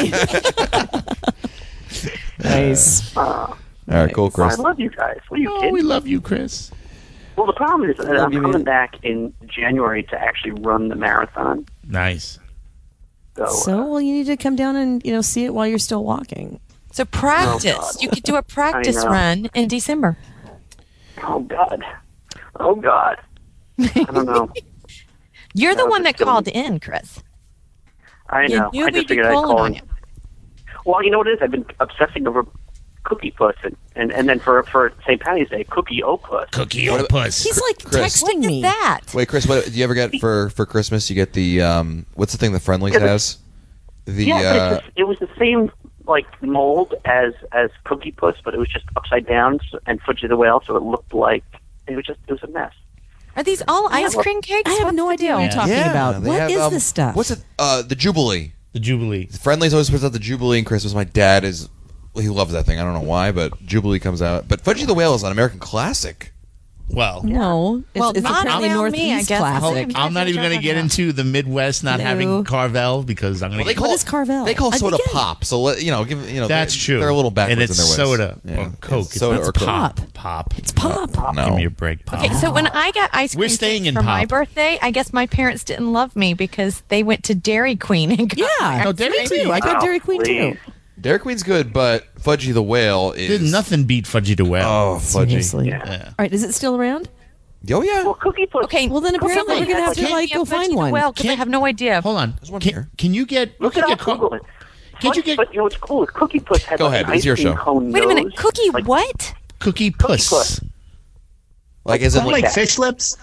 Nice. Uh, All right, cool, I Chris. love you guys. What are you Oh, kidding? we love you, Chris. Well, the problem is that Love I'm you, coming man. back in January to actually run the marathon. Nice. So, So, well, you need to come down and you know see it while you're still walking. So practice. You could do a practice know. run in December. oh God, oh God, I don't know. You're the No, one that just called kidding. in, Chris. I You know. knew I we'd just be figured I'd calling call on in. Well, you know what it is? I've been obsessing over Cookie Puss, and, and, and then for for Saint Patty's Day, Cookie O Puss. Cookie Opus. He's like Chris. texting me. That. Wait, Chris, what do you ever get for, for Christmas? You get the um, what's the thing that Friendlies Yeah, the- has? The yeah, but uh, it's just, it was the same like mold as as Cookie Puss, but it was just upside down s- and Fudgy the Whale, so it looked like it was just it was a mess. Are these all ice cream cakes? I have What's no the idea deal? what you're talking yeah, about. they What have, is um, this stuff? What's it? Uh, the Jubilee. The Jubilee. Friendlies always puts out the Jubilee in Christmas. My dad is he loves that thing. I don't know why, but Jubilee comes out. But Fudgy the Whale is an American classic. Well, No, it's, Well, it's not apparently around me, I Northeast guess. classic. I'm not even going to get into the Midwest not No. having Carvel because I'm going to They get. call What is Carvel? They call soda Again. pop. So let, you know, give you know. That's they're, true. They're a little backwards and it's in their ways. soda Yeah. or Coke. It's soda it's or Coke. pop. Pop. It's pop. No. Give me a break, pop. Okay, so when I got ice We're cream staying cakes in for my pop. birthday, I guess my parents didn't love me because they went to Dairy Queen and got Yeah, Oh, Dairy me Queen. too. I got Oh, Dairy Queen please. too. Dairy Queen's good, but Fudgy the Whale is Did nothing beat Fudgy the Whale. Oh, Fudgy. Seriously. Yeah. All right, is it still around? Oh yeah. Well, Cookie Puss. Okay, Well, then apparently somebody we're gonna have has to like me go a find Fudgy one. Well, because I Can't- have no idea. Hold on. There's one Can, here. can you get? Look can it you up, get Google it. Can't you Fudgy- get But you know what's cool is Cookie Puss has Go like ahead, an it's ice your cream show. cone Wait a minute, nose. Cookie Like, what? Cookie Puss? Puss. Like is it Like like that. Fish lips?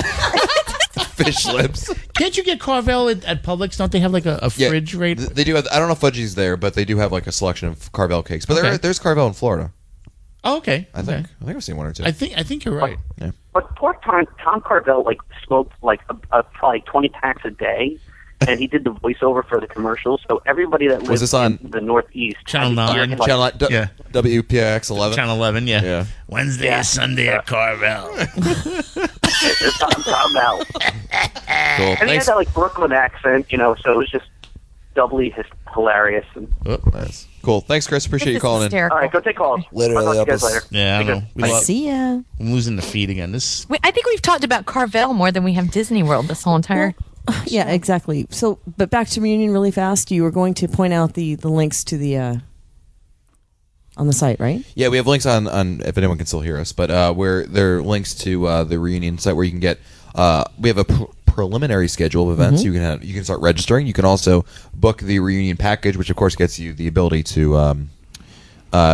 fish lips? Can't you get Carvel at, at Publix? Don't they have like a, a Yeah, fridge rate? th- They do have. I don't know if Fudgy's there, but they do have like a selection of Carvel cakes. But there, Okay. there's Carvel in Florida. Oh, okay. I think. Okay. I think I've seen one or two. I think I think you're right. Yeah. But poor Tom, Tom Carvel like smoked like a, a, probably twenty packs a day, and he did the voiceover for the commercials. So everybody that lives Was this on in the Northeast, Channel had to hear nine? him, like, Channel nine, d- Yeah. W P I X eleven. Channel eleven, yeah. Yeah. Wednesday Yeah. is Sunday at Carvel. it's Tom Carvel. Cool. And he had Thanks. that like Brooklyn accent, you know. So it was just doubly his, hilarious. And, Oh, nice. Cool. Thanks, Chris. Appreciate you calling in. all right, go take calls. Later, I'll talk to you guys Leopold. later. Yeah, I Take don't know. care. We Bye. lo- See ya. I'm losing the feed again. This Wait, I think we've talked about Carvel more than we have Disney World this whole entire. Yeah, exactly. So, but back to reunion really fast. You were going to point out the the links to the uh, on the site, right? Yeah, we have links on, on if anyone can still hear us, but uh, where there are links to uh, the reunion site where you can get. Uh, we have a pr- preliminary schedule of events. Mhm. You can have, you can start registering. You can also book the reunion package, which of course gets you the ability to um, uh,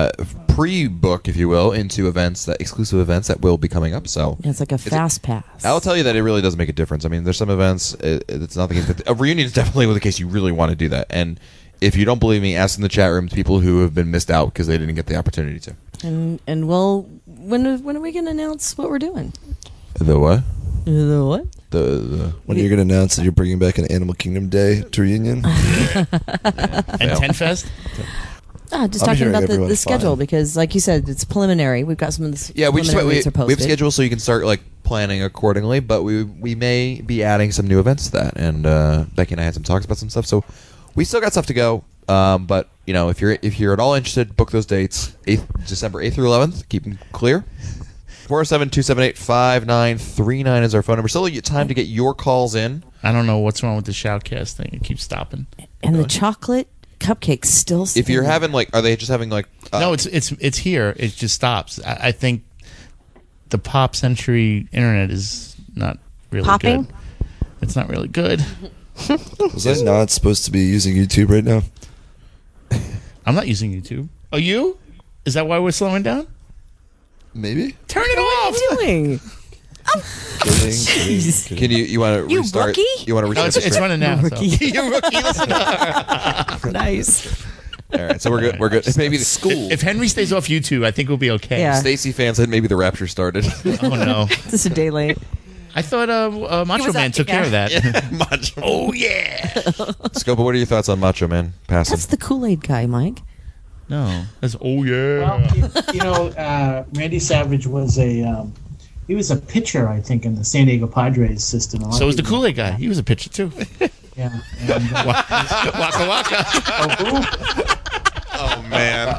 pre-book, if you will, into events that exclusive events that will be coming up. So Yeah, it's like a fast pass. I'll tell you that it really does make a difference. I mean, there's some events. It, it's not the case, but a reunion is definitely the case. You really want to do that, and if you don't believe me, ask in the chat room people who have been missed out because they didn't get the opportunity to. And and we'll when when are we going to announce what we're doing? The what? The what? The, the when are you going to announce that you're bringing back an Animal Kingdom Day to reunion? And Ten Fest? Ah, just I'm talking hearing about the, the everyone's schedule fine. because, like you said, it's preliminary. We've got some of the Yeah, we just preliminary we, dates are we have posted. schedules so you can start like planning accordingly. But we we may be adding some new events to that, and uh, Becky and I had some talks about some stuff. So we still got stuff to go. Um, but you know, if you're if you're at all interested, book those dates. eighth, December eighth through eleventh. Keep them clear. four oh seven, two seven eight, five nine three nine is our phone number. Still you time to get your calls in. I don't know what's wrong with the shoutcast thing. It keeps stopping. And the chocolate cupcakes still. If you're stay. having like, are they just having like? Uh, no, it's it's it's here. It just stops. I, I think the Pop Century internet is not really Popping? good. It's not really good. Was I not supposed to be using YouTube right now? I'm not using YouTube. Are you? Is that why we're slowing down? Maybe. Turn it off. What are you doing? Kidding, kidding, kidding. Can you you want to You restart? rookie? You want to No, restart? it's, the it's stream? running now. So. Rookie. You rookie. Listen. Nice. All right, so we're good. We're good. Maybe the school. If Henry stays off YouTube, I think we'll be okay. Yeah. Stacy fan said maybe the Rapture started. Oh no. Just a day late. I thought uh, uh, Macho was Man out- took yeah. care of that. Yeah, Macho. Oh yeah. Scopa, what are your thoughts on Macho Man passing? That's the Kool-Aid guy, Mike. No, that's oh yeah. Well, you, you know, uh, Randy Savage was a um, he was a pitcher, I think, in the San Diego Padres system. A lot So of was the people- Kool-Aid guy. He was a pitcher too. Yeah. And, uh, Waka waka. oh, who? Oh man.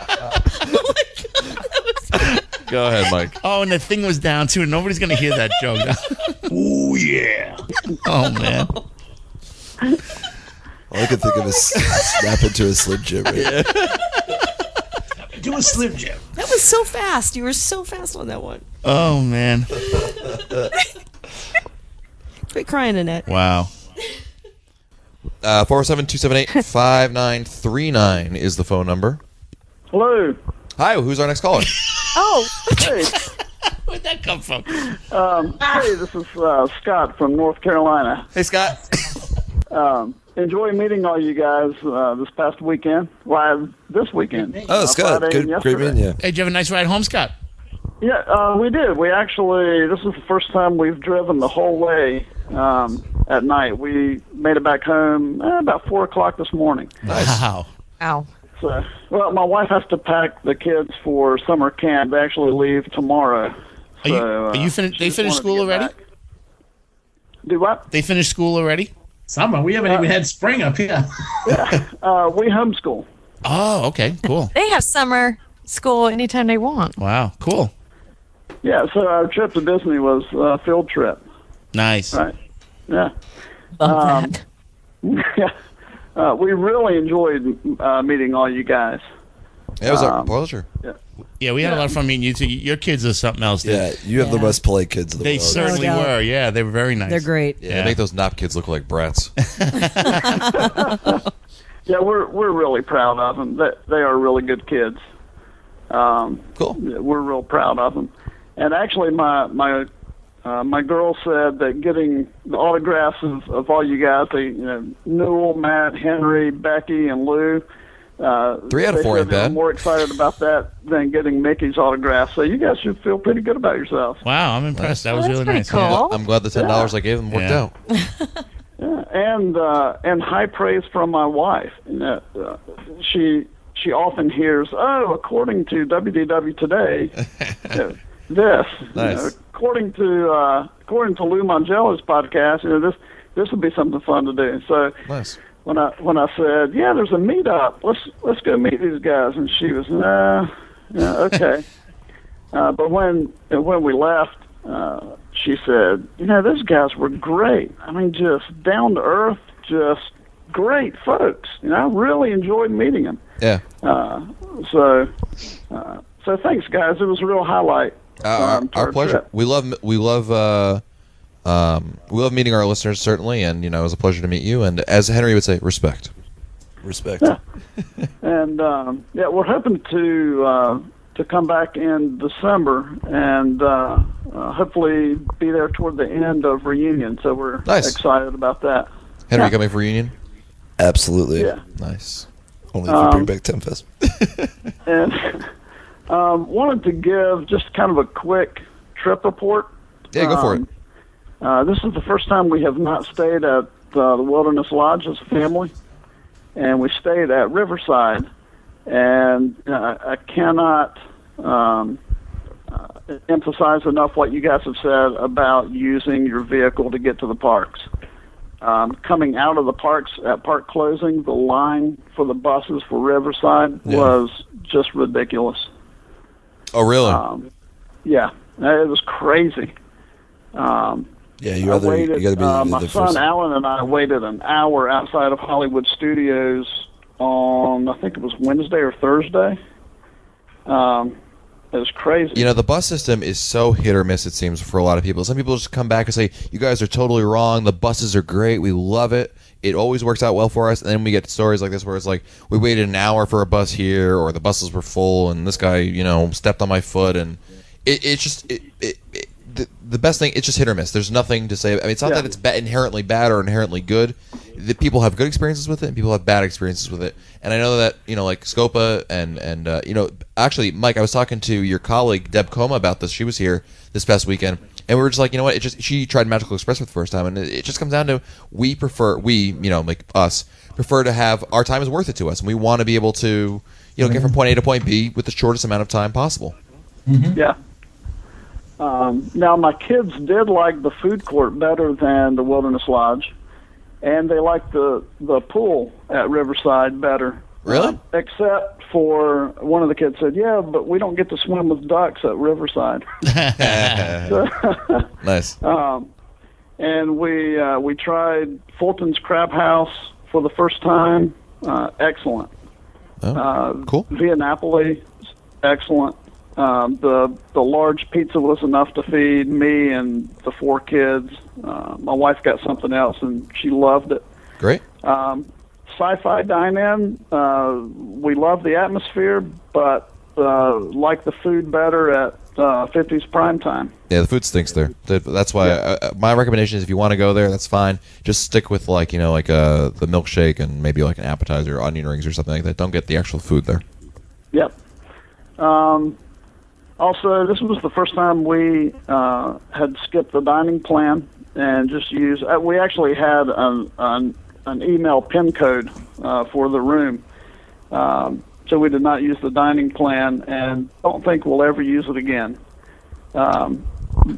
Go ahead, Mike. Oh, and the thing was down too. Nobody's gonna hear that joke. Oh yeah. Oh man. All I could think of is snap into a Slim Jim. Right? Do a Slim Jim. That was so fast. You were so fast on that one. Oh man. Quit crying, Annette. Wow. Uh, four oh seven, two seven eight, five nine three nine is the phone number. Hello. Hi, who's our next caller? Oh, hey. Where'd that come from? Um, hey, this is uh, Scott from North Carolina. Hey, Scott. Um, enjoy meeting all you guys uh, this past weekend, live this weekend. Oh, uh, Scott, Friday good, and great yesterday. meeting you. Hey, did you have a nice ride home, Scott? Yeah, uh, we did. We actually, this is the first time we've driven the whole way um, at night. We made it back home eh, about four o'clock this morning. Wow. Ow. So, well, my wife has to pack the kids for summer camp. They actually leave tomorrow. Are you, So, are you uh, fin- she they just finished wanted to school get already? back. Do what? They finished school already? Summer. We haven't even had spring up here. Uh, we homeschool. Oh, okay, cool. They have summer school anytime they want. Wow, cool. Yeah, so our trip to Disney was a field trip. Nice. Right. Yeah. Love Um, that. Yeah. Uh, we really enjoyed uh, meeting all you guys. It was our Um, pleasure. Yeah, we had a lot of fun meeting you two. Your kids are something else. dude. Yeah, you have the Yeah. most polite kids in the They world. certainly No doubt. were. Yeah, they were very nice. They're great. Yeah, Yeah. They make those Nop kids look like brats. Yeah, we're we're really proud of them. They, they are really good kids. Um, Cool. yeah, we're real proud of them. And actually, my my uh, my girl said that getting the autographs of, of all you guys, the, you know, Newell, Matt, Henry, Becky, and Lou. Uh, Three out of they four said ain't they were bad. more excited about that than getting Mickey's autograph. So you guys should feel pretty good about yourselves. Wow, I'm impressed. That was Well, really that's nice. pretty Yeah. cool. I'm glad the ten dollars I gave them worked Yeah. out. Yeah, and uh, and high praise from my wife. You know, uh, she she often hears, "Oh, according to W D W Today, uh, this." You Nice. know, according to uh, according to Lou Mangello's podcast, you know, this this would be something fun to do. So Nice. when I when I said, "Yeah, there's a meetup. Let's let's go meet these guys," and she was, "Nah, yeah, okay." uh, but when when we left. Uh, she said, you know, those guys were great. I mean, just down to earth, just great folks. You know, I really enjoyed meeting them. Yeah. Uh, so, uh, so thanks, guys. It was a real highlight. Uh, our, um, to our pleasure. trip. We love we love uh, um, we love meeting our listeners certainly, and you know it was a pleasure to meet you. And as Henry would say, respect. Respect. Yeah. and um, yeah, we're hoping to uh, to come back in December and uh, uh, hopefully be there toward the end of reunion. So we're Nice. excited about that. Henry, Yeah. you coming for reunion? Absolutely. Yeah. Nice. Only if you Um, bring back Tempest. And um, wanted to give just kind of a quick trip report. Yeah, go for it. Um, Uh, this is the first time we have not stayed at uh, the Wilderness Lodge as a family, and we stayed at Riverside. And uh, I cannot um, uh, emphasize enough what you guys have said about using your vehicle to get to the parks. Um, coming out of the parks at park closing, the line for the buses for Riverside Yeah. was just ridiculous. Oh, really? Um, yeah, it was crazy. Um, Yeah, you I either waited, you got to be uh, the, my the son first. Alan and I waited an hour outside of Hollywood Studios on, I think it was Wednesday or Thursday. Um, it was crazy. You know, the bus system is so hit or miss, it seems, for a lot of people. Some people just come back and say, you guys are totally wrong. The buses are great. We love it. It always works out well for us. And then we get stories like this where it's like, we waited an hour for a bus here, or the buses were full, and this guy, you know, stepped on my foot. And it, it's just, it, it, it, the, the best thing, it's just hit or miss. There's nothing to say. I mean, it's not Yeah. that it's ba- inherently bad or inherently good. The people have good experiences with it, and people have bad experiences with it. And I know that, you know, like Scopa and, and uh, you know, actually, Mike, I was talking to your colleague, Deb Coma, about this. She was here this past weekend, and we were just like, you know what, it just she tried Magical Express for the first time, and it, it just comes down to we prefer, we, you know, like us, prefer to have, our time is worth it to us, and we want to be able to, you know, get from point A to point B with the shortest amount of time possible. Yeah. Um, now, my kids did like the food court better than the Wilderness Lodge, and they liked the, the pool at Riverside better. Really? Um, except for one of the kids said, yeah, but we don't get to swim with ducks at Riverside. Nice. Um, and we uh, we tried Fulton's Crab House for the first time. Uh, excellent. Oh, uh, cool. Via Napoli, excellent. Um, the the large pizza was enough to feed me and the four kids. Uh, my wife got something else, and she loved it. Great. Um, Sci-Fi Dine-In, uh, we love the atmosphere, but uh, like the food better at uh, fifties Prime Time. Yeah, the food stinks there. That- That's why uh, my recommendation is if you want to go there, that's fine. Just stick with like you know like uh, the milkshake and maybe like an appetizer, or onion rings or something like that. Don't get the actual food there. Yep. Um, also, this was the first time we uh, had skipped the dining plan and just used. Uh, we actually had an an, an email PIN code uh, for the room, um, so we did not use the dining plan, and don't think we'll ever use it again. Um,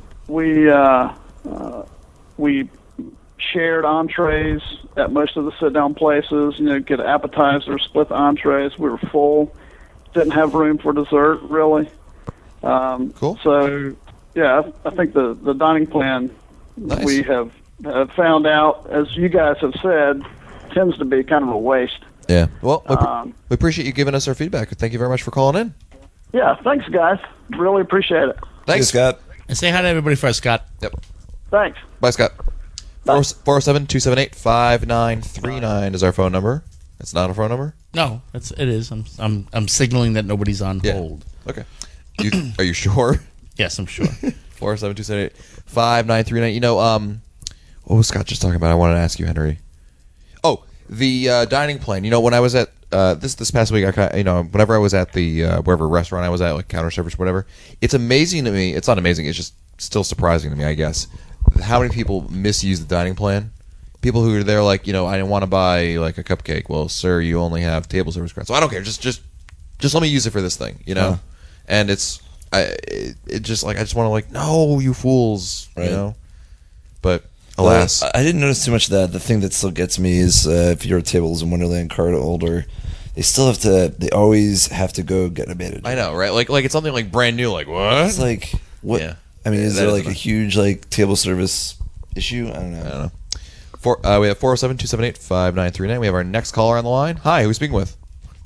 we uh, uh, we shared entrees at most of the sit-down places. You know, get appetizers, split the entrees. We were full. Didn't have room for dessert, really. Um, cool. So, yeah, I, I think the, the dining plan Nice. we have, have found out, as you guys have said, tends to be kind of a waste. Yeah. Well, we, Um, we appreciate you giving us our feedback. Thank you very much for calling in. Yeah, thanks, guys. Really appreciate it. Thanks, Scott. And say hi to everybody first, Scott. Yep. Thanks. Bye, Scott. four oh seven, two seven eight, five nine three nine is our phone number. It's not a phone number? No, it's it is. I'm I'm I'm signaling that nobody's on Yeah. hold. Okay. You, are you sure? Yes, I'm sure. four oh seven, two seven eight, five nine three nine. You know, um, what was Scott just talking about? I wanted to ask you, Henry. Oh, the uh, dining plan. You know, when I was at uh, this this past week, I kind of, you know, whenever I was at the uh, wherever restaurant I was at, like counter service, whatever, it's amazing to me. It's not amazing. It's just still surprising to me, I guess, how many people misuse the dining plan. People who are there, like, you know, I didn't want to buy like a cupcake. Well, sir, you only have table service credits, so I don't care. Just, just, just let me use it for this thing, you know. Huh. And it's, I, it, it just like I just want to like, no, you fools, Right. you know. But alas, Well, I I didn't notice too much of that. The thing that still gets me is uh, if your tables in Wonderland card older, they still have to. They always have to go get a bit. I know, right? Like, like it's something like brand new. Like what? It's like what? Yeah. I mean, Yeah, is that there is like a annoying. huge like table service issue? I don't know. I don't know. Four, uh, we have four oh seven, two seven eight, five nine three nine. We have our next caller on the line. Hi, who are we speaking with?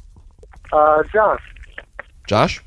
Uh, John. Josh?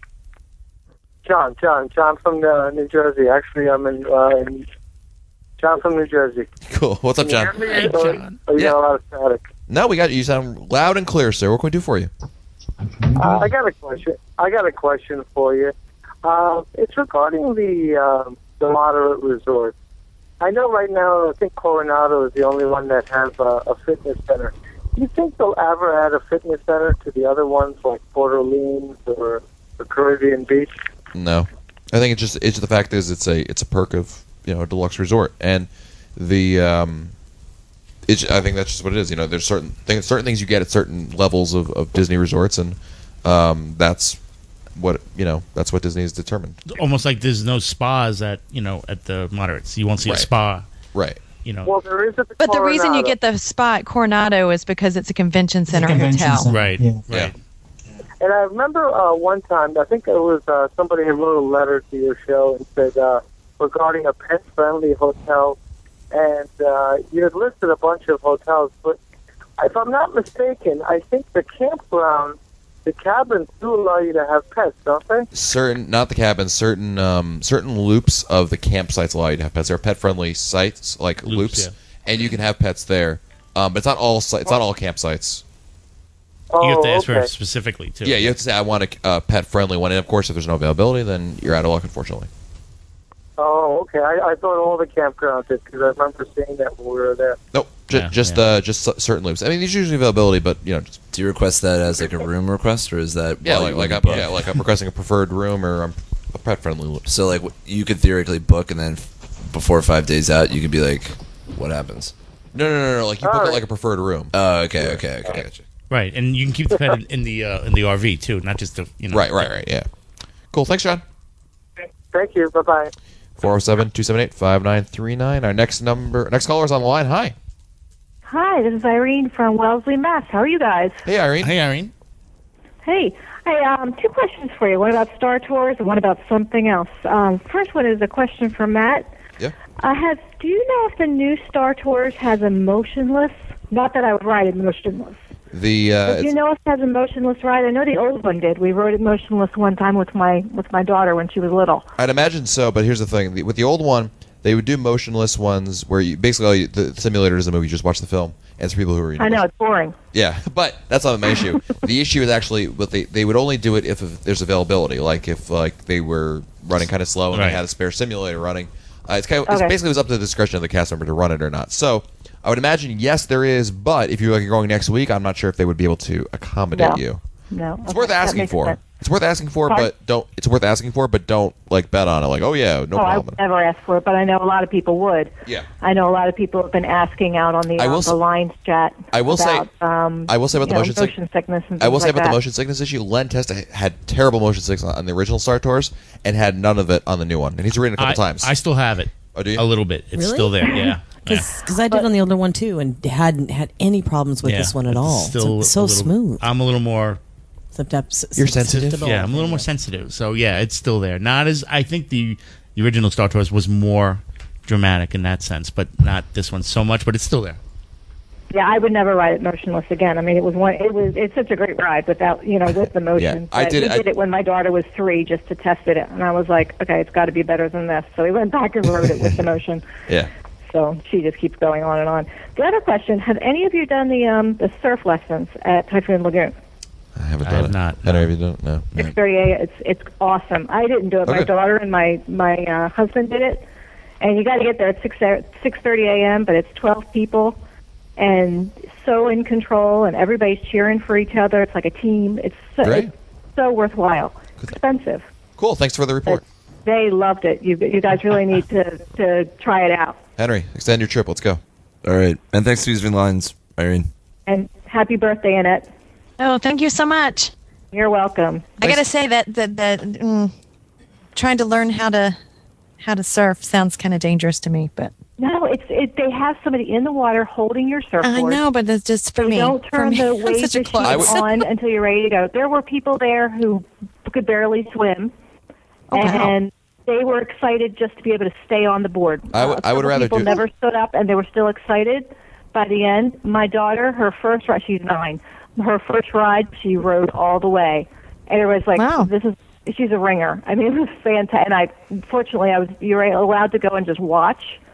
John, John, John from uh, New Jersey. Actually, I'm in, uh, in John from New Jersey. Cool. What's up, John? Can you hear me? Or- or you got a lot of static. No, we got you. You sound loud and clear, sir. What can we do for you? Uh, I got a question. I got a question for you. Uh, it's regarding the um, the moderate resort. I know right now, I think Coronado is the only one that has a, a fitness center. Do you think they'll ever add a fitness center to the other ones like Port Orleans or the Caribbean Beach? No, I think it's just it's the fact is it's a it's a perk of you know a deluxe resort, and the um, it's I think that's just what it is. You know, there's certain things certain things you get at certain levels of, of Disney resorts, and um, that's what you know that's what Disney has determined. Almost like there's no spas at you know at the moderates. You won't see Right. a spa. Right. You know. Well, there is at the But the reason you Coronado. get the spa at Coronado is because it's a convention center convention hotel. center. Right. Yeah. Right. And I remember uh, one time, I think it was uh, somebody who wrote a letter to your show and said uh, regarding a pet-friendly hotel, and uh, you had listed a bunch of hotels, but if I'm not mistaken, I think the campground, the cabins do allow you to have pets, don't they? Certain, not the cabins, certain um, certain loops of the campsites allow you to have pets. There are pet-friendly sites like loops, Loops, yeah. and you can have pets there. Um, but it's not all si- it's not all campsites. You have to Oh, ask for okay. it specifically too. Yeah, you have to say I want a uh, pet-friendly one, and of course, if there's no availability, then you're out of luck, unfortunately. Oh, okay. I, I thought all the campgrounds did because I remember seeing that when we were there. Nope, ju- Yeah, just yeah. Uh, just s- certain loops. I mean, there's usually availability, but you know, just, Do you request that as like a room request, or is that yeah, while like you- like when I'm, you book? yeah, like I'm requesting a preferred room or um, a pet-friendly loop. So like w- you could theoretically book, and then f- before five days out, you could be like, "What happens?" No, no, no, no. Like you book it Alright. like a preferred room. Oh, okay, okay, okay. Gotcha. Right, and you can keep the pet in, in the uh, in the R V too, not just the you know. Right, right, right. Yeah. Cool. Thanks, John. Thank you. Bye-bye. four oh seven, two seven eight, five nine three nine. Our next number, next caller is on the line. Hi. Hi, this is Irene from Wellesley, Mass. How are you guys? Hey, Irene. Hey, Irene. Hey, hey, um, two questions for you. One about Star Tours and one about something else. Um, first one is a question for Matt. Yeah. Uh, has do you know if the new Star Tours has a motionless? Not that I would ride it motionless. The uh, But do you it's- know if it has a motionless ride? I know the old one did. We rode it motionless one time with my with my daughter when she was little. I'd imagine so, but here's the thing: the, with the old one, they would do motionless ones where you basically all you, the simulator is a movie. You just watch the film, and it's for people who are. You know, I know it's boring. Yeah, but that's not my issue. The issue is actually what they they would only do it if, if there's availability, like if like they were running kind of slow and Right. they had a spare simulator running. Uh, it's kind of it's Okay. basically it was up to the discretion of the cast member to run it or not. So I would imagine yes, there is, but if you're like you're going next week, I'm not sure if they would be able to accommodate No. you. No, It's okay, worth that asking makes for. sense. It's worth asking for, Pardon? but don't. It's worth asking for, but don't like bet on it. Like, oh yeah, no oh, I problem. would never ask for it, but I know a lot of people would. Yeah. I know a lot of people have been asking out on the, I will uh, s- the Lines chat. I will say- about, um, I will say about you the know, motion sick- motion sickness. And I will things say like about the that. motion sickness issue. Len Testa had terrible motion sickness on the original Star Tours and had none of it on the new one, and he's written it a couple I, times. I still have it. Oh, do you? A little bit. It's Really? still there. Yeah. Yeah. Because I did on the older one too, and hadn't had any problems with Yeah, this one at it's all. Still It's so a little- smooth. I'm a little more. You're sensitive? Yeah, I'm a little more sensitive. So yeah, it's still there. Not as I think the the original Star Tours was more dramatic in that sense, but not this one so much. But it's still there. Yeah, I would never ride it motionless again. I mean, it was one. It was. It's such a great ride without, you know, with the motion. Yeah, I But did We it- I- did it when my daughter was three, just to test it, and I was like, okay, it's got to be better than this. So we went back and rode it with the motion. Yeah. So she just keeps going on and on. The other question: have any of you done the um the surf lessons at Typhoon Lagoon? I haven't I done have it. not, I have you done it? No. six thirty a. It's it's awesome. I didn't do it. My Okay. daughter and my my uh, husband did it, and you got to get there at six six thirty a.m. But it's twelve people, and so in control, and everybody's cheering for each other. It's like a team. It's so, Great. it's so worthwhile. Expensive. Cool. Thanks for the report, They loved it. You you guys really need to to try it out. Henry. Extend your trip. Let's go. All right, and thanks for using lines, Irene. And happy birthday, Annette. Oh, thank you so much. You're welcome. I gotta say that that that mm, trying to learn how to how to surf sounds kind of dangerous to me, but No, it's it. They have somebody in the water holding your surfboard. I know, but it's just for So me. don't For turn me, the I'm wave such a machine klutz. I would- on until you're ready to go. There were people there who could barely swim, Oh, wow. and they were excited just to be able to stay on the board. I would- Uh, I would several rather people do- never stood up, and they were still excited. By the end, my daughter, her first ride, she's nine. Her first ride, she rode all the way, and it was like, "This is." She's a ringer. I mean, it was fantastic. And I, fortunately, I was you were allowed to go and just watch.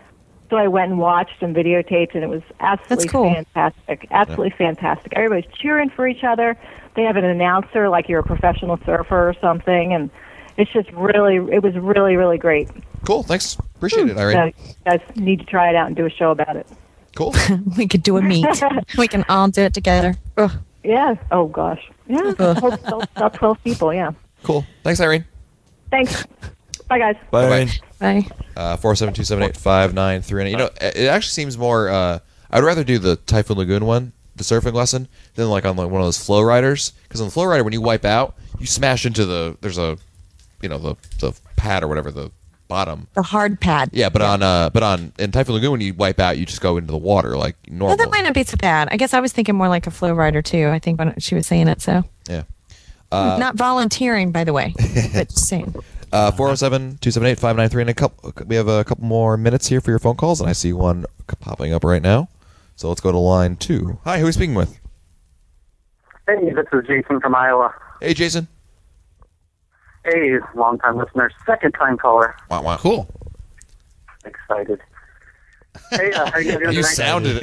So I went and watched and videotaped, and it was absolutely That's cool. fantastic. Absolutely fantastic. Everybody's cheering for each other. They have an announcer like you're a professional surfer or something, and it's just really, it was really, really great. Cool. Thanks. Appreciate it, Irene. So you guys need to try it out and do a show about it. Cool. We could do a meet. We can all do it together. Ugh. Yeah. Oh, gosh. Yeah. About about twelve people, yeah. Cool. Thanks, Irene. Thanks. Bye, guys. Bye. Bye. Bye. Uh, four seven two seven eight five nine three nine. You know, it actually seems more. Uh, I'd rather do the Typhoon Lagoon one, the surfing lesson, than like on like one of those flow riders. Because on the flow rider, when you wipe out, you smash into the. There's a, you know, the the pad or whatever, the bottom. The hard pad. Yeah, but on uh, but on in Typhoon Lagoon, when you wipe out, you just go into the water like normal. Well, that might not be so bad. I guess I was thinking more like a flow rider too. I think when she was saying it, so Yeah. Uh, not volunteering, by the way, but just saying. Uh, four oh seven, two seven eight, five nine three. And a couple, we have a couple more minutes here for your phone calls, and I see one popping up right now. So let's go to line two. Hi, who are we speaking with? Hey, this is Jason from Iowa. Hey, Jason. Hey, long-time listener, second-time caller. Wow, wow. Cool. Excited. Hey, uh, how you doing You tonight? sounded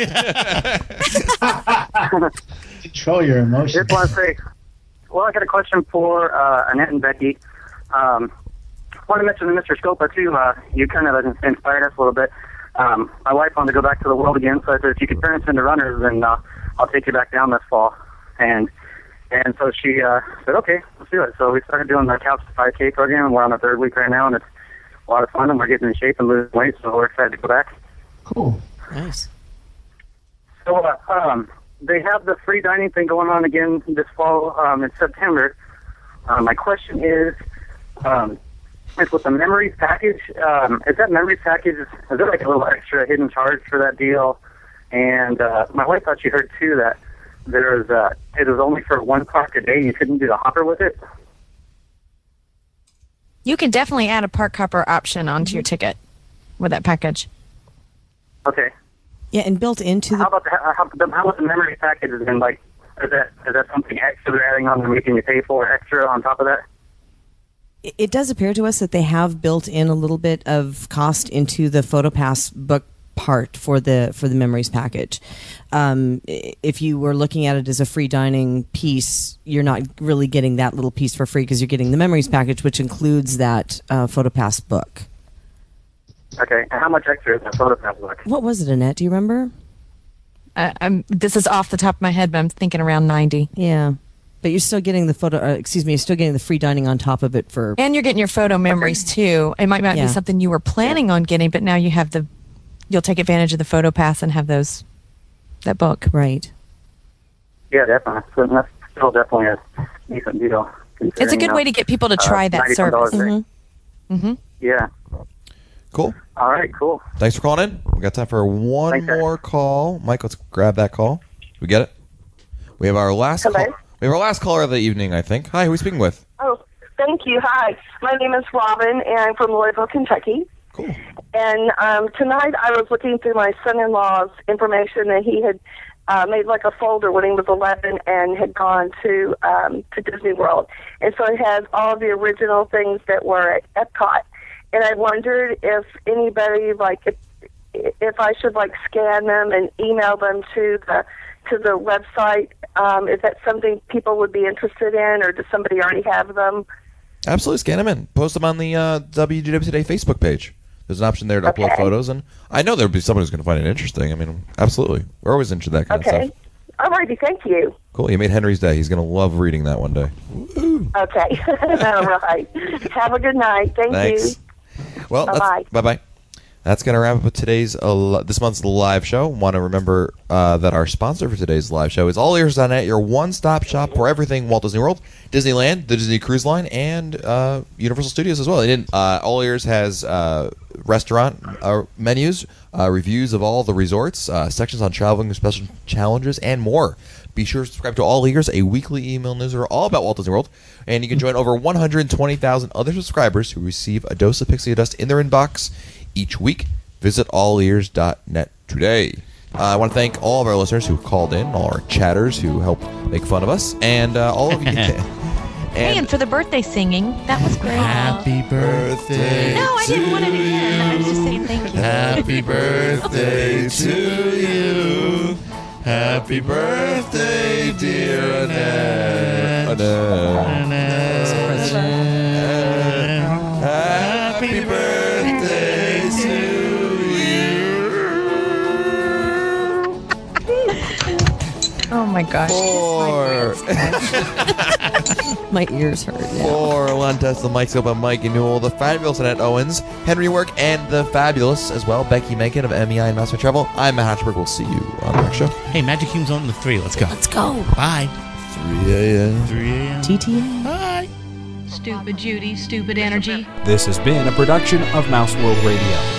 it. Control your emotions. Just want to say, well, I got a question for uh, Annette and Becky. Um, want to mention to Mister Scopa, too. Uh, you kind of inspired us a little bit. Um, my wife wanted to go back to the world again, so I said, if you could turn us into runners, then uh, I'll take you back down this fall. And and so she uh, said, okay, let's do it. So we started doing the Couch to five K program, and we're on the third week right now, and it's a lot of fun, and we're getting in shape and losing weight, so we're excited to go back. Cool. Nice. So uh, um, they have the free dining thing going on again this fall um, in September. Uh, my question is, um, is with the memories package, um, is that memories package, is there like a little extra hidden charge for that deal? And uh, my wife thought she heard, too, that there's uh, it was only for one park a day. You couldn't do the hopper with it. You can definitely add a park hopper option onto your ticket with that package. Okay. Yeah, and built into the... How about the, how, how about the memory package? And like, is that is that something extra they're adding on and making you pay for extra on top of that? It it does appear to us that they have built in a little bit of cost into the PhotoPass book part for the for the memories package. Um, i- if you were looking at it as a free dining piece, you're not really getting that little piece for free because you're getting the memories package, which includes that uh, PhotoPass book. Okay. And how much extra is that PhotoPass book? What was it, Annette? Do you remember? I, I'm. This is off the top of my head, but I'm thinking around ninety. Yeah, but you're still getting the photo. Uh, excuse me, you're still getting the free dining on top of it for. And you're getting your photo memories too. It might not Yeah. be something you were planning on getting, but now you have the. You'll take advantage of the photo pass and have those. That book. Right. Yeah, definitely. So that's still definitely a decent deal. It's a good way to get people to try uh, that service. Mm-hmm. Mm-hmm. Yeah. Cool. All right, cool. Thanks for calling in. We got time for one Thanks, guys. more call. Mike, let's grab that call. We get it? We have our last Hello? call. We have our last caller of the evening, I think. Hi, who are we speaking with? Oh, thank you. Hi, my name is Robin, and I'm from Louisville, Kentucky. Cool. And um, tonight I was looking through my son-in-law's information, and he had uh, made like a folder when he was eleven and had gone to um, to Disney World. And so it had all the original things that were at Epcot. And I wondered if anybody, like, if, if I should, like, scan them and email them to the to the website. Um, is that something people would be interested in, or does somebody already have them? Absolutely, scan them in. Post them on the uh, W D W Today Facebook page. There's an option there to upload Okay. photos, and I know there'll be someone who's going to find it interesting. I mean, absolutely. We're always into that kind of Okay. stuff. All righty, thank you. Cool. You made Henry's day. He's going to love reading that one day. Okay. All right. Have a good night. Thank Thanks. you. Well, Bye-bye. bye bye. That's going to wrap up today's uh, this month's live show. Want to remember uh, that our sponsor for today's live show is all ears dot net, your one-stop shop for everything Walt Disney World, Disneyland, the Disney Cruise Line, and uh, Universal Studios as well. They didn't. Uh, All Ears has uh, restaurant uh, menus, uh, reviews of all the resorts, uh, sections on traveling, special challenges, and more. Be sure to subscribe to All Ears, a weekly email newsletter all about Walt Disney World, and you can join over one hundred twenty thousand other subscribers who receive a dose of Pixie Dust in their inbox each week. Visit all ears dot net today. Uh, I want to thank all of our listeners who called in, all our chatters who helped make fun of us, and uh, all of you. Hey, and for the birthday singing, that was great. Happy birthday. No, I didn't want it again. I was just saying thank you. Happy birthday to you. Happy birthday, dear Annette. Annette. Happy birthday to you. Oh my gosh. Four. My ears hurt now. For Lon Test, the Mike Scope, and Mike Newell, the fabulous Annette Owens, Henry Work, and the fabulous as well, Becky Menken of M E I and Master Travel. I'm Matt Hatchberg. We'll see you on the next show. Hey, Magic Hume's on the three. Let's go. Let's go. Bye. three a.m. three a.m. T T A. Bye. Stupid Judy, stupid energy. This has been a production of Mouse World Radio.